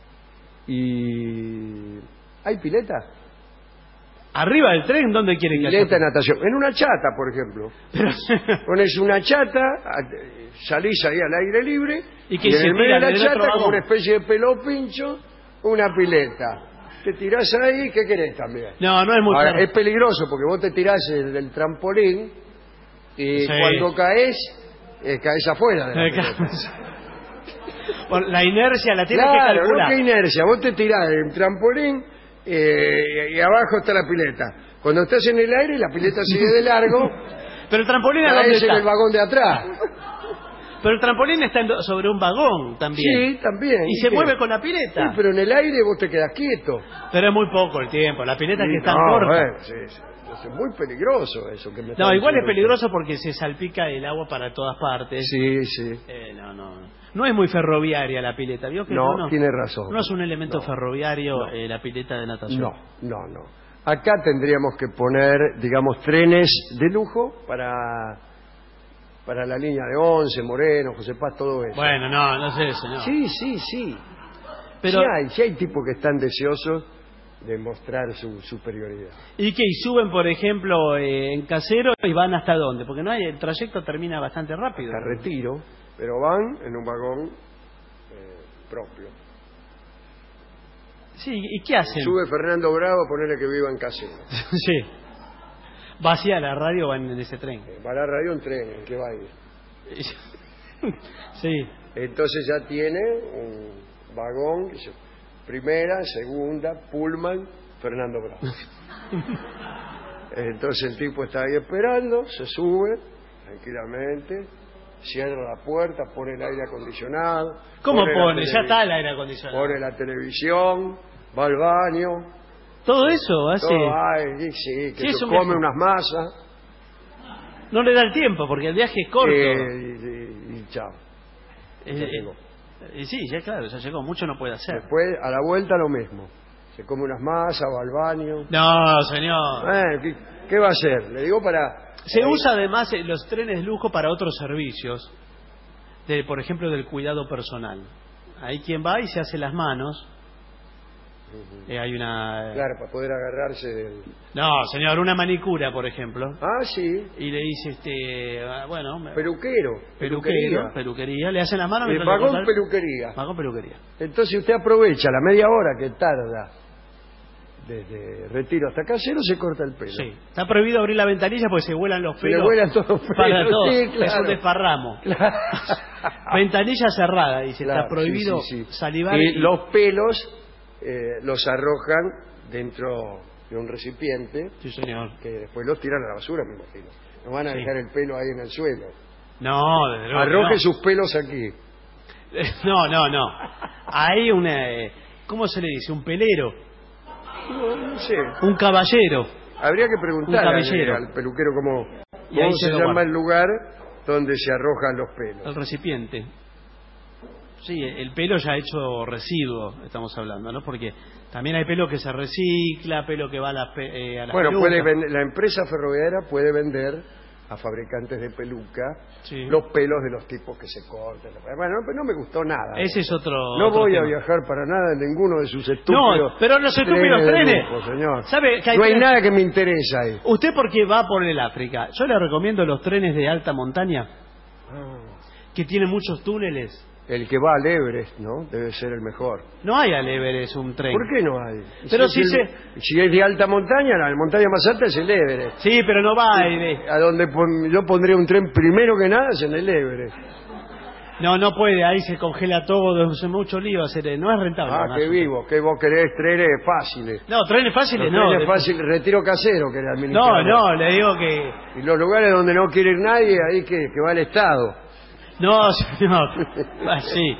[SPEAKER 3] Y... ¿Hay pileta?
[SPEAKER 4] ¿Arriba del tren dónde quieren que haya?
[SPEAKER 3] Pileta de natación. En una chata, por ejemplo. Pones una chata, a- salís ahí al aire libre,
[SPEAKER 4] y, que
[SPEAKER 3] y en
[SPEAKER 4] se
[SPEAKER 3] el medio de la
[SPEAKER 4] del
[SPEAKER 3] chata,
[SPEAKER 4] otro
[SPEAKER 3] como
[SPEAKER 4] vagón.
[SPEAKER 3] una especie de pelo pincho, una pileta. Te tirás ahí, ¿qué querés también?
[SPEAKER 4] No, no es muy
[SPEAKER 3] Ahora,
[SPEAKER 4] claro.
[SPEAKER 3] es peligroso porque vos te tirás del, del trampolín y
[SPEAKER 4] Sí.
[SPEAKER 3] cuando caes, eh, caes afuera de la
[SPEAKER 4] Eh,
[SPEAKER 3] pelota.
[SPEAKER 4] Por la inercia la tienes que
[SPEAKER 3] Claro,
[SPEAKER 4] calcular.
[SPEAKER 3] no, qué inercia. Vos te tirás del trampolín eh, y abajo está la pileta. Cuando estás en el aire, la pileta sigue de largo.
[SPEAKER 4] Pero el trampolín, ¿a dónde
[SPEAKER 3] caes en
[SPEAKER 4] está?
[SPEAKER 3] el vagón de atrás.
[SPEAKER 4] Pero el trampolín está en- sobre un vagón también.
[SPEAKER 3] Sí, también.
[SPEAKER 4] Y se
[SPEAKER 3] qué?
[SPEAKER 4] mueve con la pileta.
[SPEAKER 3] Sí, pero en el aire vos te quedás quieto.
[SPEAKER 4] Pero es muy poco el tiempo. La pileta
[SPEAKER 3] Sí,
[SPEAKER 4] que está
[SPEAKER 3] no,
[SPEAKER 4] corta.
[SPEAKER 3] bueno, sí, sí. Es muy peligroso eso que me
[SPEAKER 4] No,
[SPEAKER 3] está
[SPEAKER 4] igual es
[SPEAKER 3] diciendo
[SPEAKER 4] peligroso porque se salpica el agua para todas partes.
[SPEAKER 3] Sí, sí.
[SPEAKER 4] Eh, no, no. No es muy ferroviaria la pileta. ¿Vio que
[SPEAKER 3] No,
[SPEAKER 4] no,
[SPEAKER 3] tiene razón.
[SPEAKER 4] No es un elemento
[SPEAKER 3] No,
[SPEAKER 4] ferroviario
[SPEAKER 3] no.
[SPEAKER 4] eh, la pileta de natación.
[SPEAKER 3] No, no, no. Acá tendríamos que poner, digamos, trenes de lujo para, para la línea de Once, Moreno, José Paz, todo eso.
[SPEAKER 4] Bueno, no, no sé, señor.
[SPEAKER 3] Sí, sí, sí.
[SPEAKER 4] Pero-
[SPEAKER 3] Sí hay, sí hay tipos que están deseosos de mostrar su superioridad.
[SPEAKER 4] ¿Y qué? ¿Y suben, por ejemplo, eh, en Casero y van hasta dónde? Porque no hay, el trayecto termina bastante rápido.
[SPEAKER 3] Hasta Retiro, pero van en un vagón eh, propio.
[SPEAKER 4] Sí, ¿y qué hacen?
[SPEAKER 3] Sube Fernando Bravo a ponerle que viva en Casero.
[SPEAKER 4] Sí. Vacía la radio va en ese tren.
[SPEAKER 3] Va a la radio un tren, ¿en qué va a ir?
[SPEAKER 4] Sí.
[SPEAKER 3] Entonces ya tiene un vagón, que se- primera, segunda, Pullman, Fernando Bravo. Entonces el tipo está ahí esperando, se sube tranquilamente, cierra la puerta, pone el aire acondicionado.
[SPEAKER 4] ¿Cómo
[SPEAKER 3] la
[SPEAKER 4] pone? Ya
[SPEAKER 3] televi-
[SPEAKER 4] está el aire acondicionado.
[SPEAKER 3] Pone la televisión, va al baño.
[SPEAKER 4] Todo eso hace...
[SPEAKER 3] Todo, ay, sí, sí, que
[SPEAKER 4] Sí, es
[SPEAKER 3] se
[SPEAKER 4] un
[SPEAKER 3] come
[SPEAKER 4] viaje.
[SPEAKER 3] unas masas.
[SPEAKER 4] No le da el tiempo porque el viaje es corto.
[SPEAKER 3] eh, y, y- y chao.
[SPEAKER 4] Eh,
[SPEAKER 3] ya
[SPEAKER 4] eh,
[SPEAKER 3] llegó.
[SPEAKER 4] eh, sí, ya claro, ya llegó. Mucho no puede hacer.
[SPEAKER 3] Después, a la vuelta, lo mismo. Se come unas masas, va al baño.
[SPEAKER 4] No, señor.
[SPEAKER 3] Eh, ¿qué, qué va a hacer? Le digo para...
[SPEAKER 4] Se
[SPEAKER 3] para-
[SPEAKER 4] usa además eh, los trenes de lujo para otros servicios, de, por ejemplo, del cuidado personal. Hay quien va y se hace las manos. Eh, hay una...
[SPEAKER 3] Claro, para poder agarrarse del...
[SPEAKER 4] No, señor, una manicura, por ejemplo.
[SPEAKER 3] Ah, sí.
[SPEAKER 4] Y le dice, este, ah, bueno... me-
[SPEAKER 3] Peluquero.
[SPEAKER 4] Peluquería, peluquería. Le hacen las manos...
[SPEAKER 3] Eh,
[SPEAKER 4] mientras le
[SPEAKER 3] vagón
[SPEAKER 4] cortan-
[SPEAKER 3] peluquería.
[SPEAKER 4] Vagón peluquería.
[SPEAKER 3] Entonces usted aprovecha la media hora que tarda desde Retiro hasta Casero, se corta el pelo.
[SPEAKER 4] Sí. Está prohibido abrir la ventanilla porque se vuelan los
[SPEAKER 3] Se le
[SPEAKER 4] pelos.
[SPEAKER 3] vuelan todos los pelos,
[SPEAKER 4] Para todo.
[SPEAKER 3] sí,
[SPEAKER 4] Es
[SPEAKER 3] claro.
[SPEAKER 4] un desparramo.
[SPEAKER 3] Claro.
[SPEAKER 4] Ventanilla cerrada, dice.
[SPEAKER 3] Claro,
[SPEAKER 4] Está prohibido
[SPEAKER 3] sí, sí, sí.
[SPEAKER 4] salivar.
[SPEAKER 3] Y los pelos eh, los arrojan dentro de un recipiente.
[SPEAKER 4] Sí, señor.
[SPEAKER 3] Que después los tiran a la basura, me imagino. No van a
[SPEAKER 4] Sí.
[SPEAKER 3] dejar el pelo ahí en el suelo.
[SPEAKER 4] No, desde luego.
[SPEAKER 3] Arroje
[SPEAKER 4] no.
[SPEAKER 3] sus pelos aquí.
[SPEAKER 4] No, no, no. Hay una... eh, ¿Cómo se le dice? Un pelero.
[SPEAKER 3] No, no sé.
[SPEAKER 4] Un caballero.
[SPEAKER 3] Habría que
[SPEAKER 4] Un
[SPEAKER 3] preguntar al,
[SPEAKER 4] caballero.
[SPEAKER 3] al peluquero cómo,
[SPEAKER 4] Y ahí
[SPEAKER 3] cómo
[SPEAKER 4] se
[SPEAKER 3] se
[SPEAKER 4] lo
[SPEAKER 3] llama
[SPEAKER 4] guarda.
[SPEAKER 3] el lugar donde se arrojan los pelos.
[SPEAKER 4] El recipiente. Sí, el pelo ya hecho residuo, estamos hablando, ¿no? Porque también hay pelo que se recicla, pelo que va a las, pe- eh, a las
[SPEAKER 3] Bueno,
[SPEAKER 4] pelucas.
[SPEAKER 3] puede vender- la empresa ferroviaria puede vender a fabricantes de peluca
[SPEAKER 4] Sí.
[SPEAKER 3] los pelos de los tipos que se cortan. Bueno, pero no me gustó nada.
[SPEAKER 4] Ese es otro...
[SPEAKER 3] No
[SPEAKER 4] otro
[SPEAKER 3] voy
[SPEAKER 4] tema.
[SPEAKER 3] a viajar para nada en ninguno de sus estúpidos
[SPEAKER 4] No, pero los estúpidos
[SPEAKER 3] de
[SPEAKER 4] trenes.
[SPEAKER 3] lujo, señor.
[SPEAKER 4] ¿Sabe que hay
[SPEAKER 3] no hay
[SPEAKER 4] trenes-
[SPEAKER 3] nada que me interesa ahí.
[SPEAKER 4] Usted porque va por el África. Yo le recomiendo los trenes de alta montaña
[SPEAKER 3] Ah,
[SPEAKER 4] que tienen muchos túneles.
[SPEAKER 3] el que va al Everest, ¿no? Debe ser el mejor.
[SPEAKER 4] No hay al Everest un tren.
[SPEAKER 3] ¿Por qué no hay?
[SPEAKER 4] Pero
[SPEAKER 3] si,
[SPEAKER 4] si
[SPEAKER 3] si,
[SPEAKER 4] se...
[SPEAKER 3] si es de alta montaña, la montaña más alta es el Everest.
[SPEAKER 4] Sí, pero no va a ir.
[SPEAKER 3] A donde pon, yo pondría un tren primero que nada es en el Everest.
[SPEAKER 4] No, no puede, ahí se congela todo, es mucho lío hacer, no es rentable.
[SPEAKER 3] Ah,
[SPEAKER 4] además.
[SPEAKER 3] qué vivo, que vos querés trenes fáciles.
[SPEAKER 4] No, trenes fáciles
[SPEAKER 3] los
[SPEAKER 4] no.
[SPEAKER 3] Trenes fáciles, retiro casero querés
[SPEAKER 4] No,
[SPEAKER 3] administrar.
[SPEAKER 4] no, le digo que...
[SPEAKER 3] Y los lugares donde no quiere ir nadie, ahí que, que va el Estado.
[SPEAKER 4] No, señor, así.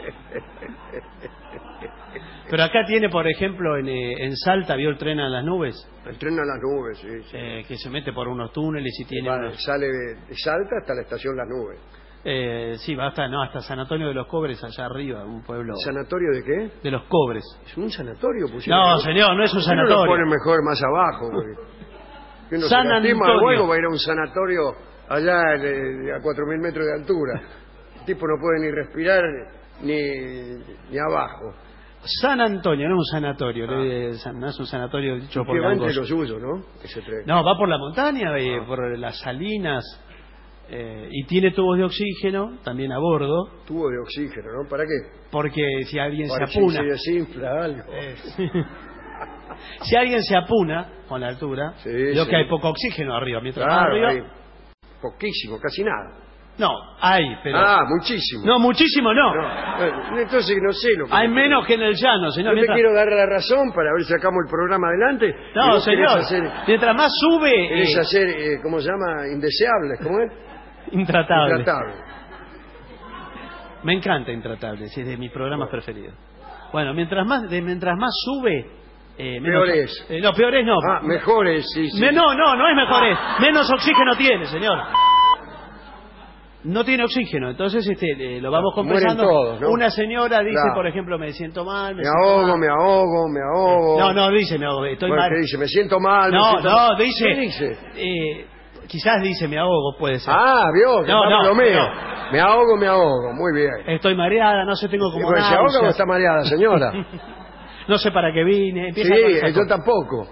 [SPEAKER 4] Pero acá tiene, por ejemplo, en, eh, en Salta, ¿vio el tren a las nubes?
[SPEAKER 3] El tren a las nubes, sí. sí.
[SPEAKER 4] Eh, que se mete por unos túneles y tiene...
[SPEAKER 3] Vale,
[SPEAKER 4] unos...
[SPEAKER 3] Sale de, de Salta hasta la estación Las Nubes.
[SPEAKER 4] Eh, sí, va hasta, no, hasta San Antonio de los Cobres, allá arriba, un pueblo...
[SPEAKER 3] ¿Sanatorio de qué?
[SPEAKER 4] De los Cobres.
[SPEAKER 3] ¿Es un sanatorio?
[SPEAKER 4] No, señor, no es un sanatorio.
[SPEAKER 3] Lo ponen mejor más abajo. Que uno
[SPEAKER 4] San
[SPEAKER 3] se lastima
[SPEAKER 4] Antonio.
[SPEAKER 3] luego va a ir a un sanatorio allá eh, a cuatro mil metros de altura. El tipo no puede ni respirar ni, ni abajo.
[SPEAKER 4] San Antonio, no es un sanatorio, ah. no es un sanatorio dicho por
[SPEAKER 3] va entre
[SPEAKER 4] Gangos.
[SPEAKER 3] lo suyo, ¿no? Ese tren.
[SPEAKER 4] No, va por la montaña, eh, ah. por las salinas, eh, y tiene tubos de oxígeno también a bordo.
[SPEAKER 3] Tubo de oxígeno, ¿no? ¿Para qué?
[SPEAKER 4] Porque si alguien
[SPEAKER 3] Para
[SPEAKER 4] se apuna...
[SPEAKER 3] Si se desinfla algo.
[SPEAKER 4] Eh, si alguien se apuna con la altura,
[SPEAKER 3] sí,
[SPEAKER 4] veo
[SPEAKER 3] sí.
[SPEAKER 4] que hay poco oxígeno arriba, mientras
[SPEAKER 3] claro,
[SPEAKER 4] más arriba...
[SPEAKER 3] hay poquísimo, casi nada.
[SPEAKER 4] No, hay, pero...
[SPEAKER 3] Ah, muchísimo.
[SPEAKER 4] No, muchísimo no.
[SPEAKER 3] no. Entonces no sé lo que...
[SPEAKER 4] Hay menos que en el llano, señor.
[SPEAKER 3] Yo
[SPEAKER 4] mientras...
[SPEAKER 3] te quiero dar la razón para ver si sacamos el programa adelante.
[SPEAKER 4] No, señor.
[SPEAKER 3] Hacer,
[SPEAKER 4] mientras más sube...
[SPEAKER 3] Querés
[SPEAKER 4] eh...
[SPEAKER 3] hacer, eh, ¿cómo se llama? Indeseables, ¿cómo es?
[SPEAKER 4] Intratable.
[SPEAKER 3] Intratable.
[SPEAKER 4] Me encanta Intratable, es de mis programas preferidos. Bueno, mientras más, de, mientras más sube... Eh, menos,
[SPEAKER 3] peores.
[SPEAKER 4] Eh, no, peores no.
[SPEAKER 3] Ah, mejores, sí, sí.
[SPEAKER 4] Me, no, no, no es mejores. Menos oxígeno tiene, señor. No tiene oxígeno, entonces este eh, lo vamos compensando.
[SPEAKER 3] Todos, ¿no?
[SPEAKER 4] Una señora dice,
[SPEAKER 3] claro.
[SPEAKER 4] por ejemplo, me siento mal.
[SPEAKER 3] Me, me ahogo, mal. me ahogo, me ahogo.
[SPEAKER 4] No, no, dice, me ahogo, estoy
[SPEAKER 3] bueno,
[SPEAKER 4] mal.
[SPEAKER 3] ¿qué dice? Me siento mal.
[SPEAKER 4] No,
[SPEAKER 3] me siento
[SPEAKER 4] no,
[SPEAKER 3] mal.
[SPEAKER 4] dice.
[SPEAKER 3] ¿Qué dice?
[SPEAKER 4] Eh, quizás dice, me ahogo, puede ser.
[SPEAKER 3] Ah, vio, que
[SPEAKER 4] no, no,
[SPEAKER 3] lo mío.
[SPEAKER 4] no.
[SPEAKER 3] Me ahogo, me ahogo, muy bien.
[SPEAKER 4] Estoy mareada, no sé, tengo como
[SPEAKER 3] ¿Se ahoga o está mareada, señora?
[SPEAKER 4] No sé para qué vine. Empieza
[SPEAKER 3] sí, yo tampoco.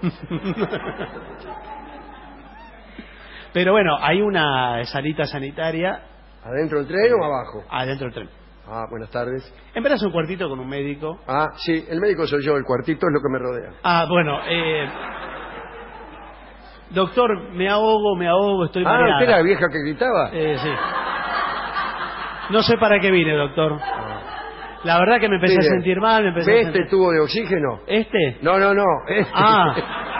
[SPEAKER 4] Pero bueno, hay una salita sanitaria.
[SPEAKER 3] ¿Adentro del tren o abajo?
[SPEAKER 4] Adentro del tren.
[SPEAKER 3] Ah, buenas tardes.
[SPEAKER 4] En verdad es un cuartito con un médico.
[SPEAKER 3] Ah, sí, el médico soy yo, el cuartito es lo que me rodea.
[SPEAKER 4] Ah, bueno, eh... doctor, me ahogo, me ahogo, estoy mareada.
[SPEAKER 3] Ah, ¿usted era la vieja que gritaba?
[SPEAKER 4] Eh, sí. No sé para qué vine, doctor. La verdad que me empecé
[SPEAKER 3] Mire,
[SPEAKER 4] a sentir mal, me empecé
[SPEAKER 3] ¿ve
[SPEAKER 4] a
[SPEAKER 3] este
[SPEAKER 4] sentir...
[SPEAKER 3] tubo de oxígeno?
[SPEAKER 4] ¿Este?
[SPEAKER 3] No, no, no. Este.
[SPEAKER 4] Ah.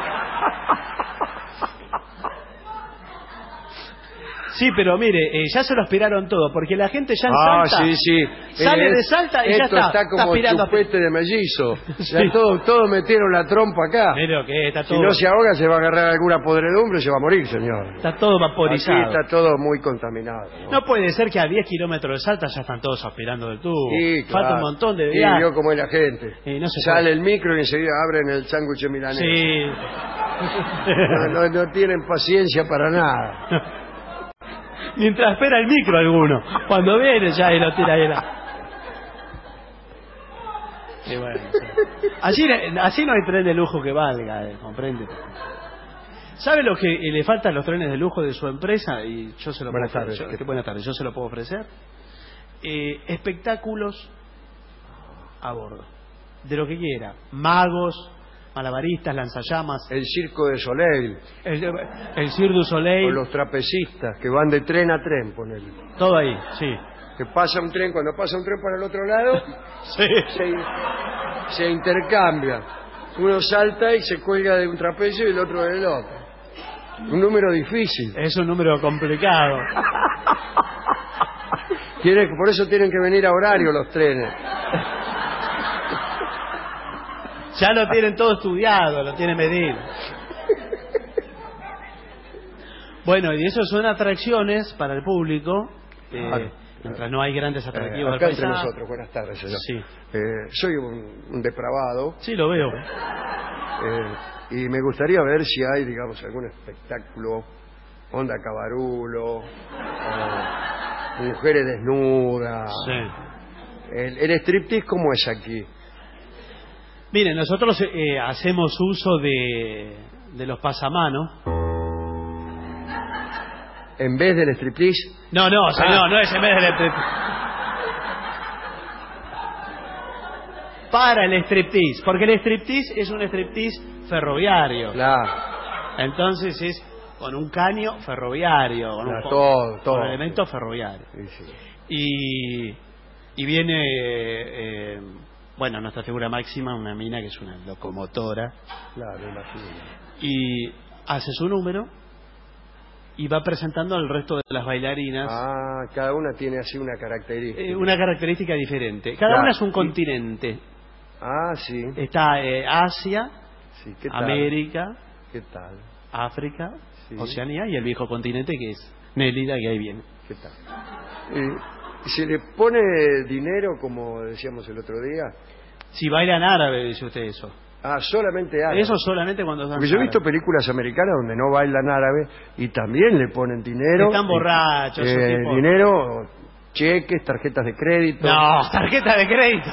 [SPEAKER 4] Sí, pero mire, eh, ya se lo aspiraron todo, porque la gente ya en
[SPEAKER 3] ah,
[SPEAKER 4] Salta
[SPEAKER 3] sí, sí.
[SPEAKER 4] sale
[SPEAKER 3] es,
[SPEAKER 4] de Salta y ya
[SPEAKER 3] esto
[SPEAKER 4] está.
[SPEAKER 3] está como
[SPEAKER 4] está aspirando,
[SPEAKER 3] chupete de mellizo.
[SPEAKER 4] Sí.
[SPEAKER 3] Ya todos todo metieron la trompa acá.
[SPEAKER 4] Pero que está todo...
[SPEAKER 3] Si no se ahoga se va a agarrar alguna podredumbre y se va a morir, señor.
[SPEAKER 4] Está todo vaporizado.
[SPEAKER 3] Aquí está todo muy contaminado. ¿no?
[SPEAKER 4] No puede ser que a diez kilómetros de Salta ya están todos aspirando del tubo.
[SPEAKER 3] Sí, claro.
[SPEAKER 4] Falta un montón de
[SPEAKER 3] Y
[SPEAKER 4] viajes.
[SPEAKER 3] vio cómo es la gente.
[SPEAKER 4] Y no se
[SPEAKER 3] Sale
[SPEAKER 4] puede.
[SPEAKER 3] el micro y enseguida abren el sándwich milanés.
[SPEAKER 4] Sí.
[SPEAKER 3] No, no, no tienen paciencia para nada.
[SPEAKER 4] Mientras espera el micro alguno. Cuando viene ya y lo tira ahí. La... Y bueno, sí. Así, así no hay tren de lujo que valga, eh, comprende. ¿Sabe lo que le falta a los trenes de lujo de su empresa? Y yo se lo
[SPEAKER 3] buenas
[SPEAKER 4] puedo
[SPEAKER 3] tardes.
[SPEAKER 4] ofrecer. Yo, buenas tardes. Yo se lo puedo ofrecer. Eh, espectáculos a bordo. De lo que quiera. Magos, malabaristas, lanzallamas.
[SPEAKER 3] El Circo de Soleil.
[SPEAKER 4] El, el Cirque du Soleil.
[SPEAKER 3] O los trapecistas que van de tren a tren, ponele.
[SPEAKER 4] Todo ahí, sí.
[SPEAKER 3] Que pasa un tren, cuando pasa un tren para el otro lado,
[SPEAKER 4] sí.
[SPEAKER 3] se, se intercambia. Uno salta y se cuelga de un trapecio y el otro del otro. Un número difícil.
[SPEAKER 4] Es un número complicado.
[SPEAKER 3] Tiene, por eso tienen que venir a horario los trenes.
[SPEAKER 4] Ya lo tienen todo estudiado, lo tienen medido. Bueno, y eso son atracciones para el público. Eh,
[SPEAKER 3] Vale.
[SPEAKER 4] Mientras no hay grandes atractivos.
[SPEAKER 3] Eh, acá
[SPEAKER 4] del
[SPEAKER 3] entre
[SPEAKER 4] paisaje.
[SPEAKER 3] nosotros, buenas tardes, señor.
[SPEAKER 4] Sí.
[SPEAKER 3] Eh, soy un, un depravado.
[SPEAKER 4] Sí, lo veo.
[SPEAKER 3] Eh, y me gustaría ver si hay, digamos, algún espectáculo, onda cabarulo, o mujeres desnudas.
[SPEAKER 4] Sí.
[SPEAKER 3] El, el striptease, ¿cómo es aquí?
[SPEAKER 4] Miren, nosotros eh, hacemos uso de, de los pasamanos.
[SPEAKER 3] ¿En vez del striptease?
[SPEAKER 4] No, no, señor,
[SPEAKER 3] Ah.
[SPEAKER 4] no es en vez del striptease. para el striptease, porque el striptease es un striptease ferroviario.
[SPEAKER 3] Claro.
[SPEAKER 4] Entonces es con un caño ferroviario, con,
[SPEAKER 3] Claro,
[SPEAKER 4] un,
[SPEAKER 3] todo, todo.
[SPEAKER 4] con elementos ferroviarios.
[SPEAKER 3] Sí, sí.
[SPEAKER 4] Y, y viene, eh, bueno, nuestra figura máxima, una mina que es una locomotora.
[SPEAKER 3] Claro, imagino.
[SPEAKER 4] Y hace su número y va presentando al resto de las bailarinas.
[SPEAKER 3] Ah, cada una tiene así una característica.
[SPEAKER 4] Eh, una característica diferente. Cada
[SPEAKER 3] Claro.
[SPEAKER 4] una es un continente.
[SPEAKER 3] Ah, sí.
[SPEAKER 4] Está eh, Asia,
[SPEAKER 3] Sí, ¿qué tal?
[SPEAKER 4] América,
[SPEAKER 3] ¿Qué tal?
[SPEAKER 4] África,
[SPEAKER 3] Sí.
[SPEAKER 4] Oceanía y el viejo continente que es Nélida, que ahí viene.
[SPEAKER 3] ¿Qué tal? Eh, ¿Se le pone dinero, como decíamos el otro día?
[SPEAKER 4] Si bailan árabe, dice usted eso.
[SPEAKER 3] Ah, solamente árabe.
[SPEAKER 4] Eso solamente cuando están
[SPEAKER 3] Porque yo he visto películas americanas donde no bailan árabe y también le ponen dinero.
[SPEAKER 4] Están borrachos.
[SPEAKER 3] Eh,
[SPEAKER 4] esos tipos.
[SPEAKER 3] dinero, cheques, tarjetas de crédito.
[SPEAKER 4] No, tarjeta de crédito.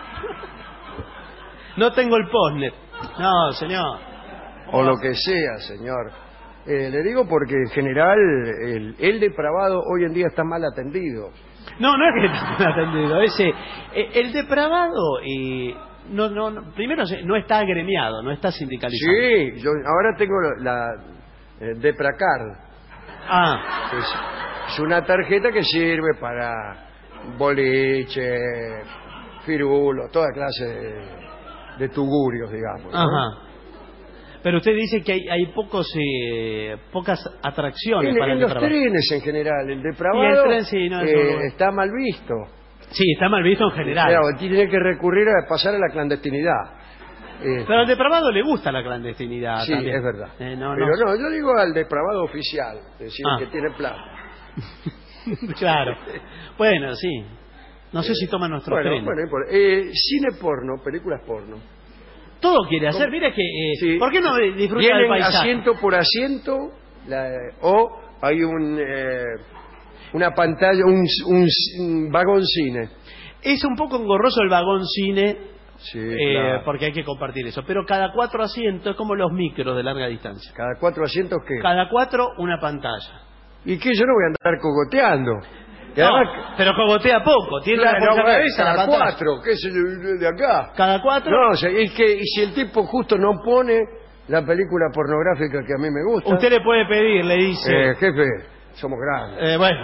[SPEAKER 4] No tengo el postnet. No, señor.
[SPEAKER 3] O lo que sea, señor. Eh, le digo porque en general el, el depravado hoy en día está mal atendido.
[SPEAKER 4] No, no es que está mal atendido. Ese, eh, el depravado, eh, no, no, no, primero se- no está agremiado, no está sindicalizado.
[SPEAKER 3] Sí, yo ahora tengo la eh, Depracard.
[SPEAKER 4] Ah.
[SPEAKER 3] Es, es una tarjeta que sirve para boliche, firulo, toda clase de, de tugurios, digamos, ¿no?
[SPEAKER 4] Ajá. Pero usted dice que hay, hay pocos, eh, pocas atracciones
[SPEAKER 3] En,
[SPEAKER 4] para
[SPEAKER 3] en
[SPEAKER 4] el
[SPEAKER 3] los
[SPEAKER 4] depravado.
[SPEAKER 3] trenes en general, el depravado
[SPEAKER 4] Y el tren, sí, no, eso
[SPEAKER 3] eh,
[SPEAKER 4] no.
[SPEAKER 3] está mal visto.
[SPEAKER 4] Sí, está mal visto en general.
[SPEAKER 3] Claro, tiene que recurrir a pasar a la clandestinidad. Eh,
[SPEAKER 4] Pero al depravado le gusta la clandestinidad
[SPEAKER 3] sí,
[SPEAKER 4] también.
[SPEAKER 3] es verdad.
[SPEAKER 4] Eh, no,
[SPEAKER 3] Pero
[SPEAKER 4] no.
[SPEAKER 3] no, yo digo al depravado oficial, es decir,
[SPEAKER 4] Ah.
[SPEAKER 3] que tiene plata.
[SPEAKER 4] Claro. Bueno, sí. No sé si toman nuestros
[SPEAKER 3] Bueno,
[SPEAKER 4] trenes.
[SPEAKER 3] bueno, no importa. Eh, cine porno, películas porno.
[SPEAKER 4] Todo quiere hacer. Mira que... eh,
[SPEAKER 3] Sí.
[SPEAKER 4] ¿Por qué no disfruta del
[SPEAKER 3] Vienen
[SPEAKER 4] paisaje?
[SPEAKER 3] asiento por asiento, la- o hay un eh, una pantalla, un, un- un vagón cine.
[SPEAKER 4] Es un poco engorroso el vagón cine,
[SPEAKER 3] Sí,
[SPEAKER 4] eh,
[SPEAKER 3] claro.
[SPEAKER 4] porque hay que compartir eso. Pero cada cuatro asientos es como los micros de larga distancia.
[SPEAKER 3] ¿Cada cuatro asientos qué?
[SPEAKER 4] Cada cuatro una pantalla.
[SPEAKER 3] ¿Y qué? Yo no voy a andar cogoteando. Y
[SPEAKER 4] No,
[SPEAKER 3] además-
[SPEAKER 4] pero cogotea poco. Tiene
[SPEAKER 3] Claro,
[SPEAKER 4] una por
[SPEAKER 3] no,
[SPEAKER 4] cada
[SPEAKER 3] bueno,
[SPEAKER 4] cabeza la
[SPEAKER 3] cada
[SPEAKER 4] pantalla.
[SPEAKER 3] cuatro, ¿qué es el de acá?
[SPEAKER 4] Cada cuatro.
[SPEAKER 3] No, o sea, es que y si el tipo justo no pone la película pornográfica que a mí me gusta.
[SPEAKER 4] Usted le puede pedir, le dice...
[SPEAKER 3] Eh, jefe, somos grandes.
[SPEAKER 4] eh, bueno.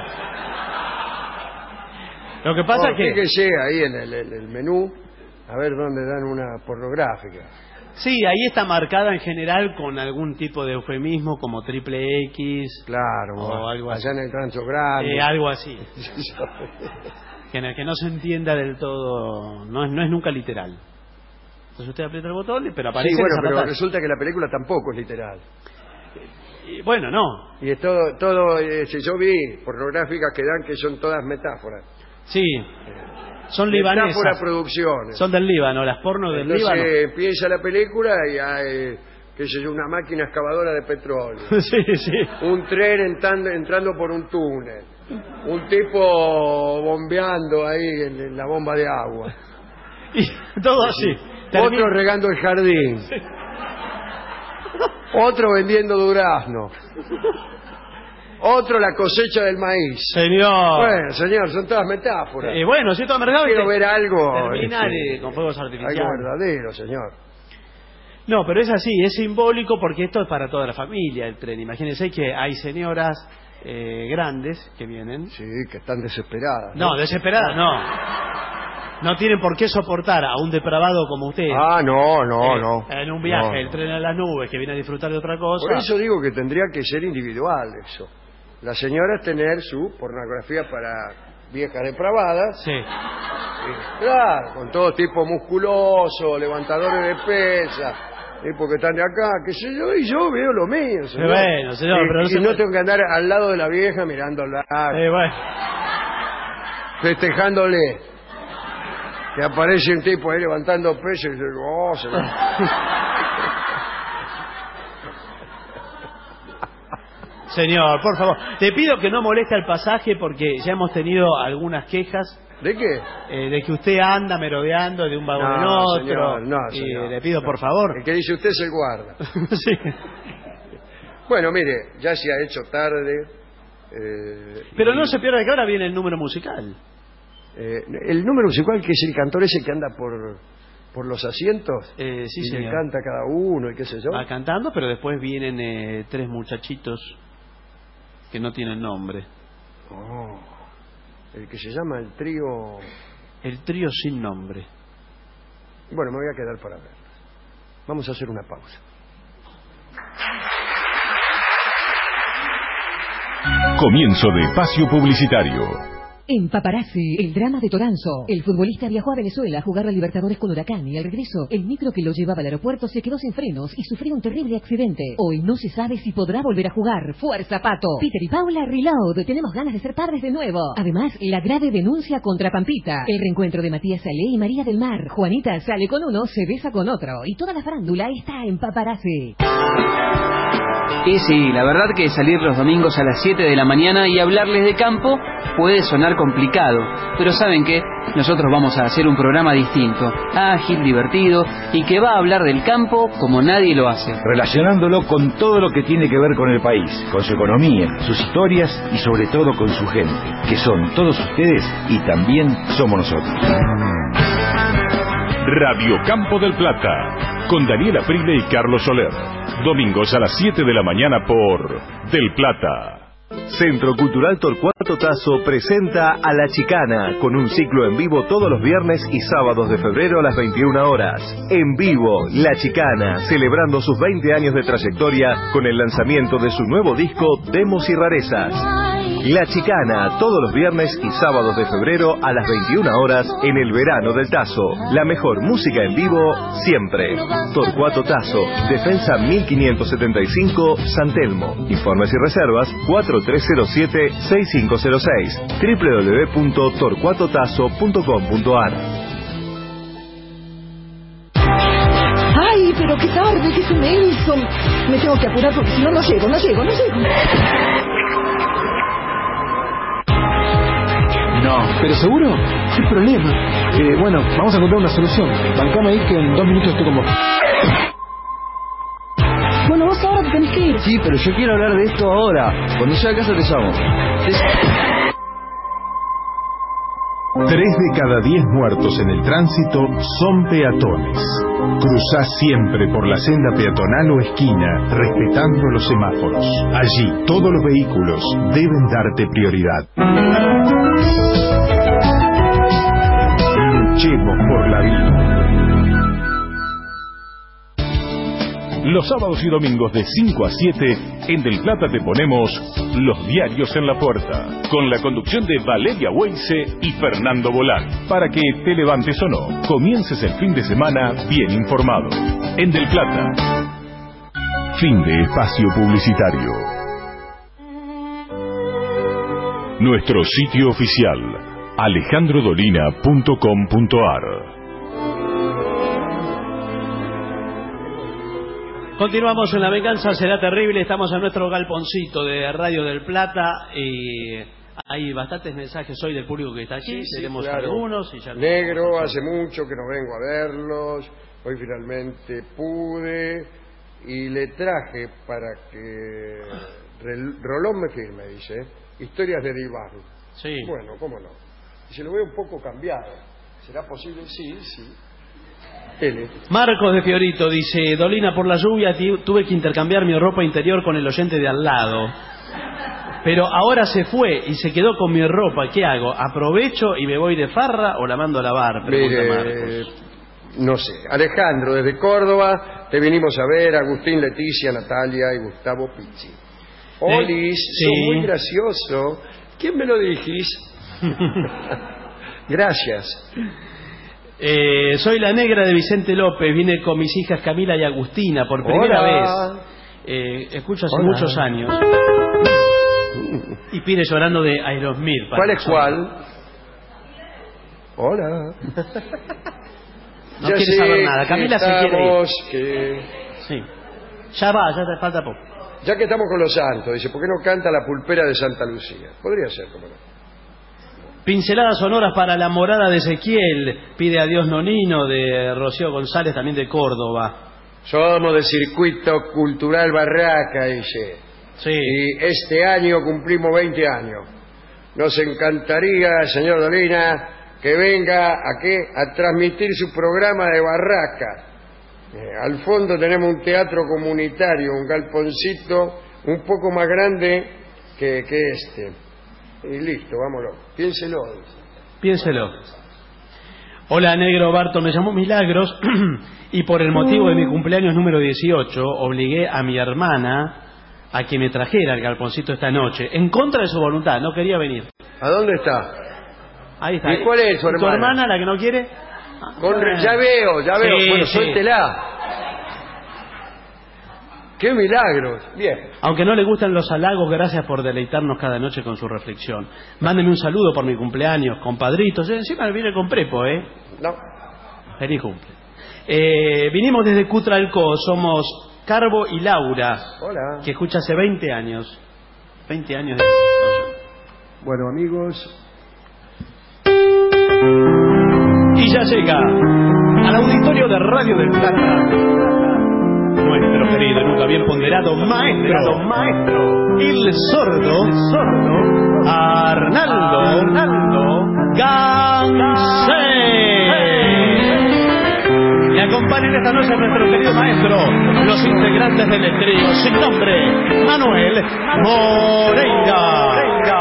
[SPEAKER 4] Lo que pasa es que...
[SPEAKER 3] Fíjese ahí en el, en el menú, a ver dónde dan una pornográfica.
[SPEAKER 4] Sí, ahí está marcada en general con algún tipo de eufemismo como triple X.
[SPEAKER 3] Claro,
[SPEAKER 4] o
[SPEAKER 3] bueno,
[SPEAKER 4] algo así.
[SPEAKER 3] allá en el rancho grande.
[SPEAKER 4] Eh, algo así. Que en el que no se entienda del todo, no es, no es nunca literal. Entonces usted aprieta el botón, pero aparece
[SPEAKER 3] Sí, bueno,
[SPEAKER 4] esa
[SPEAKER 3] pero
[SPEAKER 4] pantalla.
[SPEAKER 3] resulta que la película tampoco es literal.
[SPEAKER 4] Y, bueno, no.
[SPEAKER 3] Y es todo, todo eh, si yo vi pornográficas que dan que son todas metáforas.
[SPEAKER 4] Sí. Son libanesas.
[SPEAKER 3] Metáfora producciones.
[SPEAKER 4] Son del Líbano, las porno del
[SPEAKER 3] Entonces
[SPEAKER 4] Líbano.
[SPEAKER 3] empieza la película y hay, qué sé yo, una máquina excavadora de petróleo.
[SPEAKER 4] Sí, sí.
[SPEAKER 3] Un tren entrando, entrando por un túnel. Un tipo bombeando ahí en, en la bomba de agua.
[SPEAKER 4] Y todo así.
[SPEAKER 3] Otro
[SPEAKER 4] Termina-
[SPEAKER 3] regando el jardín. Otro vendiendo durazno. Otro la cosecha del maíz.
[SPEAKER 4] Señor.
[SPEAKER 3] Bueno, señor, son todas metáforas.
[SPEAKER 4] Eh, bueno, si todo mercado...
[SPEAKER 3] Quiero ver algo.
[SPEAKER 4] Terminar
[SPEAKER 3] este,
[SPEAKER 4] eh, con fuegos artificiales.
[SPEAKER 3] algo verdadero, señor.
[SPEAKER 4] No, pero es así, es simbólico porque esto es para toda la familia el tren. Imagínense que hay señoras eh, grandes que vienen.
[SPEAKER 3] Sí, que están desesperadas.
[SPEAKER 4] No, desesperadas no. No tienen por qué soportar a un depravado como usted.
[SPEAKER 3] Ah, no, no,
[SPEAKER 4] eh,
[SPEAKER 3] no.
[SPEAKER 4] En un viaje,
[SPEAKER 3] No,
[SPEAKER 4] el
[SPEAKER 3] no.
[SPEAKER 4] tren a las nubes, que viene a disfrutar de otra cosa.
[SPEAKER 3] Por eso digo que tendría que ser individual eso. Las señoras tener su pornografía para viejas depravadas.
[SPEAKER 4] Sí.
[SPEAKER 3] Eh, claro, con todo tipo musculoso, levantadores de pesas, tipos que están de acá, qué sé yo, y yo veo lo mío, señor.
[SPEAKER 4] bueno, señor,
[SPEAKER 3] Y-
[SPEAKER 4] pero no
[SPEAKER 3] y
[SPEAKER 4] se
[SPEAKER 3] no
[SPEAKER 4] puede-
[SPEAKER 3] tengo que andar al lado de la vieja mirándola,
[SPEAKER 4] Eh, bueno.
[SPEAKER 3] festejándole. Que aparece un tipo ahí levantando peso y yo digo, oh, señor.
[SPEAKER 4] Señor, por favor, te pido que no moleste al pasaje porque ya hemos tenido algunas quejas.
[SPEAKER 3] ¿De qué?
[SPEAKER 4] Eh, de que usted anda merodeando de un vagón en
[SPEAKER 3] No,
[SPEAKER 4] otro.
[SPEAKER 3] señor, no,
[SPEAKER 4] y
[SPEAKER 3] señor,
[SPEAKER 4] le pido,
[SPEAKER 3] no.
[SPEAKER 4] por favor.
[SPEAKER 3] El que dice usted es el guarda.
[SPEAKER 4] Sí.
[SPEAKER 3] Bueno, mire, ya se ha hecho tarde. eh,
[SPEAKER 4] Pero
[SPEAKER 3] y,
[SPEAKER 4] no se pierda que ahora viene el número musical.
[SPEAKER 3] eh, el número musical que es el cantor ese que anda por por los asientos?
[SPEAKER 4] Eh, sí,
[SPEAKER 3] y
[SPEAKER 4] señor.
[SPEAKER 3] le canta cada uno y qué sé yo.
[SPEAKER 4] Va cantando, pero después vienen eh, tres muchachitos que no tienen nombre.
[SPEAKER 3] Oh, el que se llama el trío...
[SPEAKER 4] El trío sin nombre.
[SPEAKER 3] Bueno, me voy a quedar para ver. Vamos a hacer una pausa.
[SPEAKER 1] Comienzo de espacio publicitario.
[SPEAKER 6] En Paparazzi, el drama de Toranzo. El futbolista viajó a Venezuela a jugar la Libertadores con Huracán y al regreso, el micro que lo llevaba al aeropuerto se quedó sin frenos y sufrió un terrible accidente. Hoy no se sabe si podrá volver a jugar. ¡Fuerza, Pato! Peter y Paula Reload. Tenemos ganas de ser padres de nuevo. Además, la grave denuncia contra Pampita. El reencuentro de Matías Salé y María del Mar. Juanita sale con uno, se besa con otro. Y toda la farándula está en Paparazzi.
[SPEAKER 17] Y sí, la verdad que salir los domingos a las siete de la mañana y hablarles de campo puede sonar complicado, pero ¿saben qué? Nosotros vamos a hacer un programa distinto, ágil, divertido y que va a hablar del campo como nadie lo hace.
[SPEAKER 18] Relacionándolo con todo lo que tiene que ver con el país, con su economía, sus historias y sobre todo con su gente, que son todos ustedes y también somos nosotros.
[SPEAKER 1] Radio Campo del Plata, con Daniela Prile y Carlos Soler. Domingos a las siete de la mañana por Del Plata.
[SPEAKER 14] Centro Cultural Torcuato Tasso presenta a La Chicana con un ciclo en vivo todos los viernes y sábados de febrero a las veintiuna horas. En vivo, La Chicana, celebrando sus veinte años de trayectoria con el lanzamiento de su nuevo disco Demos y Rarezas. La Chicana, todos los viernes y sábados de febrero a las veintiuna horas en el verano del Tazo. La mejor música en vivo siempre. Torcuato Tasso, Defensa mil quinientos setenta y cinco, San Telmo. Informes y reservas cuatro tres cero siete, seis cinco cero seis, doble u doble u doble u punto torcuato tazo punto com punto a r.
[SPEAKER 11] ¡Ay, pero qué tarde, que se me hizo! Me tengo que apurar porque si no, no llego, no llego, no llego.
[SPEAKER 12] No. ¿Pero seguro? ¿Qué problema? Eh, bueno, vamos a encontrar una solución. Bancame ahí que en dos minutos estoy con vos.
[SPEAKER 11] Bueno, vos ahora te tenés que ir.
[SPEAKER 16] Sí, pero yo quiero hablar de esto ahora. Cuando llegue a casa te llamo.
[SPEAKER 13] Tres de cada diez muertos en el tránsito son peatones. Cruzá siempre por la senda peatonal o esquina, respetando los semáforos. Allí, todos los vehículos deben darte prioridad. Luchemos por la vida.
[SPEAKER 1] Los sábados y domingos de cinco a siete, en Del Plata te ponemos Los Diarios en la Puerta, con la conducción de Valeria Weise y Fernando Bolán, para que te levantes o no, comiences el fin de semana bien informado. En Del Plata. Fin de espacio publicitario. Nuestro sitio oficial, alejandro dolina punto com punto a r.
[SPEAKER 4] Continuamos en La Venganza Será Terrible. Estamos en nuestro galponcito de Radio del Plata y hay bastantes mensajes hoy del público que está aquí.
[SPEAKER 3] Sí, sí,
[SPEAKER 4] tenemos
[SPEAKER 3] claro.
[SPEAKER 4] algunos y ya
[SPEAKER 3] Negro, hace mucho que no vengo a verlos. Hoy finalmente pude y le traje para que Rel- Rolón me firme, dice, historias de diván.
[SPEAKER 4] Sí.
[SPEAKER 3] Bueno, cómo no. Y se lo veo un poco cambiado. ¿Será posible? Sí, sí. L.
[SPEAKER 4] Marcos de Fiorito dice: Dolina, por la lluvia tuve que intercambiar mi ropa interior con el oyente de al lado, pero ahora se fue y se quedó con mi ropa. ¿Qué hago? ¿Aprovecho y me voy de farra o la mando a lavar? Pregunta
[SPEAKER 3] Mire,
[SPEAKER 4] Marcos.
[SPEAKER 3] No sé. Alejandro, desde Córdoba, te vinimos a ver. Agustín, Leticia, Natalia y Gustavo Pizzi. Olis,
[SPEAKER 4] Sí.
[SPEAKER 3] sos muy gracioso. ¿Quién me lo dijís? Gracias.
[SPEAKER 4] Eh, soy la negra de Vicente López. Vine con mis hijas Camila y Agustina por primera
[SPEAKER 3] Hola.
[SPEAKER 4] vez. Eh, escucho hace
[SPEAKER 3] Hola.
[SPEAKER 4] muchos años. Y pide llorando de Aerosmith.
[SPEAKER 3] ¿Cuál es cuál? Hola.
[SPEAKER 4] No quiere saber nada. Camila se quiere ir.
[SPEAKER 3] Que...
[SPEAKER 4] Sí. Ya va, ya te falta poco.
[SPEAKER 3] Ya que estamos con los santos, dice, ¿por qué no canta la pulpera de Santa Lucía? Podría ser, cómo no.
[SPEAKER 4] Pinceladas sonoras para la morada de Ezequiel. Pide a Dios Nonino de Rocío González, también de Córdoba.
[SPEAKER 3] Somos del Circuito Cultural Barraca, dice.
[SPEAKER 4] Sí.
[SPEAKER 3] Y este año cumplimos veinte años. Nos encantaría, señor Dolina, que venga a, ¿qué? a transmitir su programa de barraca. Eh, al fondo tenemos un teatro comunitario, un galponcito un poco más grande que, que este. Y listo, vámonos. Piénselo.
[SPEAKER 4] Piénselo. Hola, negro Barto, me llamo Milagros y por el motivo de mi cumpleaños número dieciocho obligué a mi hermana a que me trajera el galponcito esta noche, en contra de su voluntad, no quería venir.
[SPEAKER 3] ¿A dónde está?
[SPEAKER 4] Ahí está.
[SPEAKER 3] ¿Y cuál es su hermana?
[SPEAKER 4] ¿Tu hermana, la que no quiere?
[SPEAKER 3] Con, ya veo, ya veo.
[SPEAKER 4] Sí,
[SPEAKER 3] bueno,
[SPEAKER 4] sí.
[SPEAKER 3] suéltela. ¡Qué milagros! Bien.
[SPEAKER 4] Aunque no le gustan los halagos, gracias por deleitarnos cada noche con su reflexión. Mándeme un saludo por mi cumpleaños, compadritos. Eh, encima viene con prepo, ¿eh?
[SPEAKER 3] No.
[SPEAKER 4] Feliz cumple. Eh, vinimos desde Cutralcó, somos Carbo y Laura.
[SPEAKER 3] Hola.
[SPEAKER 4] Que escucha hace veinte años. veinte años de...
[SPEAKER 3] Bueno, amigos...
[SPEAKER 4] Y ya llega al auditorio de Radio del Plata nuestro querido y nunca bien ponderado maestro, maestro, el sordo, el sordo, Arnaldo, Arnaldo Gansé. Le acompañan esta noche a nuestro querido maestro, los integrantes del trío sin nombre, Manuel Moreira,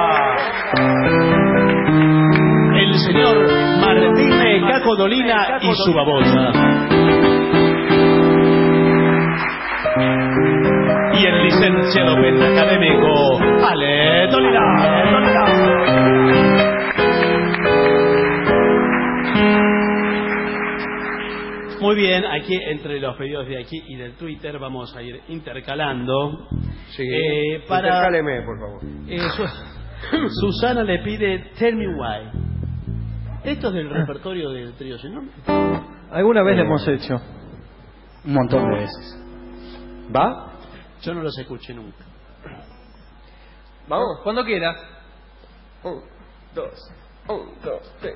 [SPEAKER 4] el señor Martín Caco Dolina y su babosa. Y el licenciado pentacadémico Ale Dolina. Muy bien, aquí entre los pedidos de aquí y del Twitter vamos a ir intercalando.
[SPEAKER 3] Sí,
[SPEAKER 4] eh, para,
[SPEAKER 3] intercáleme, por favor.
[SPEAKER 4] Eh, su, Susana le pide Tell Me Why. Esto es del repertorio del trío sin nombre.
[SPEAKER 16] Alguna vez lo hemos hecho. Un montón de veces. ¿Va?
[SPEAKER 4] Yo no los escuché nunca.
[SPEAKER 16] Vamos, cuando quiera.
[SPEAKER 3] Un, dos, un, dos, tres.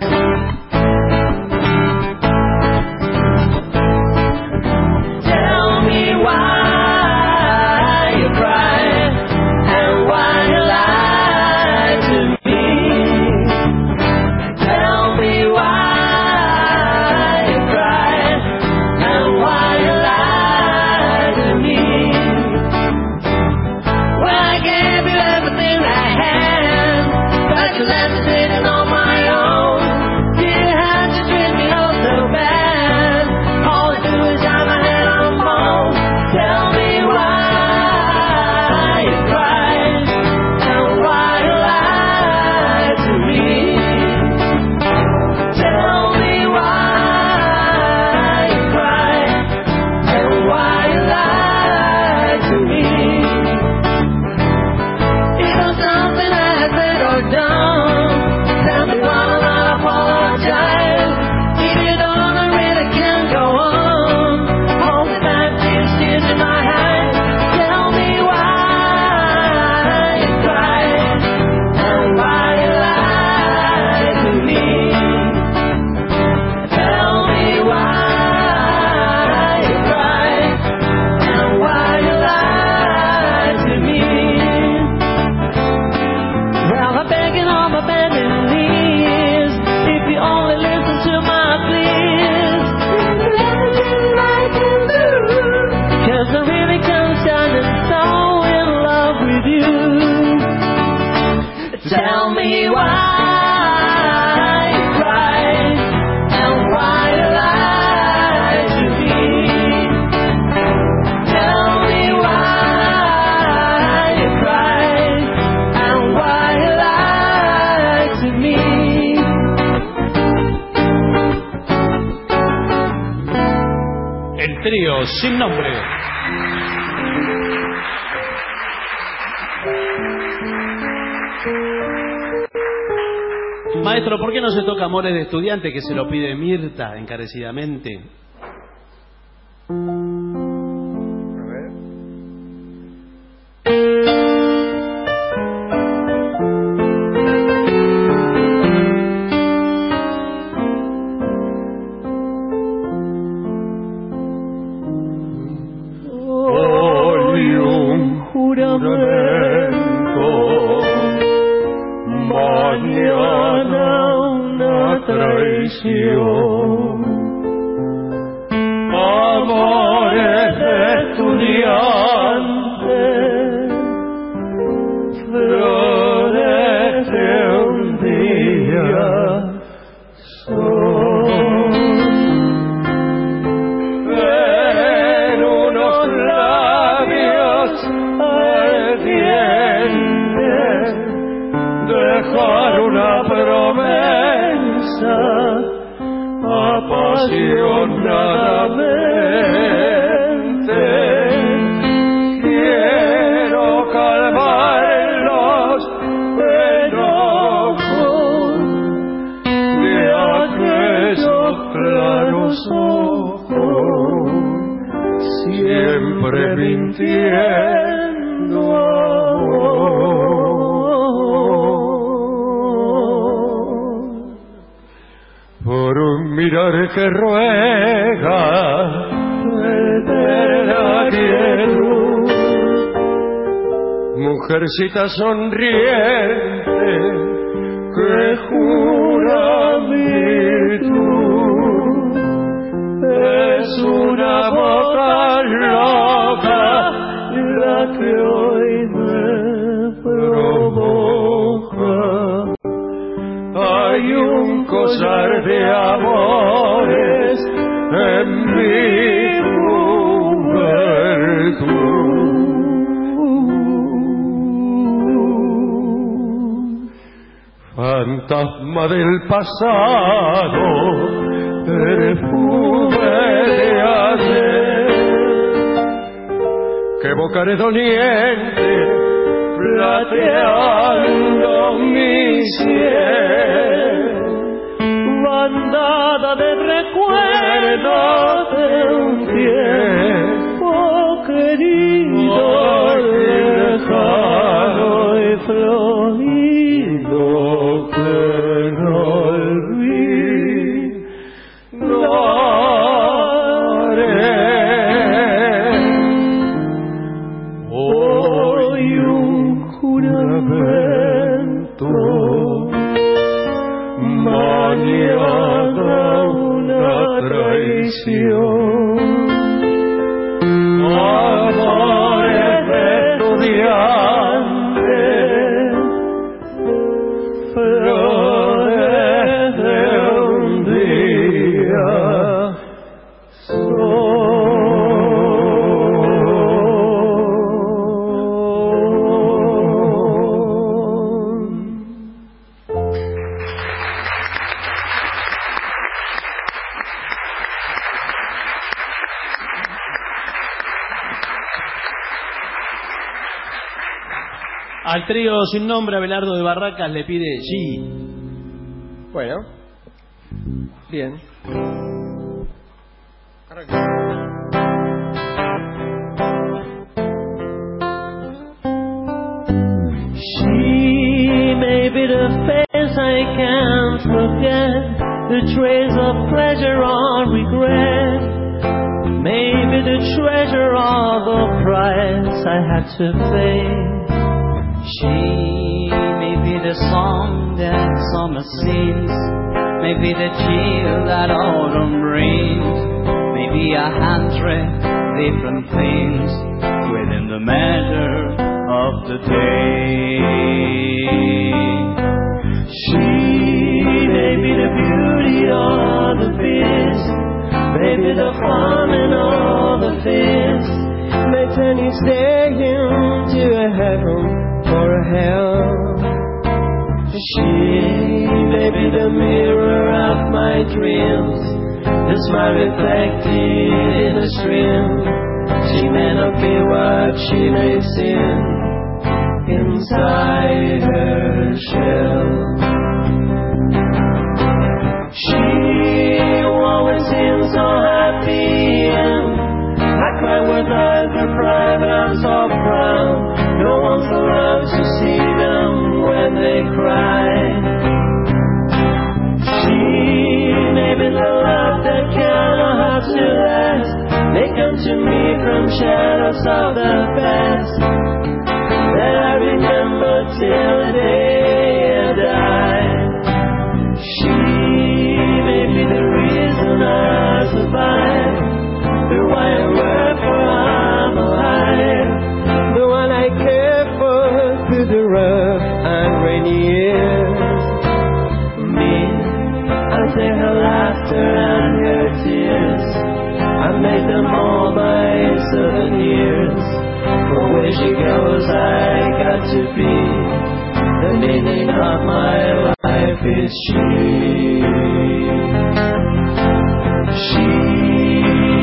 [SPEAKER 19] Tell me why you cry and why you lie to me. Tell me why you cry and why you lie to me. Well, I gave you everything I had, but you left me sitting on my own. You had to treat me oh so bad. All I do is drive my head on home. Tell me why you cried and why you lied to me. Tell me why you cried and why you lied to me. It was something I had said or done. Tell me why will I apologize? If you don't, I really can't go on. Hold me back, tears, tears in my eyes. Tell me why you cried and why you lied to me. Tell me why you cried and why you lied to me. Well, I'm begging on my bending knees. If you only listen to my pleas, there's everything I can do. 'Cause I really can't stand it, so in love with you. Tell me why you cried and why you lied to me. Tell me why you cried and why you lied to me.
[SPEAKER 4] El trío sin nombre. Maestro, ¿por qué no se toca Amores de Estudiante, que se lo pide Mirta encarecidamente?
[SPEAKER 3] A ver.
[SPEAKER 19] Hoy un juramento, mañana una traición. Amores de estudiante, flores de un día son. En unos labios ardientes dejar una promesa apasionadamente. Quiero calmar los enojos de aquellos claros ojos, siempre mintiendo amor. Por un mirar que ruega eterna quietud, mujercita sonriente que jura virtud, es una boca loca la que hoy me provoca. Hay un collar de amores en mi juventud. Fantasma del pasado, perfume de ayer, que evocaré doliente plateando mi cielo, bandada de recuerdos de un tiempo querido, lejano y florido, que no olvidaré. Hoy un juramento, mañana una traición. Amores de estudiantes, flores de un día son.
[SPEAKER 4] Al trío sin nombre, Abelardo de Barracas le pide G.
[SPEAKER 3] Bueno, bien.
[SPEAKER 19] She may be the face I can't forget, the trace of pleasure or regret, maybe the treasure or the price I had to pay.
[SPEAKER 20] She may be the song that summer sings, maybe the chill that autumn brings, maybe a hundred different things within the measure of the day.
[SPEAKER 19] She may be the beauty or the beast, maybe the farming or the feast, may turn each day into a heaven or a hell. She may be the mirror of my dreams, the smile reflected in a stream. She may not be what she may seem inside her shell. She always seems so happy, and I cry with eyes that cry, but I'm so proud. No one's allowed to see them when they cry. She may be the love that cannot have to last. They come to me from shadows of the past that I remember till the day I die. She may the rough and rainy years. Me, I take her laughter and her tears. I made them all my souvenirs. For where she goes, I got to be. The meaning of my life is she. She.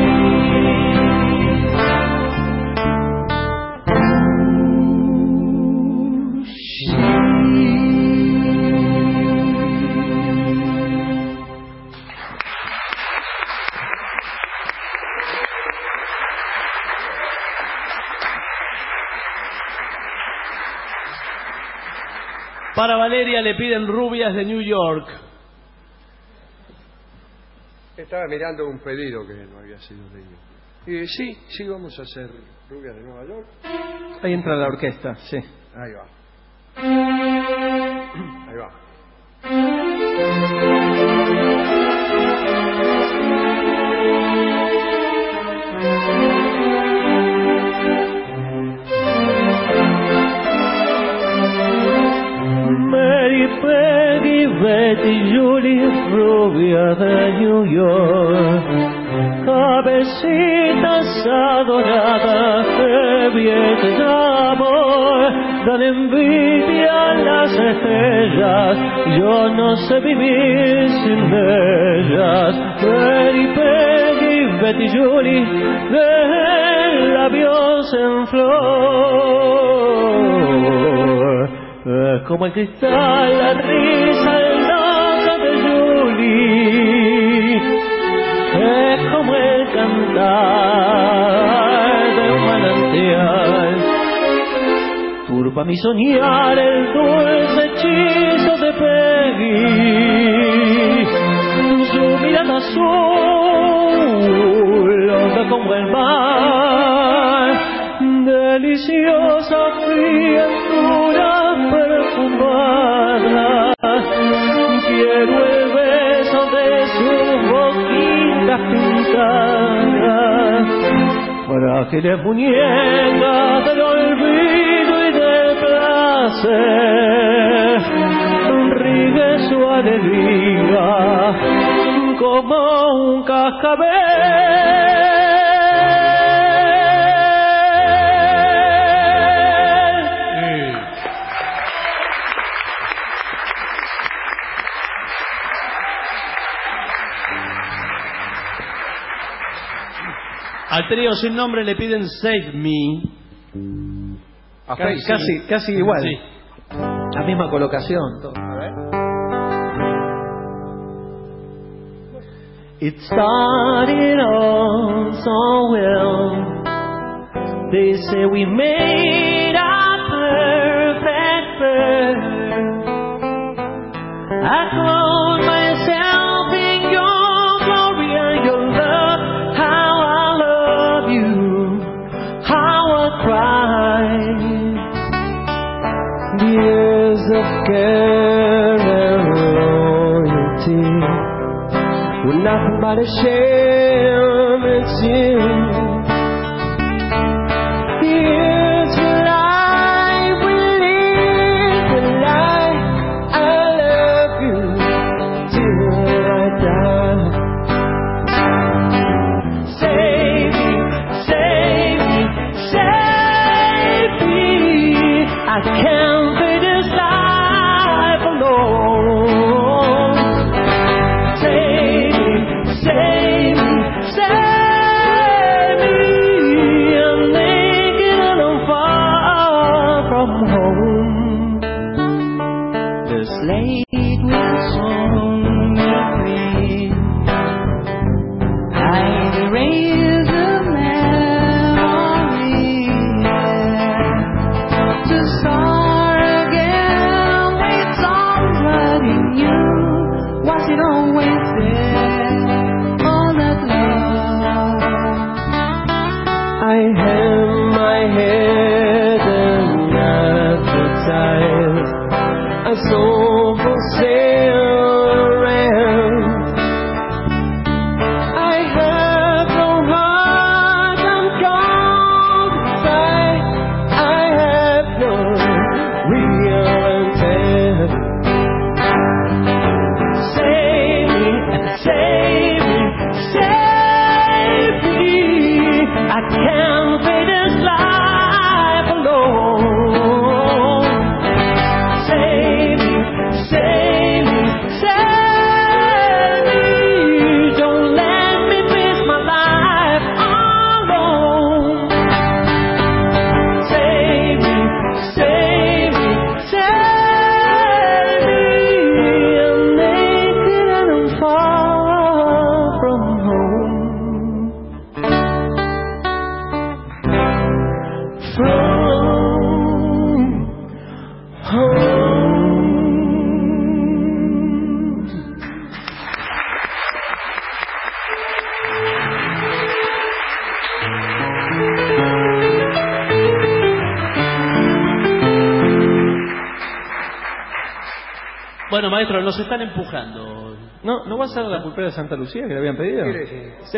[SPEAKER 4] Para Valeria le piden rubias de New York.
[SPEAKER 3] Estaba mirando un pedido que no había sido leído. Y sí, sí, vamos a hacer rubias de Nueva York.
[SPEAKER 16] Ahí entra la orquesta, sí.
[SPEAKER 3] Ahí va. Ahí va.
[SPEAKER 19] Mary, Peggy, Betty, Julie, rubia de New York, cabecitas adoradas de viejo amor, dan envidia a las estrellas, yo no sé vivir sin ellas. Mary, Peggy, Betty, Julie, de labios en flor. Es como el cristal, la risa loca de Julie. Es como el cantar de un manantial. Turba mi soñar el dulce hechizo de Peggy. Su mirada azul, honda como el mar. Deliciosa criatura perfumada, quiero el beso de su boquita pintada, frágiles muñecas del olvido y del placer, ríe su alegría como un cascabel.
[SPEAKER 4] Al trío sin nombre le piden Save Me.
[SPEAKER 16] A casi, casi, casi igual.
[SPEAKER 4] Sí.
[SPEAKER 16] La misma colocación. Todo. A ver.
[SPEAKER 19] It started all so well. They say we made a perfect pair. I close myself in your glory and your love. How I love you, how I cry. Years of care and loyalty were nothing but a shame and sin. Here's the life we live, the life I love you till I die. Save me, save me, save me. I can't be this life alone. Save me, save me, save from home.
[SPEAKER 4] Bueno, maestro, nos están empujando.
[SPEAKER 16] ¿No, ¿no va a ser la pulpera de Santa Lucía que le habían pedido? Sí.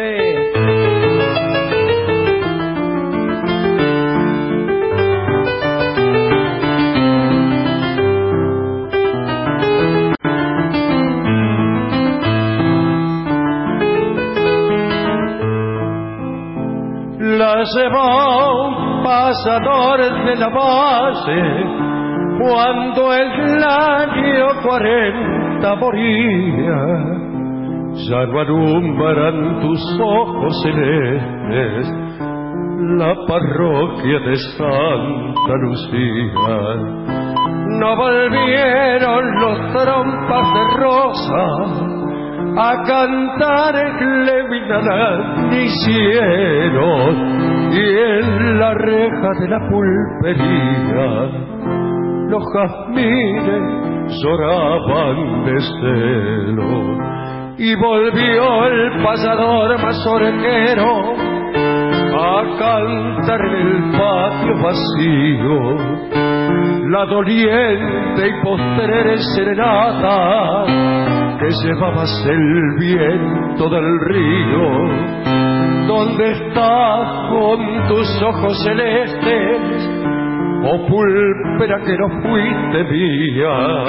[SPEAKER 19] La llevó un pasador de la base cuando el año cuarenta moría. Ya no alumbran tus ojos celestes la parroquia de Santa Lucía. No volvieron los trompas de rosa a cantar Clevinala ni cielo, y en la reja de la pulpería los jazmines lloraban de celo. Y volvió el pasador mazorquero a cantar en el patio vacío la doliente y postrera serenata que llevabas el viento del río. ¿Dónde estás con tus ojos celestes, oh pulpera que no fuiste mía?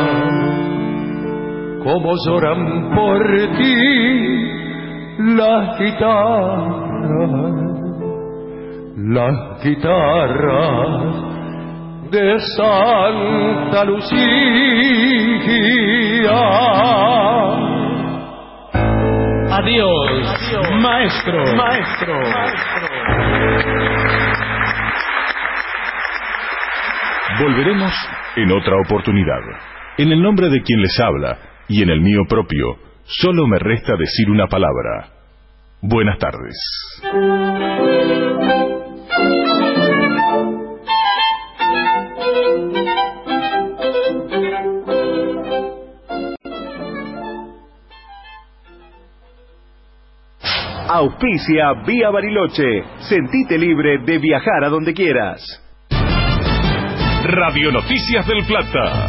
[SPEAKER 19] Cómo lloran por ti las guitarras, las guitarras de Santa Lucía.
[SPEAKER 2] Adiós,
[SPEAKER 19] Adiós
[SPEAKER 2] maestro.
[SPEAKER 19] maestro.
[SPEAKER 1] Volveremos en otra oportunidad. En el nombre de quien les habla y en el mío propio, solo me resta decir una palabra. Buenas tardes.
[SPEAKER 14] Auspicia Vía Bariloche. Sentite libre de viajar a donde quieras.
[SPEAKER 1] Radio Noticias del Plata.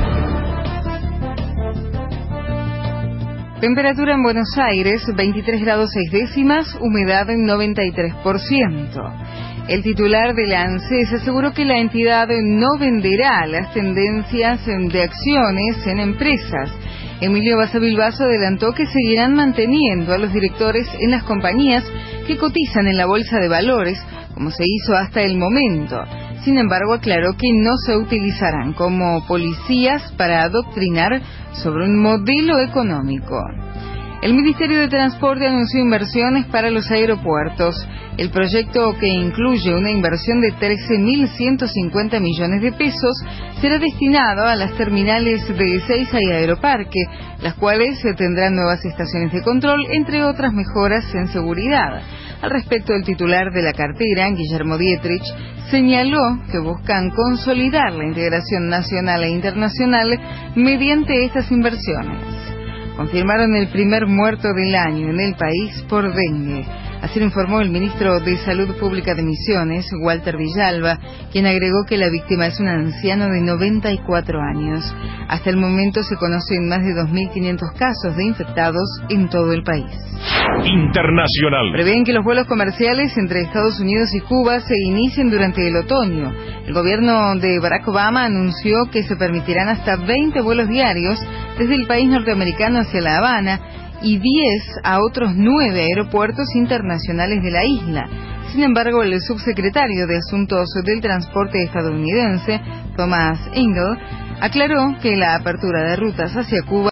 [SPEAKER 15] Temperatura en Buenos Aires, veintitrés grados seis décimas, humedad en noventa y tres por ciento. El titular de la ANSES aseguró que la entidad no venderá las tendencias de acciones en empresas. Emilio Basa Bilbaso adelantó que seguirán manteniendo a los directores en las compañías que cotizan en la Bolsa de Valores, como se hizo hasta el momento. Sin embargo, aclaró que no se utilizarán como policías para adoctrinar sobre un modelo económico. El Ministerio de Transporte anunció inversiones para los aeropuertos. El proyecto, que incluye una inversión de trece mil ciento cincuenta millones de pesos, será destinado a las terminales de Ezeiza y Aeroparque, las cuales tendrán nuevas estaciones de control, entre otras mejoras en seguridad. Al respecto, el titular de la cartera, Guillermo Dietrich, señaló que buscan consolidar la integración nacional e internacional mediante estas inversiones. Confirmaron el primer muerto del año en el país por dengue. Así lo informó el ministro de Salud Pública de Misiones, Walter Villalba, quien agregó que la víctima es un anciano de noventa y cuatro años. Hasta el momento se conocen más de dos mil quinientos casos de infectados en todo el país.
[SPEAKER 1] Internacional.
[SPEAKER 15] Prevén que los vuelos comerciales entre Estados Unidos y Cuba se inicien durante el otoño. El gobierno de Barack Obama anunció que se permitirán hasta veinte vuelos diarios desde el país norteamericano hacia La Habana y diez a otros nueve aeropuertos internacionales de la isla. Sin embargo, el subsecretario de Asuntos del Transporte estadounidense, Thomas Engel, aclaró que la apertura de rutas hacia Cuba